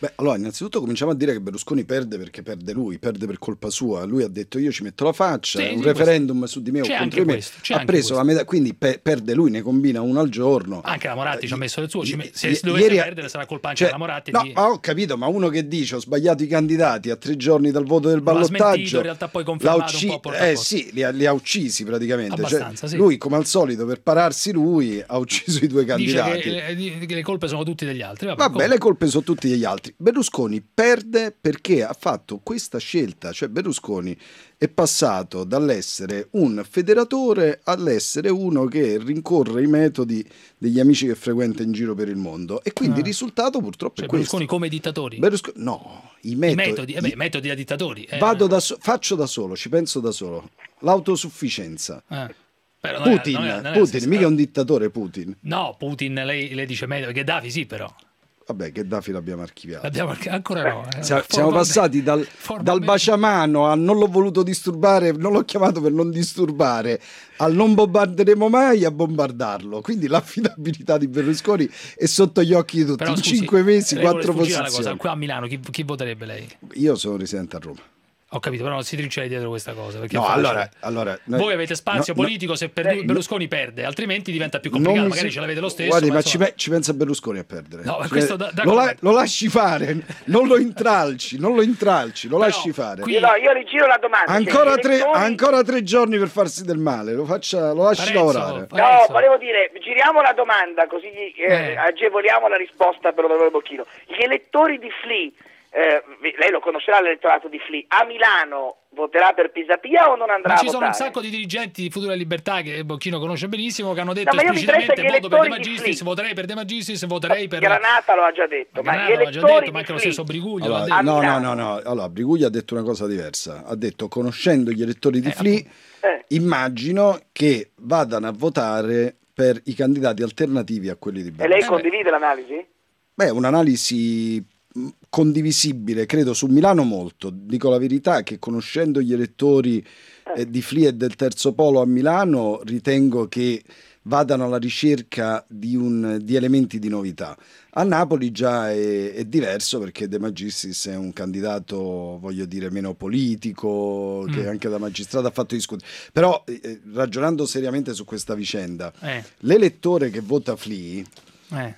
Speaker 18: Beh, allora, innanzitutto cominciamo a dire che Berlusconi perde perché perde lui, perde per colpa sua. Lui ha detto io ci metto la faccia,
Speaker 4: Sì,
Speaker 18: un
Speaker 4: sì,
Speaker 18: referendum
Speaker 4: questo.
Speaker 18: su di me o
Speaker 4: C'è
Speaker 18: contro
Speaker 4: anche
Speaker 18: di me.
Speaker 4: questo, c'è
Speaker 18: Ha
Speaker 4: anche
Speaker 18: preso la
Speaker 4: questo.
Speaker 18: metà, quindi pe- perde lui, ne combina uno al giorno.
Speaker 4: Anche la Moratti ci ha messo del suo, ci me- se
Speaker 18: I-
Speaker 4: dovesse
Speaker 18: ieri-
Speaker 4: perdere sarà colpa anche
Speaker 18: cioè,
Speaker 4: della Moratti.
Speaker 18: No,
Speaker 4: di...
Speaker 18: ma ho capito, ma uno che dice ho sbagliato i candidati a tre giorni dal voto del
Speaker 4: Lo ha smentito,
Speaker 18: ballottaggio,
Speaker 4: in realtà poi
Speaker 18: l'ha
Speaker 4: confermato
Speaker 18: ucci-
Speaker 4: un po' porta a
Speaker 18: eh
Speaker 4: porta.
Speaker 18: sì, li ha, li ha uccisi praticamente. Cioè,
Speaker 4: Abbastanza, sì.
Speaker 18: lui, come al solito, per pararsi lui, ha ucciso i due
Speaker 4: Dice
Speaker 18: candidati.
Speaker 4: che, eh, che le colpe sono tutte degli altri. Vabbè,
Speaker 18: Vabbè,
Speaker 4: comunque.
Speaker 18: le colpe sono tutti degli altri. Berlusconi perde perché ha fatto questa scelta, cioè Berlusconi è passato dall'essere un federatore all'essere uno che rincorre i metodi degli amici che frequenta in giro per il mondo e quindi
Speaker 4: Ah.
Speaker 18: il risultato purtroppo
Speaker 4: Cioè,
Speaker 18: è questo.
Speaker 4: Berlusconi come dittatori.
Speaker 18: Berlusconi- no, i
Speaker 4: I
Speaker 18: metodi,
Speaker 4: metodi, eh beh, metodi da dittatori. eh.
Speaker 18: vado da so- faccio da solo, ci penso da solo. L'autosufficienza.
Speaker 4: Eh. Però non è-
Speaker 18: Putin,
Speaker 4: non è- non è la
Speaker 18: Putin,
Speaker 4: stessa-
Speaker 18: mica un dittatore Putin.
Speaker 4: No, Putin, lei, lei dice meglio, Gheddafi sì però.
Speaker 18: Vabbè, Gheddafi l'abbiamo archiviato.
Speaker 4: L'abbiamo archi- ancora no. eh.
Speaker 18: Sia- Siamo
Speaker 4: Formalmente-
Speaker 18: passati dal, dal baciamano a non l'ho voluto disturbare, non l'ho chiamato per non disturbare, al non bombarderemo mai a bombardarlo. Quindi l'affidabilità di Berlusconi è sotto gli occhi di tutti.
Speaker 4: Però,
Speaker 18: In
Speaker 4: scusi,
Speaker 18: cinque mesi,
Speaker 4: lei vuole
Speaker 18: quattro
Speaker 4: sfuggire alla
Speaker 18: posizioni.
Speaker 4: cosa. Qua a Milano chi, chi voterebbe lei?
Speaker 18: Io sono residente a Roma.
Speaker 4: Ho capito, però non si trinceli dietro questa cosa. Perché
Speaker 18: No,
Speaker 4: è facile.
Speaker 18: allora, allora noi-
Speaker 4: Voi avete spazio
Speaker 18: no, no,
Speaker 4: politico se per- Berlusconi perde, altrimenti diventa più complicato.
Speaker 18: non mi
Speaker 4: Magari
Speaker 18: si-
Speaker 4: ce l'avete lo stesso.
Speaker 18: Guardi,
Speaker 4: ma
Speaker 18: ma
Speaker 4: insomma-
Speaker 18: ci, me- ci pensa Berlusconi a perdere.
Speaker 4: No, ma
Speaker 18: Cioè,
Speaker 4: questo da- da
Speaker 18: lo, la-
Speaker 4: come-
Speaker 18: lo lasci fare, non lo intralci, non lo intralci, lo lasci fare.
Speaker 1: Io, no, io rigiro la domanda.
Speaker 18: Ancora
Speaker 1: Cioè,
Speaker 18: tre,
Speaker 1: elettori-
Speaker 18: ancora tre giorni per farsi del male, lo, faccia, lo lasci
Speaker 1: Parenzo,
Speaker 18: lavorare.
Speaker 1: No, volevo dire, giriamo la domanda così eh,
Speaker 18: Eh.
Speaker 1: agevoliamo la risposta per l'onorevole Bocchino. Gli elettori di Fli, eh, lei lo conoscerà l'elettorato di Fli, a Milano voterà per Pisapia o non andrà
Speaker 4: Ma
Speaker 1: a
Speaker 4: ci sono un
Speaker 1: votare?
Speaker 4: sacco di dirigenti di Futura Libertà che Bocchino conosce benissimo che hanno detto
Speaker 1: No, ma io mi
Speaker 4: esplicitamente
Speaker 1: interessa gli
Speaker 4: voto per De
Speaker 1: elettori di
Speaker 4: Magistris,
Speaker 1: Fli.
Speaker 4: voterei per De Magistris, voterei per
Speaker 1: Granata lo ha già detto, ma,
Speaker 4: Granata
Speaker 1: gli
Speaker 4: l'ha già
Speaker 1: elettori
Speaker 4: detto, ma anche
Speaker 1: di
Speaker 4: lo
Speaker 1: Fli,
Speaker 4: stesso Briguglio
Speaker 18: Allora,
Speaker 4: l'ha detto.
Speaker 18: no, no, no, no. Allora, Briguglia ha detto una cosa diversa. Ha detto, conoscendo gli elettori di Fli,
Speaker 1: Eh.
Speaker 18: immagino che vadano a votare per i candidati alternativi a quelli di
Speaker 1: E
Speaker 18: Berlusconi.
Speaker 1: lei condivide l'analisi?
Speaker 18: Beh, un'analisi mh, condivisibile, credo, su Milano molto. Dico la verità che conoscendo gli elettori eh, di Fli e del Terzo Polo a Milano, ritengo che vadano alla ricerca di, un, di elementi di novità. A Napoli già è, è diverso perché De Magistris è un candidato, voglio dire, meno politico, che
Speaker 4: Mm.
Speaker 18: anche da magistrato ha fatto discutere. Però, eh, ragionando seriamente su questa vicenda,
Speaker 4: Eh,
Speaker 18: l'elettore che vota Fli
Speaker 4: eh.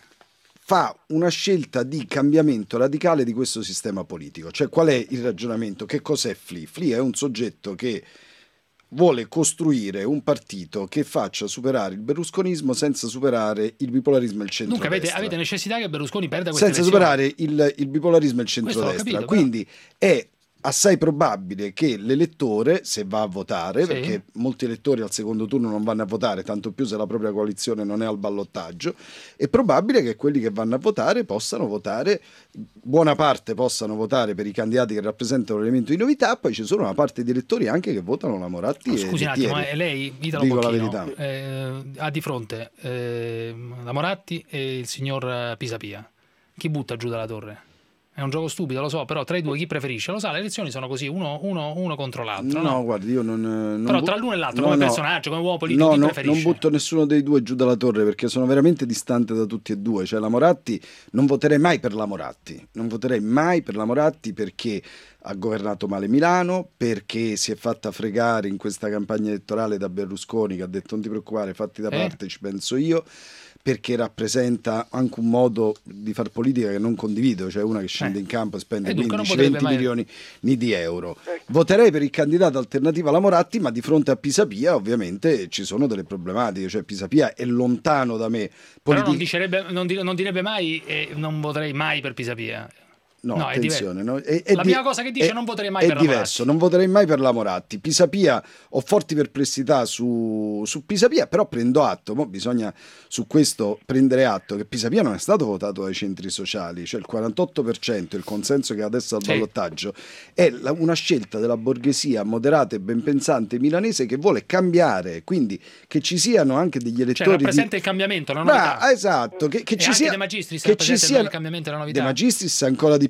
Speaker 18: fa una scelta di cambiamento radicale di questo sistema politico. Cioè, qual è il ragionamento? Che cos'è Fli? Fli è un soggetto che vuole costruire un partito che faccia superare il berlusconismo senza superare il bipolarismo e il
Speaker 4: Dunque avete,
Speaker 18: centrodestra.
Speaker 4: avete necessità che Berlusconi perda queste
Speaker 18: Senza
Speaker 4: elezioni?
Speaker 18: superare il, il bipolarismo e il
Speaker 4: Questo l'ho
Speaker 18: centrodestra.
Speaker 4: capito,
Speaker 18: Quindi è assai probabile che l'elettore, se va a votare,
Speaker 4: Sì.
Speaker 18: perché molti elettori al secondo turno non vanno a votare, tanto più se la propria coalizione non è al ballottaggio, è probabile che quelli che vanno a votare possano votare, buona parte possano votare per i candidati che rappresentano l'elemento di novità, poi ci sono una parte di elettori anche che votano la Moratti e
Speaker 4: Scusi un attimo,
Speaker 18: Lettieri.
Speaker 4: eh, lei, Italo
Speaker 18: Dico la
Speaker 4: Bocchino,
Speaker 18: verità.
Speaker 4: eh, ha di fronte eh, la Moratti e il signor eh, Pisapia. Chi butta giù dalla torre? È un gioco stupido, lo so, però tra i due chi preferisce? Lo sa, le elezioni sono così, uno, uno, uno contro l'altro.
Speaker 18: No,
Speaker 4: No,
Speaker 18: guardi, io non, non
Speaker 4: Però
Speaker 18: bu-
Speaker 4: tra l'uno e l'altro,
Speaker 18: no,
Speaker 4: come
Speaker 18: no.
Speaker 4: personaggio, come uomo politico,
Speaker 18: No,
Speaker 4: chi
Speaker 18: no,
Speaker 4: preferisce?
Speaker 18: non butto nessuno dei due giù dalla torre perché sono veramente distante da tutti e due. Cioè, la Moratti, non voterei mai per la Moratti, non voterei mai per la Moratti perché ha governato male Milano, perché si è fatta fregare in questa campagna elettorale da Berlusconi che ha detto non ti preoccupare, fatti da
Speaker 4: Eh.
Speaker 18: parte, ci penso io, perché rappresenta anche un modo di far politica che non condivido, cioè una che scende
Speaker 4: Eh.
Speaker 18: in campo e spende
Speaker 4: E dunque non
Speaker 18: quindici venti
Speaker 4: potrebbe mai-
Speaker 18: milioni di euro. Voterei per il candidato alternativo alla Moratti, ma di fronte a Pisapia ovviamente ci sono delle problematiche, cioè Pisapia è lontano da me.
Speaker 4: Però non,
Speaker 18: politi-
Speaker 4: dicerebbe, non, dire- non direbbe mai eh, non voterei mai per Pisapia.
Speaker 18: No,
Speaker 4: No, è
Speaker 18: attenzione,
Speaker 4: diverso.
Speaker 18: no? È- è
Speaker 4: La
Speaker 18: di-
Speaker 4: prima cosa che dice
Speaker 18: è-
Speaker 4: non voterei mai
Speaker 18: è
Speaker 4: per la
Speaker 18: diverso, non voterei mai per la Moratti. Pisapia, ho forti perplessità su, su Pisapia, però prendo atto, mo bisogna su questo prendere atto che Pisapia non è stato votato dai centri sociali, cioè il quarantotto per cento, il consenso che ha adesso al
Speaker 4: Sì.
Speaker 18: ballottaggio, è la- una scelta della borghesia moderata e ben pensante milanese che vuole cambiare, quindi che ci siano anche degli
Speaker 4: Cioè
Speaker 18: elettori di...
Speaker 4: rappresenta il cambiamento, la
Speaker 18: Bra-
Speaker 4: novità.
Speaker 18: esatto, che, che
Speaker 4: E
Speaker 18: ci
Speaker 4: anche
Speaker 18: sia
Speaker 4: De Magistris
Speaker 18: che ci
Speaker 4: rappresenta
Speaker 18: siano
Speaker 4: il cambiamento e la
Speaker 18: De
Speaker 4: novità.
Speaker 18: Magistris ancora di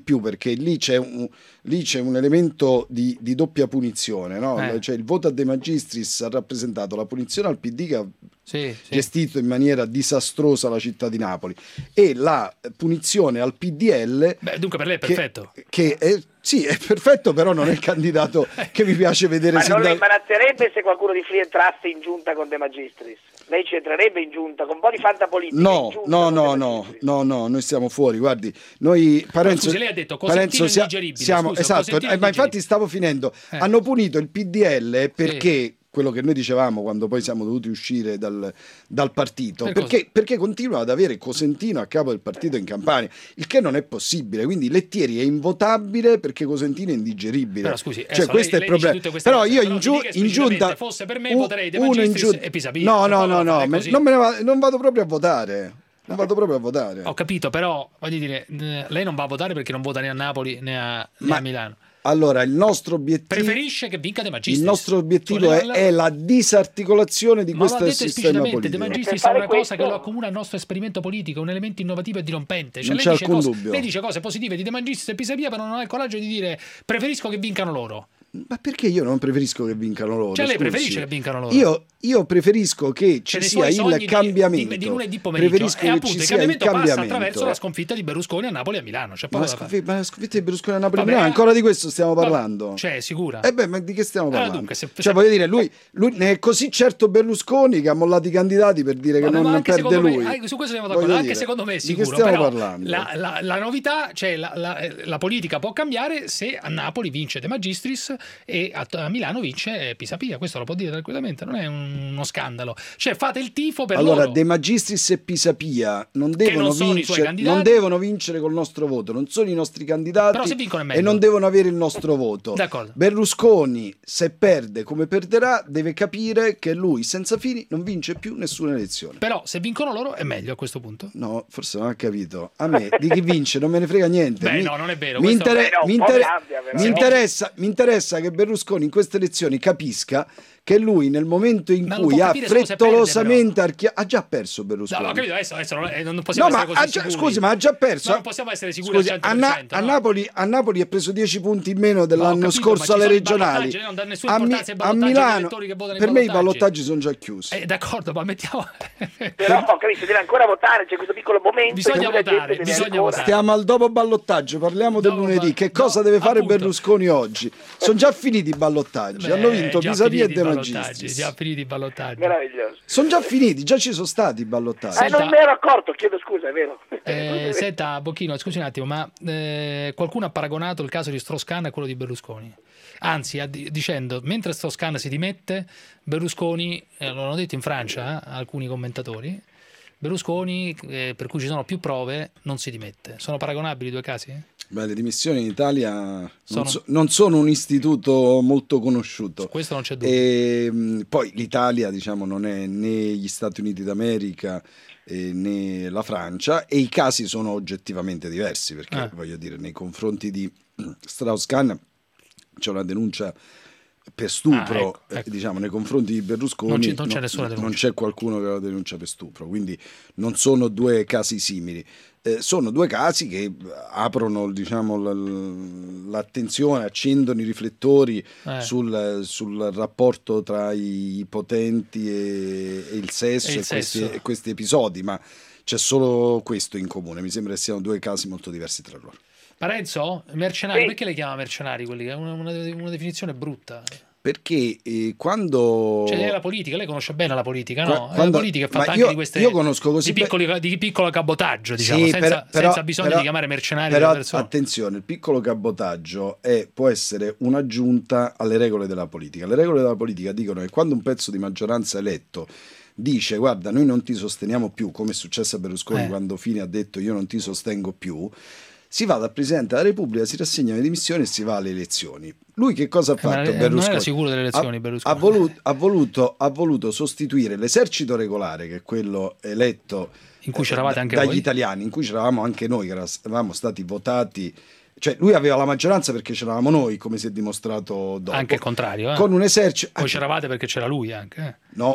Speaker 18: più, perché lì c'è un, lì c'è un elemento di, di doppia punizione, no?
Speaker 4: Eh.
Speaker 18: Cioè il voto a De Magistris ha rappresentato la punizione al P D che ha
Speaker 4: Sì, sì.
Speaker 18: gestito in maniera disastrosa la città di Napoli, e la punizione al P D L.
Speaker 4: Beh, dunque per lei è
Speaker 18: che-
Speaker 4: perfetto.
Speaker 18: Che, è, sì, è perfetto, però non è il candidato che mi piace vedere.
Speaker 1: Ma
Speaker 18: sin
Speaker 1: non le
Speaker 18: dal-
Speaker 1: imbarazzerebbe se qualcuno di Free entrasse in giunta con De Magistris? Lei ci entrerebbe in giunta con un po' di fantapolitica? in
Speaker 18: No,
Speaker 1: giunta
Speaker 18: no,
Speaker 1: con
Speaker 18: no,
Speaker 1: De
Speaker 18: no, no, no, noi stiamo fuori, guardi, noi Parenzo,
Speaker 4: scusi, lei ha detto Cosentino
Speaker 18: Parenzo sia-
Speaker 4: indigeribile,
Speaker 18: siamo,
Speaker 4: scusa,
Speaker 18: esatto,
Speaker 4: Cosentino
Speaker 18: eh, ma
Speaker 4: indigeribile.
Speaker 18: infatti stavo finendo,
Speaker 4: Eh.
Speaker 18: hanno punito il P D L perché, quello che noi dicevamo quando poi siamo dovuti uscire dal, dal partito,
Speaker 4: Per
Speaker 18: perché, perché continua ad avere Cosentino a capo del partito in Campania, il che non è possibile, quindi Lettieri è invotabile perché Cosentino è indigeribile.
Speaker 4: Però scusi,
Speaker 18: cioè
Speaker 4: adesso
Speaker 18: questo
Speaker 4: lei-
Speaker 18: è il
Speaker 4: lei dice
Speaker 18: problema.
Speaker 4: tutte queste
Speaker 18: Però
Speaker 4: cose,
Speaker 18: io
Speaker 4: però
Speaker 18: in,
Speaker 4: mi
Speaker 18: giu-
Speaker 4: dica
Speaker 18: in giunta
Speaker 4: esplicitamente, fosse per me
Speaker 18: u-
Speaker 4: voterei De
Speaker 18: uno in
Speaker 4: Magistris
Speaker 18: giu-
Speaker 4: e Pisapia.
Speaker 18: No,
Speaker 4: Per
Speaker 18: no,
Speaker 4: favore,
Speaker 18: no,
Speaker 4: non
Speaker 18: no,
Speaker 4: fare
Speaker 18: me-
Speaker 4: così.
Speaker 18: non, me ne va- non vado proprio a votare. Non vado proprio a votare.
Speaker 4: Ho capito, però voglio dire, eh, lei non va a votare perché non vota né a Napoli né a, né
Speaker 18: Ma-
Speaker 4: a Milano.
Speaker 18: Allora, il nostro obiettivo,
Speaker 4: Preferisce che vinca De Magistris.
Speaker 18: il nostro obiettivo
Speaker 4: Cioè,
Speaker 18: è,
Speaker 4: la-
Speaker 18: è la disarticolazione di
Speaker 4: Ma lo ha
Speaker 18: questo
Speaker 4: detto
Speaker 18: sistema
Speaker 4: esplicitamente, De
Speaker 18: politico.
Speaker 4: Magistris
Speaker 1: Per
Speaker 4: è una
Speaker 1: fare
Speaker 4: cosa che
Speaker 1: questo-
Speaker 4: lo accomuna al nostro esperimento politico, un elemento innovativo e dirompente. Cioè,
Speaker 18: Non
Speaker 4: lei,
Speaker 18: c'è
Speaker 4: dice
Speaker 18: alcun
Speaker 4: cose,
Speaker 18: dubbio.
Speaker 4: lei dice cose positive di De Magistris e Pisapia, però non ha il coraggio di dire preferisco che vincano loro.
Speaker 18: Ma perché io non preferisco che vincano loro?
Speaker 4: Cioè lei
Speaker 18: scusi?
Speaker 4: preferisce che vincano loro?
Speaker 18: Io, io preferisco che ci
Speaker 4: Cioè, nei
Speaker 18: sia
Speaker 4: suoi sogni
Speaker 18: il
Speaker 4: di-
Speaker 18: cambiamento.
Speaker 4: di, di lunedì pomeriggio.
Speaker 18: Preferisco
Speaker 4: E
Speaker 18: che
Speaker 4: appunto
Speaker 18: ci
Speaker 4: il
Speaker 18: sia il
Speaker 4: cambiamento passa
Speaker 18: cambiamento.
Speaker 4: attraverso la sconfitta di Berlusconi a Napoli e a Milano. C'è
Speaker 18: Ma
Speaker 4: poco
Speaker 18: la
Speaker 4: da fare.
Speaker 18: sconfitta, ma la sconfitta di Berlusconi a Napoli e
Speaker 4: Vabbè,
Speaker 18: Milano, ancora di questo stiamo
Speaker 4: vabbè,
Speaker 18: parlando?
Speaker 4: Cioè, sicura?
Speaker 18: Eh beh, ma di che stiamo
Speaker 4: Allora,
Speaker 18: parlando?
Speaker 4: dunque, se-
Speaker 18: cioè,
Speaker 4: se-
Speaker 18: voglio dire, lui, lui ne è così certo Berlusconi che ha mollato i candidati per dire che
Speaker 4: Vabbè, ma
Speaker 18: non
Speaker 4: anche
Speaker 18: perde
Speaker 4: secondo me-
Speaker 18: lui.
Speaker 4: anche su questo siamo
Speaker 18: Voglio
Speaker 4: d'accordo, anche
Speaker 18: dire,
Speaker 4: secondo me è
Speaker 18: di
Speaker 4: sicuro.
Speaker 18: che stiamo
Speaker 4: Però
Speaker 18: parlando?
Speaker 4: la, la- la novità, cioè la, la- la politica può cambiare se a Napoli vince De Magistris e a, a Milano vince Pisapia. Questo lo può dire tranquillamente, non è un- uno scandalo. Cioè fate il tifo per
Speaker 18: Allora,
Speaker 4: loro.
Speaker 18: De Magistris e Pisapia non devono,
Speaker 4: non sono i suoi
Speaker 18: vincere,
Speaker 4: candidati.
Speaker 18: non devono vincere col nostro voto, non sono i nostri candidati
Speaker 4: Però se vincono è meglio.
Speaker 18: e non devono avere il nostro voto.
Speaker 4: D'accordo.
Speaker 18: Berlusconi, se perde come perderà, deve capire che lui senza Fini non vince più nessuna elezione.
Speaker 4: Però se vincono loro è meglio a questo punto.
Speaker 18: No, forse non ha capito. A me di chi vince non me ne frega niente.
Speaker 4: Beh,
Speaker 18: mi,
Speaker 4: no, non è vero,
Speaker 18: Mi,
Speaker 4: questo-
Speaker 18: inter-
Speaker 1: Beh, no, un
Speaker 18: mi
Speaker 1: po'
Speaker 18: inter-
Speaker 1: cambia, però.
Speaker 18: mi interessa, mi interessa che Berlusconi in queste elezioni capisca che lui nel momento in
Speaker 4: Ma lo
Speaker 18: cui
Speaker 4: può
Speaker 18: ha
Speaker 4: capire solo se
Speaker 18: frettolosamente archia- ha già perso
Speaker 4: No,
Speaker 18: Berlusconi.
Speaker 4: ho capito, adesso, adesso non, è- non possiamo
Speaker 18: No, ma
Speaker 4: essere così
Speaker 18: ha già-
Speaker 4: sicuri.
Speaker 18: scusi, ma ha già perso.
Speaker 4: Ma non possiamo essere sicuri
Speaker 18: Scusi,
Speaker 4: al cento
Speaker 18: a,
Speaker 4: per
Speaker 18: Na-
Speaker 4: cento,
Speaker 18: a
Speaker 4: no?
Speaker 18: Napoli, a Napoli ha preso dieci punti in meno dell'anno
Speaker 4: No, ho capito, ma
Speaker 18: scorso
Speaker 4: ci
Speaker 18: alle
Speaker 4: sono i
Speaker 18: regionali.
Speaker 4: ballottaggi, lei non dà nessuna
Speaker 18: A, Mi-
Speaker 4: importanza ai
Speaker 18: a
Speaker 4: ballottaggi agli
Speaker 18: Milano,
Speaker 4: elettori che votano i
Speaker 18: per me i
Speaker 4: ballottaggi.
Speaker 18: ballottaggi sono già chiusi.
Speaker 4: Eh, d'accordo, ma mettiamo.
Speaker 1: Però ho capito, deve ancora votare, c'è questo piccolo momento
Speaker 4: Bisogna
Speaker 1: in cui la gente
Speaker 4: votare,
Speaker 1: deve
Speaker 4: bisogna
Speaker 1: ancora-
Speaker 4: votare.
Speaker 18: Stiamo al dopo ballottaggio, parliamo del
Speaker 4: Dopo
Speaker 18: lunedì.
Speaker 4: ba-
Speaker 18: Che cosa
Speaker 4: no,
Speaker 18: deve fare
Speaker 4: appunto.
Speaker 18: Berlusconi oggi? Sono già finiti i ballottaggi, hanno
Speaker 4: Beh,
Speaker 18: vinto
Speaker 4: già
Speaker 18: Pisapia e
Speaker 4: finiti
Speaker 18: De
Speaker 4: i ballottaggi,
Speaker 18: Magistris.
Speaker 4: già finiti i ballottaggi.
Speaker 1: Meraviglioso.
Speaker 18: Sono già finiti, già ci sono stati i ballottaggi.
Speaker 1: Eh, non me ero accorto, chiedo scusa, è vero.
Speaker 4: Eh, senta, Bocchino, scusi un attimo, ma eh, qualcuno ha paragonato il caso di Strauss-Kahn a quello di Berlusconi? Anzi, ha di- dicendo, mentre Strauss-Kahn si dimette, Berlusconi, eh, lo hanno detto in Francia eh, alcuni commentatori, Berlusconi, eh, per cui ci sono più prove, non si dimette. Sono paragonabili i due casi?
Speaker 18: Beh, le dimissioni in Italia non,
Speaker 4: Sono-
Speaker 18: so- non sono un istituto molto conosciuto.
Speaker 4: Questo non c'è dubbio.
Speaker 18: E, mh, poi l'Italia, diciamo, non è né gli Stati Uniti d'America eh, né la Francia, e i casi sono oggettivamente diversi, perché
Speaker 4: Eh.
Speaker 18: voglio dire, nei confronti di Strauss-Kahn c'è una denuncia per stupro,
Speaker 4: Ah, ecco,
Speaker 18: eh,
Speaker 4: ecco.
Speaker 18: diciamo, nei confronti di Berlusconi
Speaker 4: Non c'è- non c'è
Speaker 18: no-
Speaker 4: nessuna denuncia.
Speaker 18: non c'è qualcuno che ha la denuncia per stupro, quindi non sono due casi simili. Eh, sono due casi che aprono, diciamo, l- l'attenzione, accendono i riflettori
Speaker 4: Eh.
Speaker 18: sul, sul rapporto tra i potenti e, e il sesso
Speaker 4: E
Speaker 18: e,
Speaker 4: il
Speaker 18: questi,
Speaker 4: sesso.
Speaker 18: e questi episodi, ma c'è solo questo in comune. Mi sembra che siano due casi molto diversi tra loro.
Speaker 4: Parenzo, mercenari,
Speaker 1: Sì.
Speaker 4: perché le chiama mercenari quelli? È una, una- una definizione brutta.
Speaker 18: Perché eh, quando...
Speaker 4: Cioè, lei è la politica, lei conosce bene la politica,
Speaker 18: Qua-
Speaker 4: no? È
Speaker 18: quando-
Speaker 4: la politica è fatta
Speaker 18: ma
Speaker 4: anche
Speaker 18: io-
Speaker 4: di queste
Speaker 18: io conosco così
Speaker 4: di,
Speaker 18: be-
Speaker 4: piccoli, di piccolo cabotaggio, diciamo,
Speaker 18: Sì,
Speaker 4: senza,
Speaker 18: per- però-
Speaker 4: senza bisogno
Speaker 18: però-
Speaker 4: di chiamare mercenari
Speaker 18: Però
Speaker 4: le persone.
Speaker 18: attenzione, il piccolo cabotaggio è, può essere un'aggiunta alle regole della politica. Le regole della politica dicono che quando un pezzo di maggioranza eletto dice guarda noi non ti sosteniamo più, come è successo a Berlusconi
Speaker 4: Eh.
Speaker 18: quando Fini ha detto io non ti sostengo più, si va dal Presidente della Repubblica, si rassegna le dimissioni e si va alle elezioni. Lui che cosa ha
Speaker 4: Eh, ma
Speaker 18: fatto
Speaker 4: non
Speaker 18: Berlusconi?
Speaker 4: era sicuro delle elezioni
Speaker 18: ha,
Speaker 4: Berlusconi.
Speaker 18: ha voluto, ha, voluto, ha voluto sostituire l'esercito regolare, che è quello eletto
Speaker 4: In cui
Speaker 18: eh,
Speaker 4: c'eravate
Speaker 18: da-
Speaker 4: anche
Speaker 18: dagli
Speaker 4: voi?
Speaker 18: italiani, in cui c'eravamo anche noi, che eravamo stati votati. Cioè lui aveva la maggioranza perché c'eravamo noi, come si è dimostrato dopo.
Speaker 4: Anche il contrario, eh?
Speaker 18: Con un esercito...
Speaker 4: Poi c'eravate perché c'era lui anche. eh.
Speaker 18: No,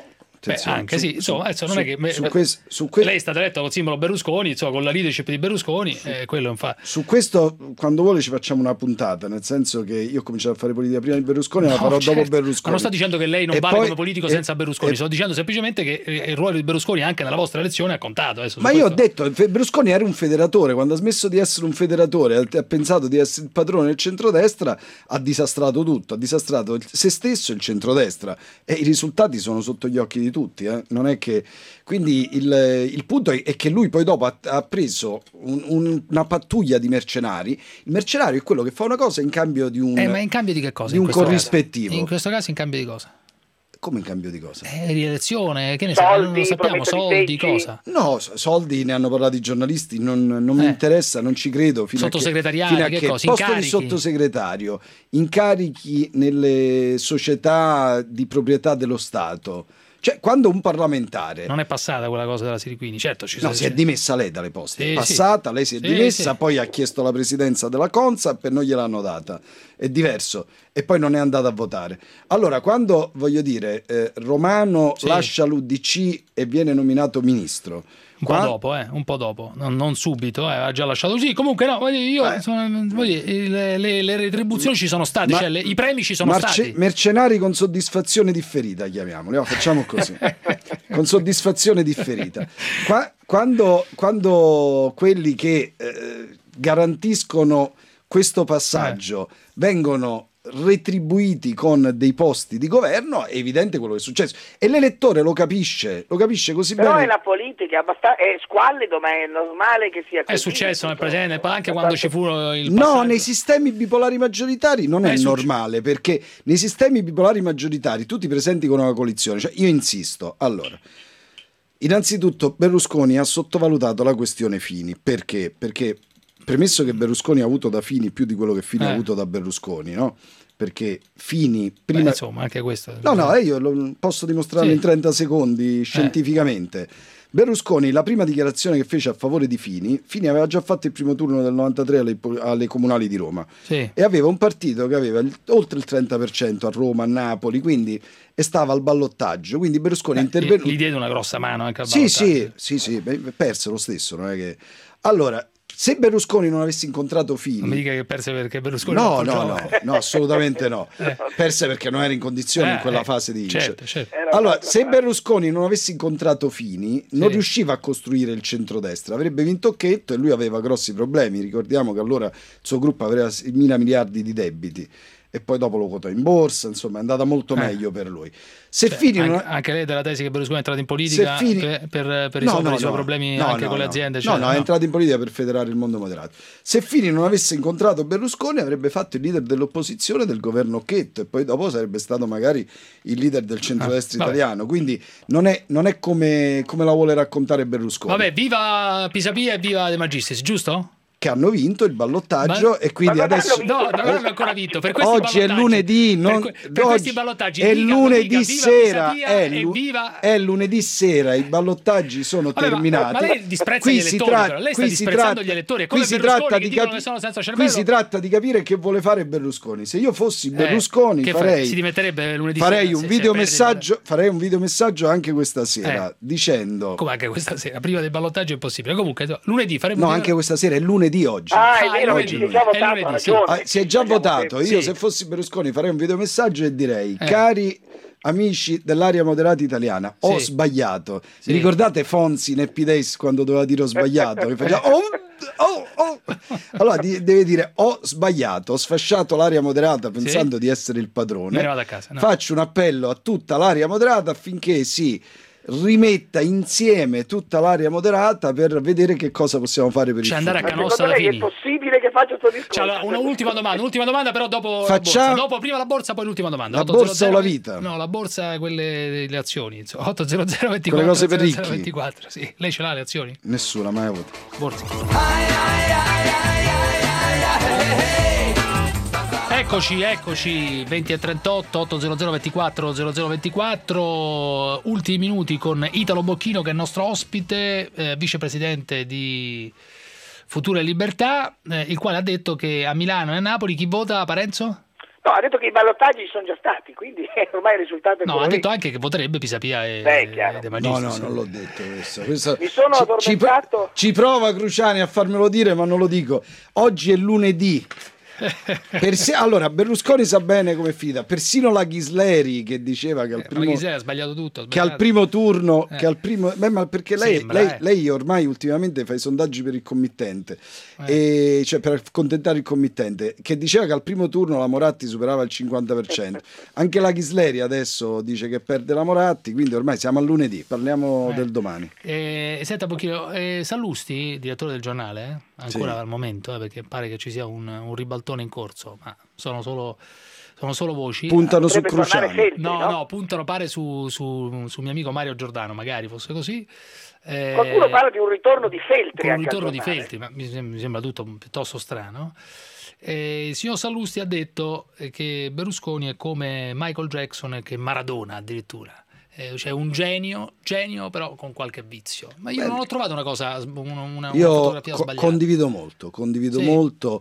Speaker 18: attenzione.
Speaker 4: Beh, anche
Speaker 18: su,
Speaker 4: sì, insomma, adesso non
Speaker 18: su,
Speaker 4: è che me,
Speaker 18: su quest, su que-
Speaker 4: lei è stata eletta col simbolo Berlusconi, insomma, con la leadership di Berlusconi, eh, quello fa.
Speaker 18: Su questo, quando vuole, ci facciamo una puntata, nel senso che io ho cominciato a fare politica prima di Berlusconi e
Speaker 4: No,
Speaker 18: la farò
Speaker 4: certo.
Speaker 18: dopo Berlusconi.
Speaker 4: Ma non sto dicendo che lei non
Speaker 18: E
Speaker 4: vale
Speaker 18: poi-
Speaker 4: come politico
Speaker 18: e-
Speaker 4: senza Berlusconi,
Speaker 18: e-
Speaker 4: sto dicendo semplicemente che il ruolo di Berlusconi anche nella vostra elezione ha contato. Adesso,
Speaker 18: Ma
Speaker 4: su
Speaker 18: io ho
Speaker 4: questo-
Speaker 18: detto, Fe- Berlusconi era un federatore, quando ha smesso di essere un federatore, ha, ha pensato di essere il padrone del centrodestra, ha disastrato tutto, ha disastrato il- se stesso e il centrodestra, e i risultati sono sotto gli occhi di tutti, eh. Non è che... Quindi il, il punto è, è che lui poi dopo ha, ha preso un- un- una pattuglia di mercenari. Il mercenario è quello che fa una cosa in cambio di un,
Speaker 4: Eh, ma in cambio di che cosa?
Speaker 18: di
Speaker 4: in
Speaker 18: un
Speaker 4: questo caso?
Speaker 18: corrispettivo.
Speaker 4: In questo caso in cambio di cosa?
Speaker 18: Come in cambio di cosa?
Speaker 4: Eh, rielezione, che ne
Speaker 1: Soldi,
Speaker 4: sai, non lo sappiamo,
Speaker 1: promettere
Speaker 4: soldi,
Speaker 1: seggi.
Speaker 4: cosa?
Speaker 18: No, s- soldi ne hanno parlato i giornalisti, non, non mi
Speaker 4: Eh.
Speaker 18: interessa, non ci credo. Fino a che,
Speaker 4: Sottosegretariati,
Speaker 18: fino a
Speaker 4: che
Speaker 18: che
Speaker 4: cosa?
Speaker 18: posto
Speaker 4: Incarichi?
Speaker 18: di sottosegretario, incarichi nelle società di proprietà dello Stato. Cioè, quando un parlamentare...
Speaker 4: Non è passata quella cosa della Siriquini, certo. Ci
Speaker 18: No,
Speaker 4: sono-
Speaker 18: si è dimessa lei dalle poste,
Speaker 4: Sì,
Speaker 18: è passata,
Speaker 4: sì.
Speaker 18: lei si è
Speaker 4: Sì,
Speaker 18: dimessa,
Speaker 4: sì.
Speaker 18: poi ha chiesto la presidenza della Consap e non gliel'hanno data, è diverso, e poi non è andata a votare. Allora, quando, voglio dire, eh, Romano
Speaker 4: Sì.
Speaker 18: lascia l'U D C e viene nominato ministro,
Speaker 4: Un po'
Speaker 18: qua-
Speaker 4: dopo, eh, un po' dopo, non, non subito, eh, ha già lasciato così. Comunque, no, voglio dire, io, sono- voglio dire, le, le- le retribuzioni ci sono state,
Speaker 18: Ma-
Speaker 4: cioè le- i premi ci sono
Speaker 18: Marce-
Speaker 4: stati.
Speaker 18: mercenari con soddisfazione differita, chiamiamoli, no, facciamo così, con soddisfazione differita. Qua- quando, quando quelli che eh, garantiscono questo passaggio vengono retribuiti con dei posti di governo, è evidente quello che è successo, e l'elettore lo capisce, lo capisce così
Speaker 1: Però
Speaker 18: bene.
Speaker 1: è la politica, è, abbast- è squallido, ma è normale che sia così.
Speaker 4: È successo nel presente, anche quando ci fu il
Speaker 18: No,
Speaker 4: passaggio.
Speaker 18: nei sistemi bipolari maggioritari non è,
Speaker 4: È succe-
Speaker 18: normale, perché nei sistemi bipolari maggioritari tu ti presenti con una coalizione. Cioè, io insisto, allora, innanzitutto Berlusconi ha sottovalutato la questione Fini. Perché? Perché premesso che Berlusconi ha avuto da Fini più di quello che Fini
Speaker 4: Eh.
Speaker 18: ha avuto da Berlusconi, no? Perché Fini
Speaker 4: Beh,
Speaker 18: prima...
Speaker 4: insomma, anche questo.
Speaker 18: No, no, eh, io lo posso dimostrarlo
Speaker 4: Sì.
Speaker 18: in trenta secondi scientificamente. Berlusconi, la prima dichiarazione che fece a favore di Fini, Fini aveva già fatto il primo turno del novantatré alle, alle comunali di Roma
Speaker 4: Sì.
Speaker 18: e aveva un partito che aveva il- oltre il trenta per cento a Roma, a Napoli, quindi e stava al ballottaggio. Quindi Berlusconi è
Speaker 4: Gli,
Speaker 18: intervenuto.
Speaker 4: gli diede una grossa mano anche al
Speaker 18: Sì,
Speaker 4: ballottaggio.
Speaker 18: sì, sì, sì, beh, perse lo stesso, non è che... Allora, se Berlusconi non avesse incontrato Fini...
Speaker 4: Non mi dica che perse perché Berlusconi
Speaker 18: No,
Speaker 4: era un po'
Speaker 18: no, no,
Speaker 4: giovane.
Speaker 18: no, assolutamente no.
Speaker 4: Eh.
Speaker 18: Perse perché non era in condizione in
Speaker 4: Eh,
Speaker 18: quella
Speaker 4: eh,
Speaker 18: fase di vincere.
Speaker 4: certo, certo.
Speaker 18: Allora, se Berlusconi non avesse incontrato Fini, non
Speaker 4: Sì.
Speaker 18: riusciva a costruire il centrodestra, avrebbe vinto Occhetto e lui aveva grossi problemi. Ricordiamo che allora il suo gruppo aveva mille miliardi di debiti e poi dopo lo quotò in borsa, insomma è andata molto
Speaker 4: Eh.
Speaker 18: meglio per lui. Se
Speaker 4: Cioè,
Speaker 18: Fini non...
Speaker 4: anche, anche lei della tesi che Berlusconi è entrato in politica
Speaker 18: Se Fini-
Speaker 4: per, per, per
Speaker 18: No,
Speaker 4: risolvere
Speaker 18: no,
Speaker 4: i suoi
Speaker 18: no.
Speaker 4: problemi
Speaker 18: No,
Speaker 4: anche
Speaker 18: no,
Speaker 4: con le
Speaker 18: no.
Speaker 4: aziende.
Speaker 18: No,
Speaker 4: cioè,
Speaker 18: no, è entrato in politica per federare il mondo moderato. Se Fini non avesse incontrato Berlusconi avrebbe fatto il leader dell'opposizione del governo Occhetto e poi dopo sarebbe stato magari il leader del centrodestra
Speaker 4: Ah, vabbè.
Speaker 18: italiano. Quindi non è, non è come, come la vuole raccontare Berlusconi.
Speaker 4: Vabbè, viva Pisapia e viva De Magistris, giusto?
Speaker 18: Che hanno vinto il ballottaggio
Speaker 4: Ma-
Speaker 18: e quindi
Speaker 4: Ma non
Speaker 18: adesso...
Speaker 4: hanno vinto, No, non hanno ancora vinto. Per questi
Speaker 18: Oggi è
Speaker 4: ballottaggi-
Speaker 18: lunedì,
Speaker 4: per
Speaker 18: non,
Speaker 4: que- per
Speaker 18: oggi
Speaker 4: questi ballottaggi
Speaker 18: è
Speaker 4: dica-
Speaker 18: lunedì
Speaker 4: dica viva
Speaker 18: sera,
Speaker 4: Pisapia
Speaker 18: è,
Speaker 4: e
Speaker 18: lu-
Speaker 4: viva-
Speaker 18: è lunedì sera, i ballottaggi sono
Speaker 4: Vabbè, ma-
Speaker 18: terminati.
Speaker 4: ma lei disprezza
Speaker 18: Qui
Speaker 4: gli
Speaker 18: si
Speaker 4: elettori,
Speaker 18: tra-
Speaker 4: però. Lei sta
Speaker 18: qui si
Speaker 4: disprezzando
Speaker 18: tratta-
Speaker 4: gli elettori, è come
Speaker 18: qui si
Speaker 4: Berlusconi
Speaker 18: tratta
Speaker 4: che
Speaker 18: di
Speaker 4: dicono
Speaker 18: capi-
Speaker 4: che sono senza
Speaker 18: Qui
Speaker 4: cervello.
Speaker 18: si tratta di capire che vuole fare Berlusconi. Se io fossi Berlusconi
Speaker 4: Eh, che fa-
Speaker 18: farei,
Speaker 4: si dimetterebbe lunedì
Speaker 18: farei
Speaker 4: sera,
Speaker 18: un
Speaker 4: se- se
Speaker 18: videomessaggio, farei un videomessaggio anche questa sera
Speaker 4: Eh.
Speaker 18: dicendo
Speaker 4: Come anche questa sera, prima del ballottaggio è impossibile. Comunque, lunedì faremo
Speaker 18: no,
Speaker 4: un-
Speaker 18: anche questa sera è lunedì oggi.
Speaker 1: Ah, è
Speaker 4: Ah,
Speaker 1: vero,
Speaker 4: è
Speaker 1: si
Speaker 4: lunedì.
Speaker 1: è già
Speaker 4: È
Speaker 1: votato, ha
Speaker 4: lunedì, sì.
Speaker 1: ragione.
Speaker 18: Ah, si è già
Speaker 1: Abbiamo
Speaker 18: votato.
Speaker 1: detto.
Speaker 18: Io
Speaker 4: Sì.
Speaker 18: se fossi Berlusconi farei un videomessaggio e direi
Speaker 4: Eh.
Speaker 18: cari amici dell'area moderata italiana, ho
Speaker 4: Sì.
Speaker 18: sbagliato.
Speaker 4: Sì.
Speaker 18: Vi ricordate Fonzi in Happy Days quando doveva dire ho sbagliato? Che faceva, oh, oh, oh. Allora di- deve dire ho sbagliato, ho sfasciato l'area moderata pensando di essere il
Speaker 4: Me ne
Speaker 18: padrone.
Speaker 4: vado a casa. no.
Speaker 18: Faccio un appello a tutta l'area moderata affinché si rimetta insieme tutta l'area moderata per vedere che cosa possiamo fare per il
Speaker 4: Cioè, andare a
Speaker 18: futuro.
Speaker 1: Ma
Speaker 4: Canossa
Speaker 1: secondo
Speaker 4: alla
Speaker 1: lei è
Speaker 4: fine.
Speaker 1: possibile che faccia questo discorso?
Speaker 4: Cioè, allora, una ultima domanda, un'ultima domanda, però dopo
Speaker 18: Facciamo-
Speaker 4: la borsa. Dopo prima la borsa, poi l'ultima domanda.
Speaker 18: La
Speaker 4: ottocento
Speaker 18: borsa o la vita?
Speaker 4: No, la borsa, quelle delle azioni. insomma, ottocento ventiquattro
Speaker 18: Quelle cose per
Speaker 4: zero zero
Speaker 18: ricchi.
Speaker 4: ventiquattro, sì. Lei ce l'ha le azioni?
Speaker 18: Nessuna mai avuto.
Speaker 4: Borsa. Eccoci, eccoci, venti e trentotto, ottocento ventiquattro zero zero ventiquattro, ultimi minuti con Italo Bocchino che è il nostro ospite, eh, vicepresidente di Futura e Libertà, eh, il quale ha detto che a Milano e a Napoli chi vota, Parenzo?
Speaker 1: No, ha detto che i ballottaggi ci sono già stati, quindi ormai il risultato è
Speaker 4: No,
Speaker 1: quello
Speaker 4: ha
Speaker 1: lì.
Speaker 4: detto anche che voterebbe Pisapia e,
Speaker 1: Beh, chiaro.
Speaker 4: e De
Speaker 18: No,
Speaker 4: Magistris.
Speaker 18: no, non l'ho detto questo. Questo-
Speaker 1: Mi sono
Speaker 18: ci, ci,
Speaker 1: addormentato.
Speaker 18: ci prova Cruciani a farmelo dire, ma non lo dico. Oggi è lunedì. Persi- allora, Berlusconi sa bene come fida. Persino la Ghisleri che diceva che al
Speaker 4: Ma
Speaker 18: primo,
Speaker 4: Ghisè ha sbagliato tutto. ha
Speaker 18: che al
Speaker 4: sbagliato.
Speaker 18: primo turno,
Speaker 4: Eh.
Speaker 18: che al primo, beh, ma perché lei,
Speaker 4: Sembra,
Speaker 18: lei,
Speaker 4: eh.
Speaker 18: lei ormai ultimamente fa i sondaggi per il committente,
Speaker 4: Eh.
Speaker 18: e, cioè per accontentare il committente, che diceva che al primo turno la Moratti superava il cinquanta per cento. Anche la Ghisleri adesso dice che perde la Moratti, quindi ormai siamo a lunedì, parliamo
Speaker 4: Eh.
Speaker 18: del domani.
Speaker 4: Eh, senta un pochino, eh, Sallusti, direttore del giornale, eh? ancora
Speaker 18: Sì.
Speaker 4: al momento, eh, perché pare che ci sia un, un ribaltone in corso, ma sono solo, sono solo voci.
Speaker 18: Puntano su
Speaker 1: Potrebbe tornare
Speaker 18: Cruciani.
Speaker 1: Feltri,
Speaker 4: No,
Speaker 1: no?
Speaker 4: no, puntano pare su, su, su mio amico Mario Giordano, magari fosse così. Eh,
Speaker 1: Qualcuno parla di un ritorno di Feltri.
Speaker 4: con un
Speaker 1: anche al
Speaker 4: ritorno di
Speaker 1: giornale.
Speaker 4: Feltri, ma mi sem- mi sembra tutto piuttosto strano. Eh, il signor Sallusti ha detto eh, che Berlusconi è come Michael Jackson e che Maradona addirittura. Eh, cioè un genio, genio però con qualche vizio. Ma io
Speaker 18: Beh,
Speaker 4: non ho trovato una cosa, una, una
Speaker 18: Io
Speaker 4: fotografia
Speaker 18: co-
Speaker 4: sbagliata.
Speaker 18: condivido molto, condivido
Speaker 4: Sì.
Speaker 18: molto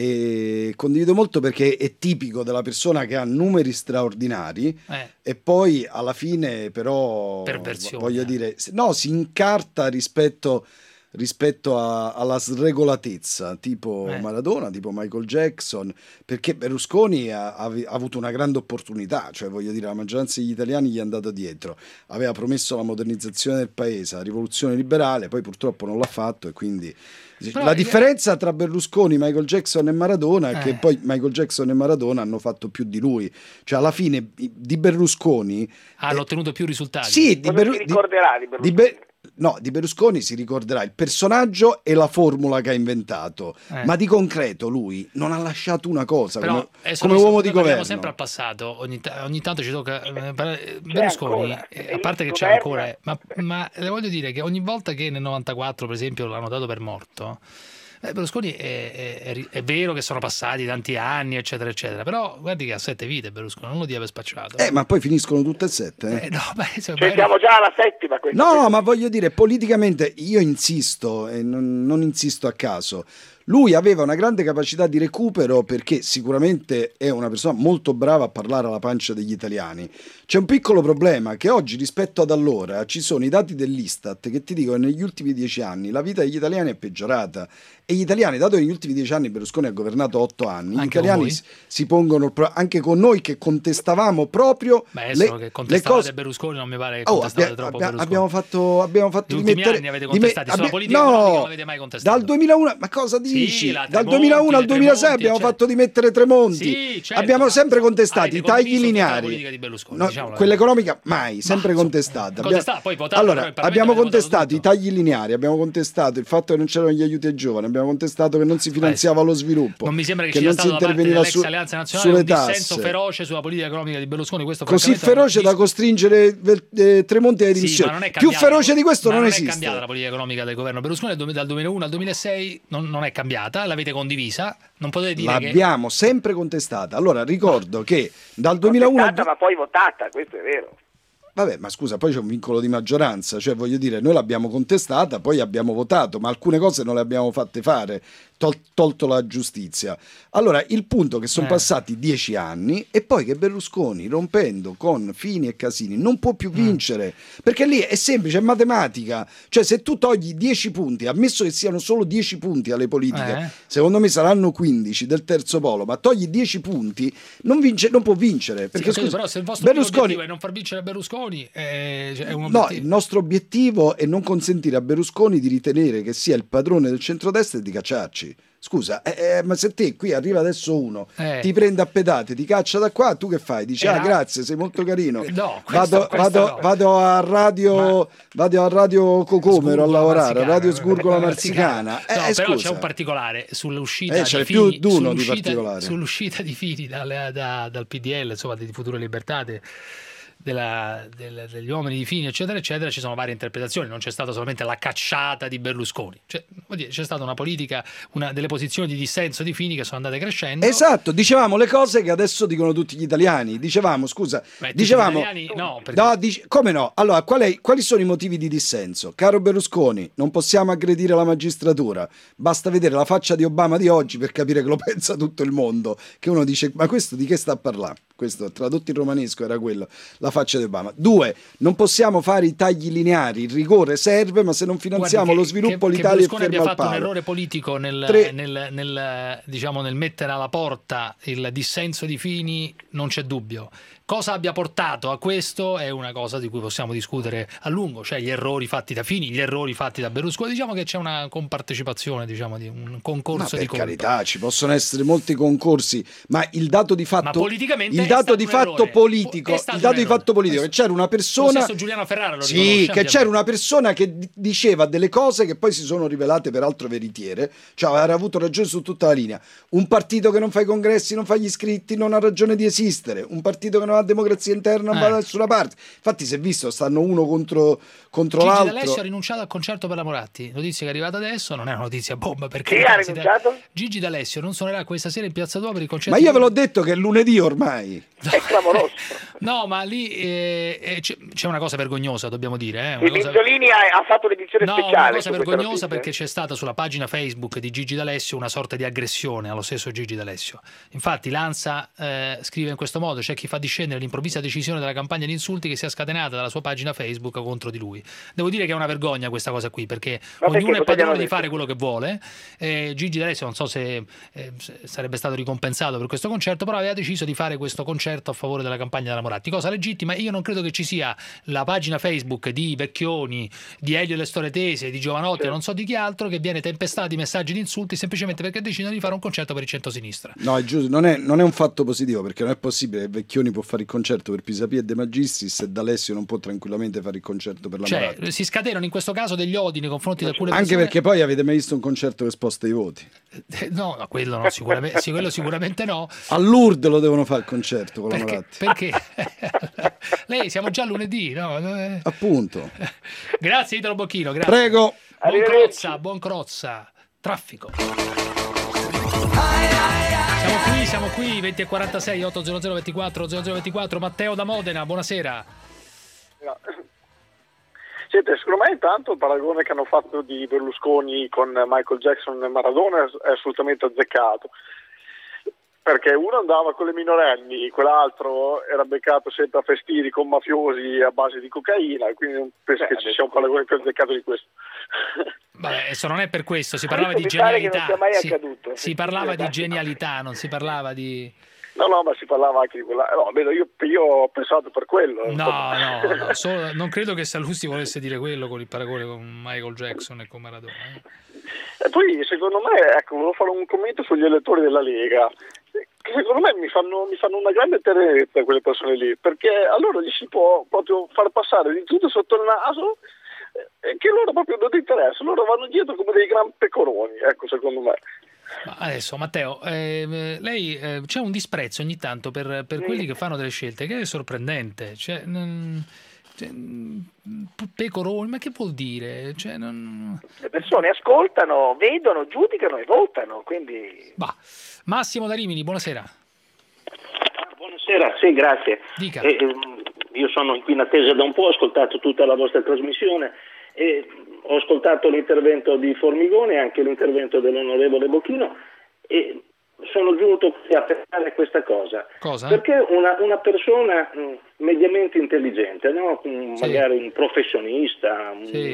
Speaker 18: e condivido molto perché è tipico della persona che ha numeri straordinari
Speaker 4: Eh.
Speaker 18: e poi alla fine però
Speaker 4: Perversione.
Speaker 18: voglio dire, no, si incarta rispetto rispetto a- alla sregolatezza tipo
Speaker 4: Eh.
Speaker 18: Maradona, tipo Michael Jackson, perché Berlusconi ha, ha vi- ha avuto una grande opportunità, cioè voglio dire la maggioranza degli italiani gli è andata dietro, aveva promesso la modernizzazione del paese, la rivoluzione liberale, poi purtroppo non l'ha fatto e quindi
Speaker 4: Però
Speaker 18: la
Speaker 4: io-
Speaker 18: differenza tra Berlusconi, Michael Jackson e Maradona è
Speaker 4: Eh.
Speaker 18: che poi Michael Jackson e Maradona hanno fatto più di lui, cioè alla fine i- di Berlusconi
Speaker 4: Hanno ottenuto più risultati.
Speaker 18: sì, di,
Speaker 1: Cosa
Speaker 18: Berlu-
Speaker 1: si
Speaker 18: di-
Speaker 1: ricorderà di
Speaker 18: di
Speaker 1: Berlusconi?
Speaker 18: Be- no, di Berlusconi si ricorderà il personaggio e la formula che ha inventato,
Speaker 4: Eh.
Speaker 18: ma di concreto lui non ha lasciato una cosa
Speaker 4: Però
Speaker 18: come,
Speaker 4: adesso
Speaker 18: come
Speaker 4: noi
Speaker 18: uomo
Speaker 4: noi
Speaker 18: di
Speaker 4: parliamo
Speaker 18: governo.
Speaker 4: sempre al passato, ogni, ta- ogni tanto ci tocca eh, parlare- Berlusconi,
Speaker 1: ancora,
Speaker 4: eh,
Speaker 1: e
Speaker 4: a parte che
Speaker 1: il
Speaker 4: c'è
Speaker 1: governo-
Speaker 4: ancora, eh, ma, ma le voglio dire che ogni volta che nel novantaquattro per esempio l'hanno dato per morto, eh, Berlusconi è, è- è ri- è vero che sono passati tanti anni eccetera eccetera, però guardi che ha sette vite Berlusconi, non lo dia per spacciato.
Speaker 18: Eh, ma poi finiscono tutte e sette. eh.
Speaker 4: Eh, no, beh, se-
Speaker 1: Cioè,
Speaker 4: magari-
Speaker 1: siamo già alla settima. Questo
Speaker 18: No, ma voglio dire, politicamente io insisto, e non, non insisto a caso. Lui aveva una grande capacità di recupero perché sicuramente è una persona molto brava a parlare alla pancia degli italiani. C'è un piccolo problema che oggi rispetto ad allora ci sono i dati dell'Istat che ti dicono che negli ultimi dieci anni la vita degli italiani è peggiorata e gli italiani, dato che negli ultimi dieci anni Berlusconi ha governato otto anni, gli
Speaker 4: Anche con
Speaker 18: italiani
Speaker 4: voi?
Speaker 18: si, si pongono il pro- anche con noi che contestavamo proprio
Speaker 4: Beh,
Speaker 18: le,
Speaker 4: adesso che
Speaker 18: le
Speaker 4: contestavate
Speaker 18: cose.
Speaker 4: Berlusconi non mi pare che
Speaker 18: Oh,
Speaker 4: contestavate
Speaker 18: abbia-
Speaker 4: troppo
Speaker 18: abbia-
Speaker 4: Berlusconi.
Speaker 18: abbiamo fatto, abbiamo fatto
Speaker 4: Gli ultimi
Speaker 18: dimettere,
Speaker 4: anni avete
Speaker 18: dime-
Speaker 4: contestati, sulla
Speaker 18: abbia-
Speaker 4: politica economica non
Speaker 18: no,
Speaker 4: l'avete mai contestato.
Speaker 18: dal duemilauno, ma cosa dici?
Speaker 4: Sì, la
Speaker 18: dal
Speaker 4: Tremonti,
Speaker 18: duemilauno al
Speaker 4: le
Speaker 18: duemilasei
Speaker 4: Tremonti,
Speaker 18: abbiamo
Speaker 4: eccetera.
Speaker 18: fatto dimettere Tremonti.
Speaker 4: Sì, certo,
Speaker 18: abbiamo
Speaker 4: ma
Speaker 18: sempre
Speaker 4: insomma,
Speaker 18: contestati
Speaker 4: avete
Speaker 18: i tagli
Speaker 4: condiviso tutta la
Speaker 18: lineari.
Speaker 4: politica di Berlusconi,
Speaker 18: No,
Speaker 4: diciamola.
Speaker 18: quella economica mai, sempre
Speaker 4: insomma,
Speaker 18: contestata.
Speaker 4: contestata,
Speaker 18: Abbiamo-
Speaker 4: poi votato,
Speaker 18: allora,
Speaker 4: però in Parlamento
Speaker 18: abbiamo
Speaker 4: avete votato
Speaker 18: contestato i
Speaker 4: tutto.
Speaker 18: tagli lineari, abbiamo contestato il fatto che non c'erano gli aiuti ai giovani, abbiamo contestato che non si finanziava lo sviluppo,
Speaker 4: Non mi sembra che,
Speaker 18: che
Speaker 4: ci sia
Speaker 18: non si
Speaker 4: stato da parte
Speaker 18: interveniva
Speaker 4: dell'ex
Speaker 18: su-
Speaker 4: Alleanza Nazionale
Speaker 18: sulle
Speaker 4: un dissenso
Speaker 18: tasse.
Speaker 4: feroce sulla politica economica di Berlusconi. Questo
Speaker 18: Così
Speaker 4: francamente non
Speaker 18: feroce da
Speaker 4: dis-
Speaker 18: costringere eh, Tremonti alle
Speaker 4: Sì,
Speaker 18: dimissioni.
Speaker 4: ma non è
Speaker 18: Più
Speaker 4: cambiata-
Speaker 18: feroce di questo
Speaker 4: ma
Speaker 18: non
Speaker 4: non
Speaker 18: esiste.
Speaker 4: è cambiata la politica economica del governo Berlusconi dal dal duemilauno al duemilasei, non, non è cambiata, l'avete condivisa, non potete dire che...
Speaker 18: L'abbiamo sempre contestata. Allora ricordo che dal duemilauno al
Speaker 1: Contestata, ma poi votata, questo è vero.
Speaker 18: Vabbè, ma scusa, poi c'è un vincolo di maggioranza, cioè voglio dire, noi l'abbiamo contestata, poi abbiamo votato, ma alcune cose non le abbiamo fatte fare, tol- tolto la giustizia. Allora, il punto è che sono
Speaker 4: Eh.
Speaker 18: passati dieci anni e poi che Berlusconi, rompendo con Fini e Casini, non può più vincere, perché lì è semplice, è matematica, cioè se tu togli dieci punti, ammesso che siano solo dieci punti alle politiche,
Speaker 4: Eh.
Speaker 18: secondo me saranno quindici del terzo polo, ma togli dieci punti, non, vince, non può vincere,
Speaker 4: Sì,
Speaker 18: perché
Speaker 4: ho capito,
Speaker 18: scusa,
Speaker 4: però se il vostro
Speaker 18: Berlusconi...
Speaker 4: obiettivo è non far vincere Berlusconi, eh, cioè, è un
Speaker 18: No,
Speaker 4: obiettivo.
Speaker 18: il nostro obiettivo è non consentire a Berlusconi di ritenere che sia il padrone del centrodestra e di cacciarci. Scusa, eh, eh, ma se te qui arriva adesso uno,
Speaker 4: Eh.
Speaker 18: ti prende a pedate, ti caccia da qua, tu che fai? Dici, ah
Speaker 4: Era-
Speaker 18: grazie, sei molto carino.
Speaker 4: No, questo-
Speaker 18: vado,
Speaker 4: questo
Speaker 18: vado,
Speaker 4: no.
Speaker 18: vado a radio, vado a radio Cocomero a
Speaker 4: Sgurgola
Speaker 18: lavorare, a
Speaker 4: Marzicana,
Speaker 18: radio Sgurgola
Speaker 4: eh,
Speaker 18: Marzicana.
Speaker 4: No,
Speaker 18: Eh,
Speaker 4: però c'è
Speaker 18: scusa.
Speaker 4: un particolare sull'uscita
Speaker 18: Eh, ce
Speaker 4: di
Speaker 18: n'è più
Speaker 4: Fini,
Speaker 18: d'uno di
Speaker 4: sull'uscita-
Speaker 18: particolare.
Speaker 4: sull'uscita di Fini dal, da- dal P D L, insomma, di Future Libertate. della, del, degli uomini di Fini, eccetera, eccetera, ci sono varie interpretazioni, non c'è stata solamente la cacciata di Berlusconi, cioè, c'è stata una politica, una delle posizioni di dissenso di Fini che sono andate crescendo.
Speaker 18: Esatto, dicevamo le cose che adesso dicono tutti gli italiani, dicevamo, scusa,
Speaker 4: Beh,
Speaker 18: dicevamo...
Speaker 4: Gli italiani, no, perché...
Speaker 18: no dic- come no? Allora, qual è, quali sono i motivi di dissenso? Caro Berlusconi, non possiamo aggredire la magistratura, basta vedere la faccia di Obama di oggi per capire che lo pensa tutto il mondo, che uno dice, ma questo di che sta a parlare? Questo tradotto in romanesco era quello, la faccia di Obama. Due, non possiamo fare i tagli lineari, il rigore serve, ma se non finanziamo
Speaker 4: Guardi,
Speaker 18: lo
Speaker 4: che,
Speaker 18: sviluppo
Speaker 4: che,
Speaker 18: l'Italia
Speaker 4: che
Speaker 18: è ferma al
Speaker 4: abbia fatto
Speaker 18: palo.
Speaker 4: un errore politico nel,
Speaker 18: Tre.
Speaker 4: nel, nel, diciamo, nel mettere alla porta il dissenso di Fini non c'è dubbio. Cosa abbia portato a questo è una cosa di cui possiamo discutere a lungo, cioè gli errori fatti da Fini, gli errori fatti da Berlusconi. Diciamo che c'è una compartecipazione, diciamo, di un concorso
Speaker 18: Ma
Speaker 4: di
Speaker 18: per
Speaker 4: colpa.
Speaker 18: carità, ci possono essere molti concorsi, ma il dato di fatto,
Speaker 4: Ma politicamente
Speaker 18: il
Speaker 4: è
Speaker 18: dato
Speaker 4: stato
Speaker 18: di
Speaker 4: un
Speaker 18: fatto
Speaker 4: errore.
Speaker 18: politico,
Speaker 4: È stato
Speaker 18: il dato
Speaker 4: un
Speaker 18: di
Speaker 4: errore.
Speaker 18: fatto politico, che c'era una
Speaker 4: Lo
Speaker 18: persona,
Speaker 4: stesso Giuliano Ferrara lo
Speaker 18: sì,
Speaker 4: riconosce
Speaker 18: che
Speaker 4: ampiamente.
Speaker 18: c'era una persona che d- diceva delle cose che poi si sono rivelate peraltro veritiere, cioè aveva avuto ragione su tutta la linea. Un partito che non fa i congressi, non fa gli iscritti, non ha ragione di esistere. Un partito che non ha democrazia interna, non
Speaker 4: Eh.
Speaker 18: va da nessuna parte. Infatti si è visto, stanno uno contro, contro
Speaker 4: Gigi
Speaker 18: l'altro.
Speaker 4: D'Alessio ha rinunciato al concerto per la Moratti, notizia che è arrivata adesso, non è una notizia bomba perché
Speaker 1: Chi ha rinunciato?
Speaker 4: Gigi D'Alessio non suonerà questa sera in Piazza Duomo per il concerto.
Speaker 18: Ma io
Speaker 4: di-
Speaker 18: ve l'ho detto che è lunedì ormai.
Speaker 1: È clamoroso.
Speaker 4: No, ma lì eh, eh, c'è, c'è una cosa vergognosa, dobbiamo dire. Eh, una
Speaker 1: Il
Speaker 4: cosa...
Speaker 1: Minzolini ha, ha fatto un'edizione
Speaker 4: No,
Speaker 1: speciale.
Speaker 4: una cosa
Speaker 1: su questa
Speaker 4: vergognosa
Speaker 1: notizia.
Speaker 4: perché c'è stata sulla pagina Facebook di Gigi D'Alessio una sorta di aggressione allo stesso Gigi D'Alessio. Infatti l'ANSA eh, scrive in questo modo: c'è chi fa discendere l'improvvisa decisione della campagna di insulti che si è scatenata dalla sua pagina Facebook contro di lui. Devo dire che è una vergogna questa cosa qui, perché
Speaker 1: Ma
Speaker 4: ognuno
Speaker 1: perché?
Speaker 4: è
Speaker 1: Cosa gli hanno
Speaker 4: padrone di
Speaker 1: detto?
Speaker 4: fare quello che vuole. Eh, Gigi D'Alessio non so se, eh, se sarebbe stato ricompensato per questo concerto, però aveva deciso di fare questo concerto a favore della campagna della Moratti, cosa legittima. Io non credo che ci sia la pagina Facebook di Vecchioni, di Elio e le storie tese, di Giovanotti e non so di chi altro che viene tempestata di messaggi di insulti semplicemente perché decidono di fare un concerto per il centrosinistra.
Speaker 18: No, è giusto, non è, non è un fatto positivo, perché non è possibile che Vecchioni può fare il concerto per Pisapia e De Magistris e D'Alessio non può tranquillamente fare il concerto per la Moratti.
Speaker 4: Cioè, si scatenano in questo caso degli odi nei confronti di alcune
Speaker 18: Anche
Speaker 4: persone.
Speaker 18: perché poi avete mai visto un concerto che sposta i voti?
Speaker 4: Eh, No, no, quello, no, sicuramente, sì, quello sicuramente no.
Speaker 18: A Lourdes lo devono fare il concerto con la
Speaker 4: Perché?
Speaker 18: Moratti.
Speaker 4: Perché? Lei, siamo già lunedì, no? Eh.
Speaker 18: Appunto.
Speaker 4: Grazie Italo Bocchino, grazie.
Speaker 18: Prego.
Speaker 4: Buon Crozza, buon Crozza. Traffico. Siamo qui, siamo qui, venti e quarantasei, ottocento ventiquattro, zero zero ventiquattro. Matteo da Modena, buonasera.
Speaker 19: No. Siete, secondo me intanto il paragone che hanno fatto di Berlusconi con Michael Jackson e Maradona è assolutamente azzeccato, perché uno andava con le minorenni, quell'altro era beccato sempre a festini con mafiosi a base di cocaina, quindi non penso che ci sia un paragone più azzeccato di questo.
Speaker 4: Vabbè, adesso non è per questo, si parlava
Speaker 19: Mi
Speaker 4: di
Speaker 19: pare che non
Speaker 4: genialità.
Speaker 19: sia mai
Speaker 4: Si,
Speaker 19: accaduto.
Speaker 4: si parlava di genialità, non si parlava di...
Speaker 19: No, no, ma si parlava anche di quella... No, vedo, io, io ho pensato per quello.
Speaker 4: No,
Speaker 19: insomma.
Speaker 4: no, no, solo- non credo che Sallusti volesse dire quello con il paragone con Michael Jackson e con Maradona. eh.
Speaker 19: E poi, secondo me, ecco, volevo fare un commento sugli elettori della Lega, che secondo me mi fanno, mi fanno una grande tenerezza quelle persone lì, perché a loro gli si può proprio far passare di tutto sotto il naso eh, e che loro proprio non interessa, loro vanno dietro come dei gran pecoroni, ecco, secondo me.
Speaker 4: Ma adesso, Matteo, eh, lei eh, c'è un disprezzo ogni tanto per, per quelli che fanno delle scelte che è sorprendente. Cioè, non- cioè, mm, pecoroni, ma che vuol dire? Cioè, non...
Speaker 1: Le persone ascoltano, vedono, giudicano e votano, quindi...
Speaker 4: Bah. Massimo da Rimini, buonasera.
Speaker 20: Buonasera, sì, grazie.
Speaker 4: Dica.
Speaker 20: Eh, ehm, io sono qui in attesa da un po', ho ascoltato tutta la vostra trasmissione e ho ascoltato l'intervento di Formigone e anche l'intervento dell'onorevole Bocchino e sono giunto qui a pensare questa cosa.
Speaker 4: Cosa?
Speaker 20: Perché una, una persona mh, mediamente intelligente, no? Mm,
Speaker 4: Sì.
Speaker 20: magari un professionista, un,
Speaker 4: Sì.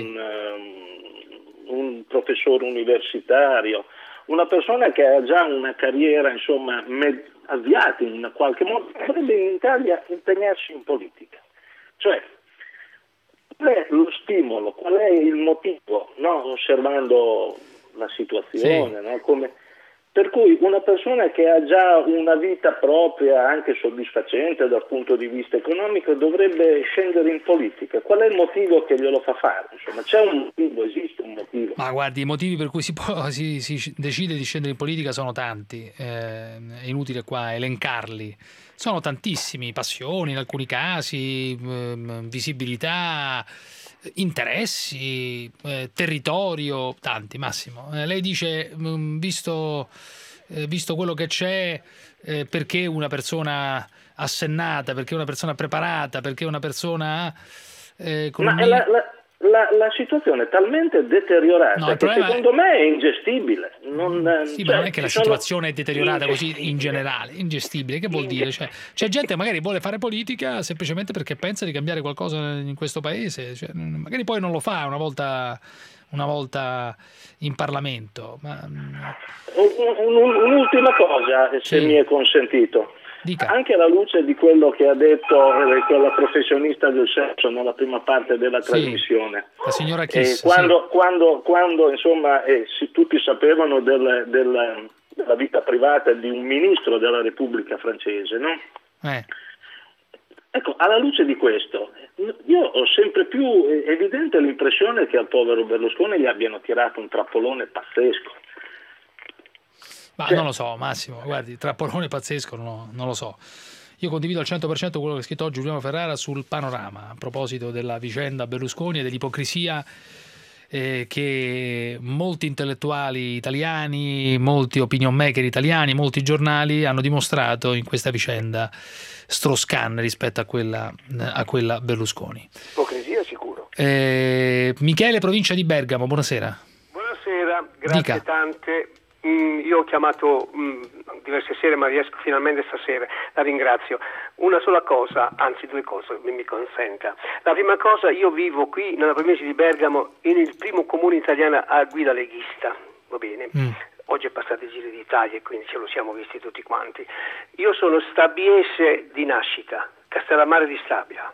Speaker 20: um, un professore universitario, una persona che ha già una carriera insomma me- avviata in qualche modo, dovrebbe in Italia impegnarsi in politica. Cioè, qual è lo stimolo, qual è il motivo, no? Osservando la situazione, no? Come Per cui una persona che ha già una vita propria, anche soddisfacente dal punto di vista economico, dovrebbe scendere in politica. Qual è il motivo che glielo fa fare? Insomma, c'è un motivo, esiste un motivo.
Speaker 4: Ma guardi, i motivi per cui si, può, si, si decide di scendere in politica sono tanti, eh, è inutile qua elencarli. Sono tantissimi, passioni in alcuni casi, eh, visibilità, interessi, eh, territorio, tanti, Massimo. Eh, lei dice, mh, visto, eh, visto quello che c'è, eh, perché una persona assennata, perché una persona preparata, perché una persona... Eh, con
Speaker 20: Ma
Speaker 4: un...
Speaker 20: è la, la, la, la situazione è talmente deteriorata
Speaker 4: No, il
Speaker 20: che
Speaker 4: problema
Speaker 20: secondo me è ingestibile. Non,
Speaker 4: Sì,
Speaker 20: cioè,
Speaker 4: ma non è che la
Speaker 20: ci sono-
Speaker 4: situazione è deteriorata così in generale, ingestibile, che vuol dire? Cioè, c'è gente che magari vuole fare politica semplicemente perché pensa di cambiare qualcosa in questo paese, cioè, magari poi non lo fa una volta, una volta in Parlamento. Ma...
Speaker 20: Un- un- un'ultima cosa, se mi è consentito.
Speaker 4: Dica.
Speaker 20: Anche alla luce di quello che ha detto eh, quella professionista del sesso nella prima parte della
Speaker 4: Sì,
Speaker 20: trasmissione.
Speaker 4: la signora
Speaker 20: Eh,
Speaker 4: Kiss,
Speaker 20: quando, quando, quando insomma eh, si- tutti sapevano del- del- della vita privata di un ministro della Repubblica francese, no?
Speaker 4: Eh.
Speaker 20: Ecco, alla luce di questo, io ho sempre più eh, evidente l'impressione che al povero Berlusconi gli abbiano tirato un trappolone pazzesco.
Speaker 4: Ma non lo so, Massimo, guardi, trappolone pazzesco, no, non lo so. Io condivido al cento per cento quello che ha scritto oggi Giuliano Ferrara sul Panorama, a proposito della vicenda Berlusconi e dell'ipocrisia eh, che molti intellettuali italiani, molti opinion maker italiani, molti giornali hanno dimostrato in questa vicenda Strauss-Kahn rispetto a quella, a quella Berlusconi.
Speaker 21: Ipocrisia sicuro.
Speaker 4: Eh, Michele, provincia di Bergamo, buonasera.
Speaker 21: Buonasera, grazie
Speaker 4: Dica.
Speaker 21: tante. Mm, io ho chiamato mm, diverse sere, ma riesco finalmente stasera, la ringrazio. Una sola cosa, anzi due cose, mi, mi consenta. La prima cosa, io vivo qui nella provincia di Bergamo, in il primo comune italiano a guida leghista, va bene?
Speaker 4: Mm.
Speaker 21: Oggi è passato il Giro d'Italia e quindi ce lo siamo visti tutti quanti. Io sono stabiese di nascita, Castellammare di Stabia.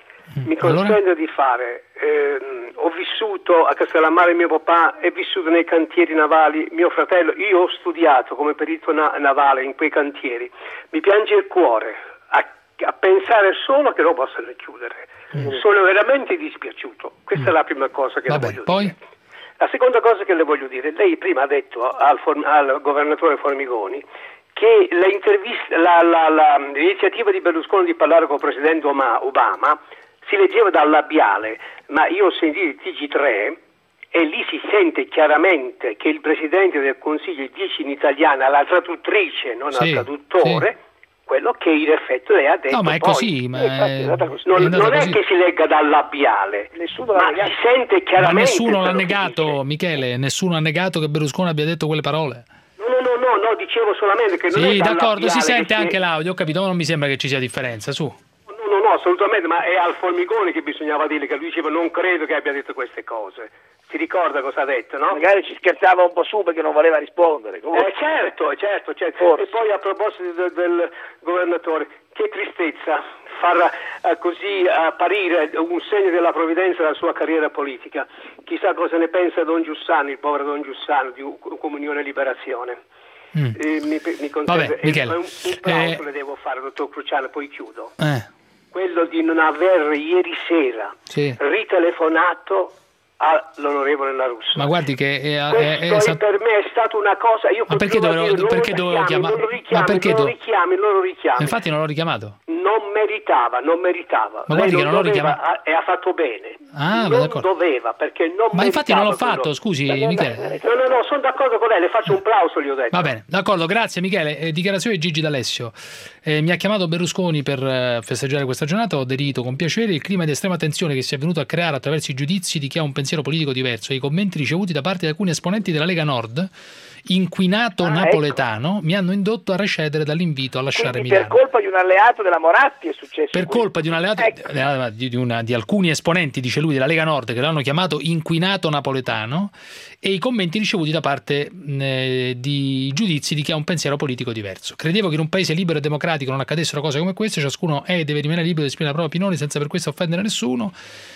Speaker 21: Mi consente
Speaker 4: Allora?
Speaker 21: di fare, ehm, ho vissuto a Castellammare, mio papà è vissuto nei cantieri navali, mio fratello, io ho studiato come perito na- navale in quei cantieri, mi piange il cuore a, a pensare solo che lo possano chiudere,
Speaker 4: Mm.
Speaker 21: sono veramente dispiaciuto, questa è la prima cosa che le
Speaker 4: Vabbè,
Speaker 21: voglio
Speaker 4: poi?
Speaker 21: dire. La seconda cosa che le voglio dire, lei prima ha detto al, form- al governatore Formigoni che le interviste- la- la- la- l'iniziativa di Berlusconi di parlare con il presidente Oma- Obama si leggeva dal labiale, ma io ho sentito il T G tre e lì si sente chiaramente che il Presidente del Consiglio dice in italiano alla traduttrice, non
Speaker 4: Sì,
Speaker 21: al traduttore, quello che in effetti lei ha detto.
Speaker 4: No, ma è
Speaker 21: poi.
Speaker 4: così, ma
Speaker 21: Eh, infatti,
Speaker 4: è-
Speaker 21: è andata così.
Speaker 4: è
Speaker 21: non,
Speaker 4: andata
Speaker 21: non è
Speaker 4: così.
Speaker 21: che si legga dal labiale, Nessuno ma si sente
Speaker 4: Ma
Speaker 21: chiaramente.
Speaker 4: nessuno l'ha
Speaker 21: quello che
Speaker 4: negato, Michele, nessuno ha negato che Berlusconi abbia detto quelle parole.
Speaker 21: No, no, no, no, no, dicevo solamente che non è
Speaker 4: Sì,
Speaker 21: dal
Speaker 4: d'accordo, si
Speaker 21: labiale
Speaker 4: sente
Speaker 21: che
Speaker 4: anche l'audio, ho capito, ma non mi sembra che ci sia differenza, su.
Speaker 21: No, no, no, assolutamente, ma è al Formigoni che bisognava dire, che lui diceva non credo che abbia detto queste cose. Si ricorda cosa ha detto, no? Magari ci scherzava un po' su perché non voleva rispondere. Eh, certo, certo, certo. E poi a proposito del, del governatore, che tristezza far eh, così apparire un segno della provvidenza della sua carriera politica. Chissà cosa ne pensa Don Giussano, il povero Don Giussano di Comunione e Liberazione.
Speaker 4: Mm.
Speaker 21: Eh, mi, mi consente,
Speaker 4: Vabbè, Michele,
Speaker 21: un, un plauso
Speaker 4: eh,
Speaker 21: le devo fare, dottor Cruciano, poi chiudo.
Speaker 4: Eh,
Speaker 21: Quello di non aver ieri sera
Speaker 4: sì.
Speaker 21: ritelefonato all'onorevole La Russa.
Speaker 4: Ma guardi che è, è,
Speaker 21: Questo
Speaker 4: è
Speaker 21: è
Speaker 4: esat-
Speaker 21: per me è stata una cosa. Io
Speaker 4: Ma perché
Speaker 21: continuo a
Speaker 4: dovevo-
Speaker 21: dire, non
Speaker 4: perché
Speaker 21: lo
Speaker 4: dovevo
Speaker 21: richiami,
Speaker 4: chiamare-
Speaker 21: Non lo
Speaker 4: Ma
Speaker 21: richiami,
Speaker 4: perché
Speaker 21: non lo
Speaker 4: do-
Speaker 21: richiami, non lo richiami.
Speaker 4: Infatti non l'ho richiamato.
Speaker 21: Non meritava, non meritava.
Speaker 4: Ma
Speaker 21: Lei
Speaker 4: guardi che
Speaker 21: non
Speaker 4: non l'ho
Speaker 21: doveva,
Speaker 4: richiamato.
Speaker 21: ah, e ha fatto bene.
Speaker 4: Ah,
Speaker 21: non
Speaker 4: d'accordo.
Speaker 21: doveva, perché non
Speaker 4: Ma infatti non l'ho
Speaker 21: meritava
Speaker 4: fatto,
Speaker 21: quello.
Speaker 4: scusi, Michele.
Speaker 21: No, no, no, sono d'accordo con lei, le faccio un plauso, gli ho detto.
Speaker 4: Va bene, d'accordo, grazie Michele. Eh, dichiarazione di Gigi D'Alessio. Eh, mi ha chiamato Berlusconi per eh, festeggiare questa giornata, ho aderito con piacere. Il clima di estrema tensione che si è venuto a creare attraverso i giudizi di chi ha un pensiero politico diverso e i commenti ricevuti da parte di alcuni esponenti della Lega Nord, inquinato
Speaker 21: Ah,
Speaker 4: napoletano, mi hanno indotto a recedere dall'invito a lasciare
Speaker 21: Quindi per
Speaker 4: Milano.
Speaker 21: colpa di un alleato della Moratti è successo
Speaker 4: Per
Speaker 21: questo.
Speaker 4: colpa di un alleato
Speaker 21: Ecco.
Speaker 4: di, di una- di alcuni esponenti, dice lui, della Lega Nord che l'hanno chiamato inquinato napoletano, e i commenti ricevuti da parte mh, eh, di giudizi di chi ha un pensiero politico diverso. Credevo che in un paese libero e democratico non accadessero cose come queste, ciascuno è e deve rimanere libero di esprimere la propria opinione senza per questo offendere nessuno.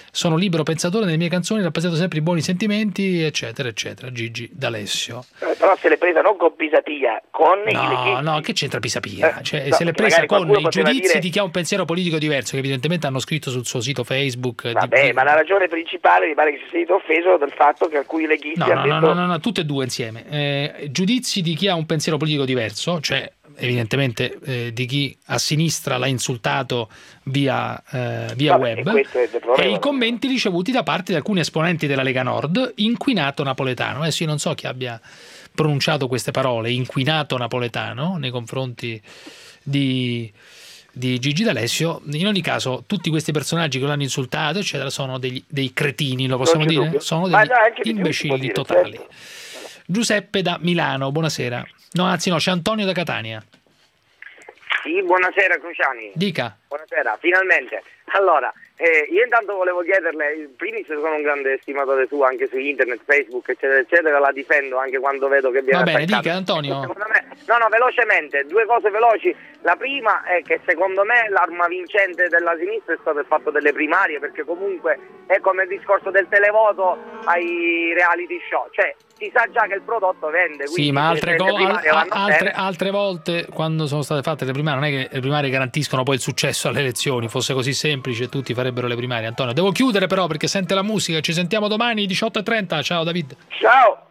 Speaker 4: sono libero pensatore, nelle mie canzoni rappresento sempre i buoni sentimenti, eccetera, eccetera. Gigi D'Alessio.
Speaker 1: Eh, però se l'è presa non con Pisapia, con
Speaker 4: no,
Speaker 1: i leghisti.
Speaker 4: No, che c'entra Pisapia?
Speaker 1: Eh,
Speaker 4: Cioè,
Speaker 1: no,
Speaker 4: se l'è presa con i giudizi
Speaker 1: dire...
Speaker 4: di chi ha un pensiero politico diverso, che evidentemente hanno scritto sul suo sito Facebook.
Speaker 1: Vabbè,
Speaker 4: di...
Speaker 1: ma la ragione principale mi pare che si sia sentito offeso del fatto che alcuni leghisti
Speaker 4: no,
Speaker 1: hanno
Speaker 4: no,
Speaker 1: detto...
Speaker 4: no, no, no, no, tutte e due insieme. Eh, giudizi di chi ha un pensiero politico diverso, cioè evidentemente eh, di chi a sinistra l'ha insultato via, eh, via
Speaker 1: Vabbè,
Speaker 4: web,
Speaker 1: e,
Speaker 4: e i commenti ricevuti da parte di alcuni esponenti della Lega Nord, inquinato napoletano. Adesso io non so chi abbia pronunciato queste parole, inquinato napoletano, nei confronti di, di Gigi D'Alessio. In ogni caso tutti questi personaggi che l'hanno insultato eccetera sono degli, dei cretini, lo possiamo dire?
Speaker 1: Dubbio.
Speaker 4: Sono
Speaker 1: Ma
Speaker 4: degli
Speaker 1: no, anche
Speaker 4: imbecilli
Speaker 1: dire,
Speaker 4: totali.
Speaker 1: certo.
Speaker 4: Giuseppe da Milano, buonasera. No, anzi no, c'è Antonio da Catania.
Speaker 2: Sì, buonasera Cruciani.
Speaker 4: Dica.
Speaker 2: Buonasera, finalmente. Allora, eh, io intanto volevo chiederle, in primis sono un grande estimatore suo anche su internet, Facebook, eccetera, eccetera, la difendo anche quando vedo che viene
Speaker 4: Va bene,
Speaker 2: attaccata.
Speaker 4: dica Antonio.
Speaker 2: Secondo me, no, no, velocemente, due cose veloci. La prima è che secondo me l'arma vincente della sinistra è stato il fatto delle primarie, perché comunque è come il discorso del televoto ai reality show, cioè si sa già che il prodotto vende.
Speaker 4: Sì, ma altre, co- al- altre, altre volte quando sono state fatte le primarie non è che le primarie garantiscono poi il successo alle elezioni, fosse così semplice tutti farebbero le primarie. Antonio, devo chiudere però perché sente la musica, ci sentiamo domani diciotto e trenta, ciao David.
Speaker 1: Ciao.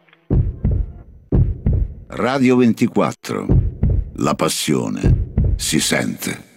Speaker 22: Radio ventiquattro, la passione si sente.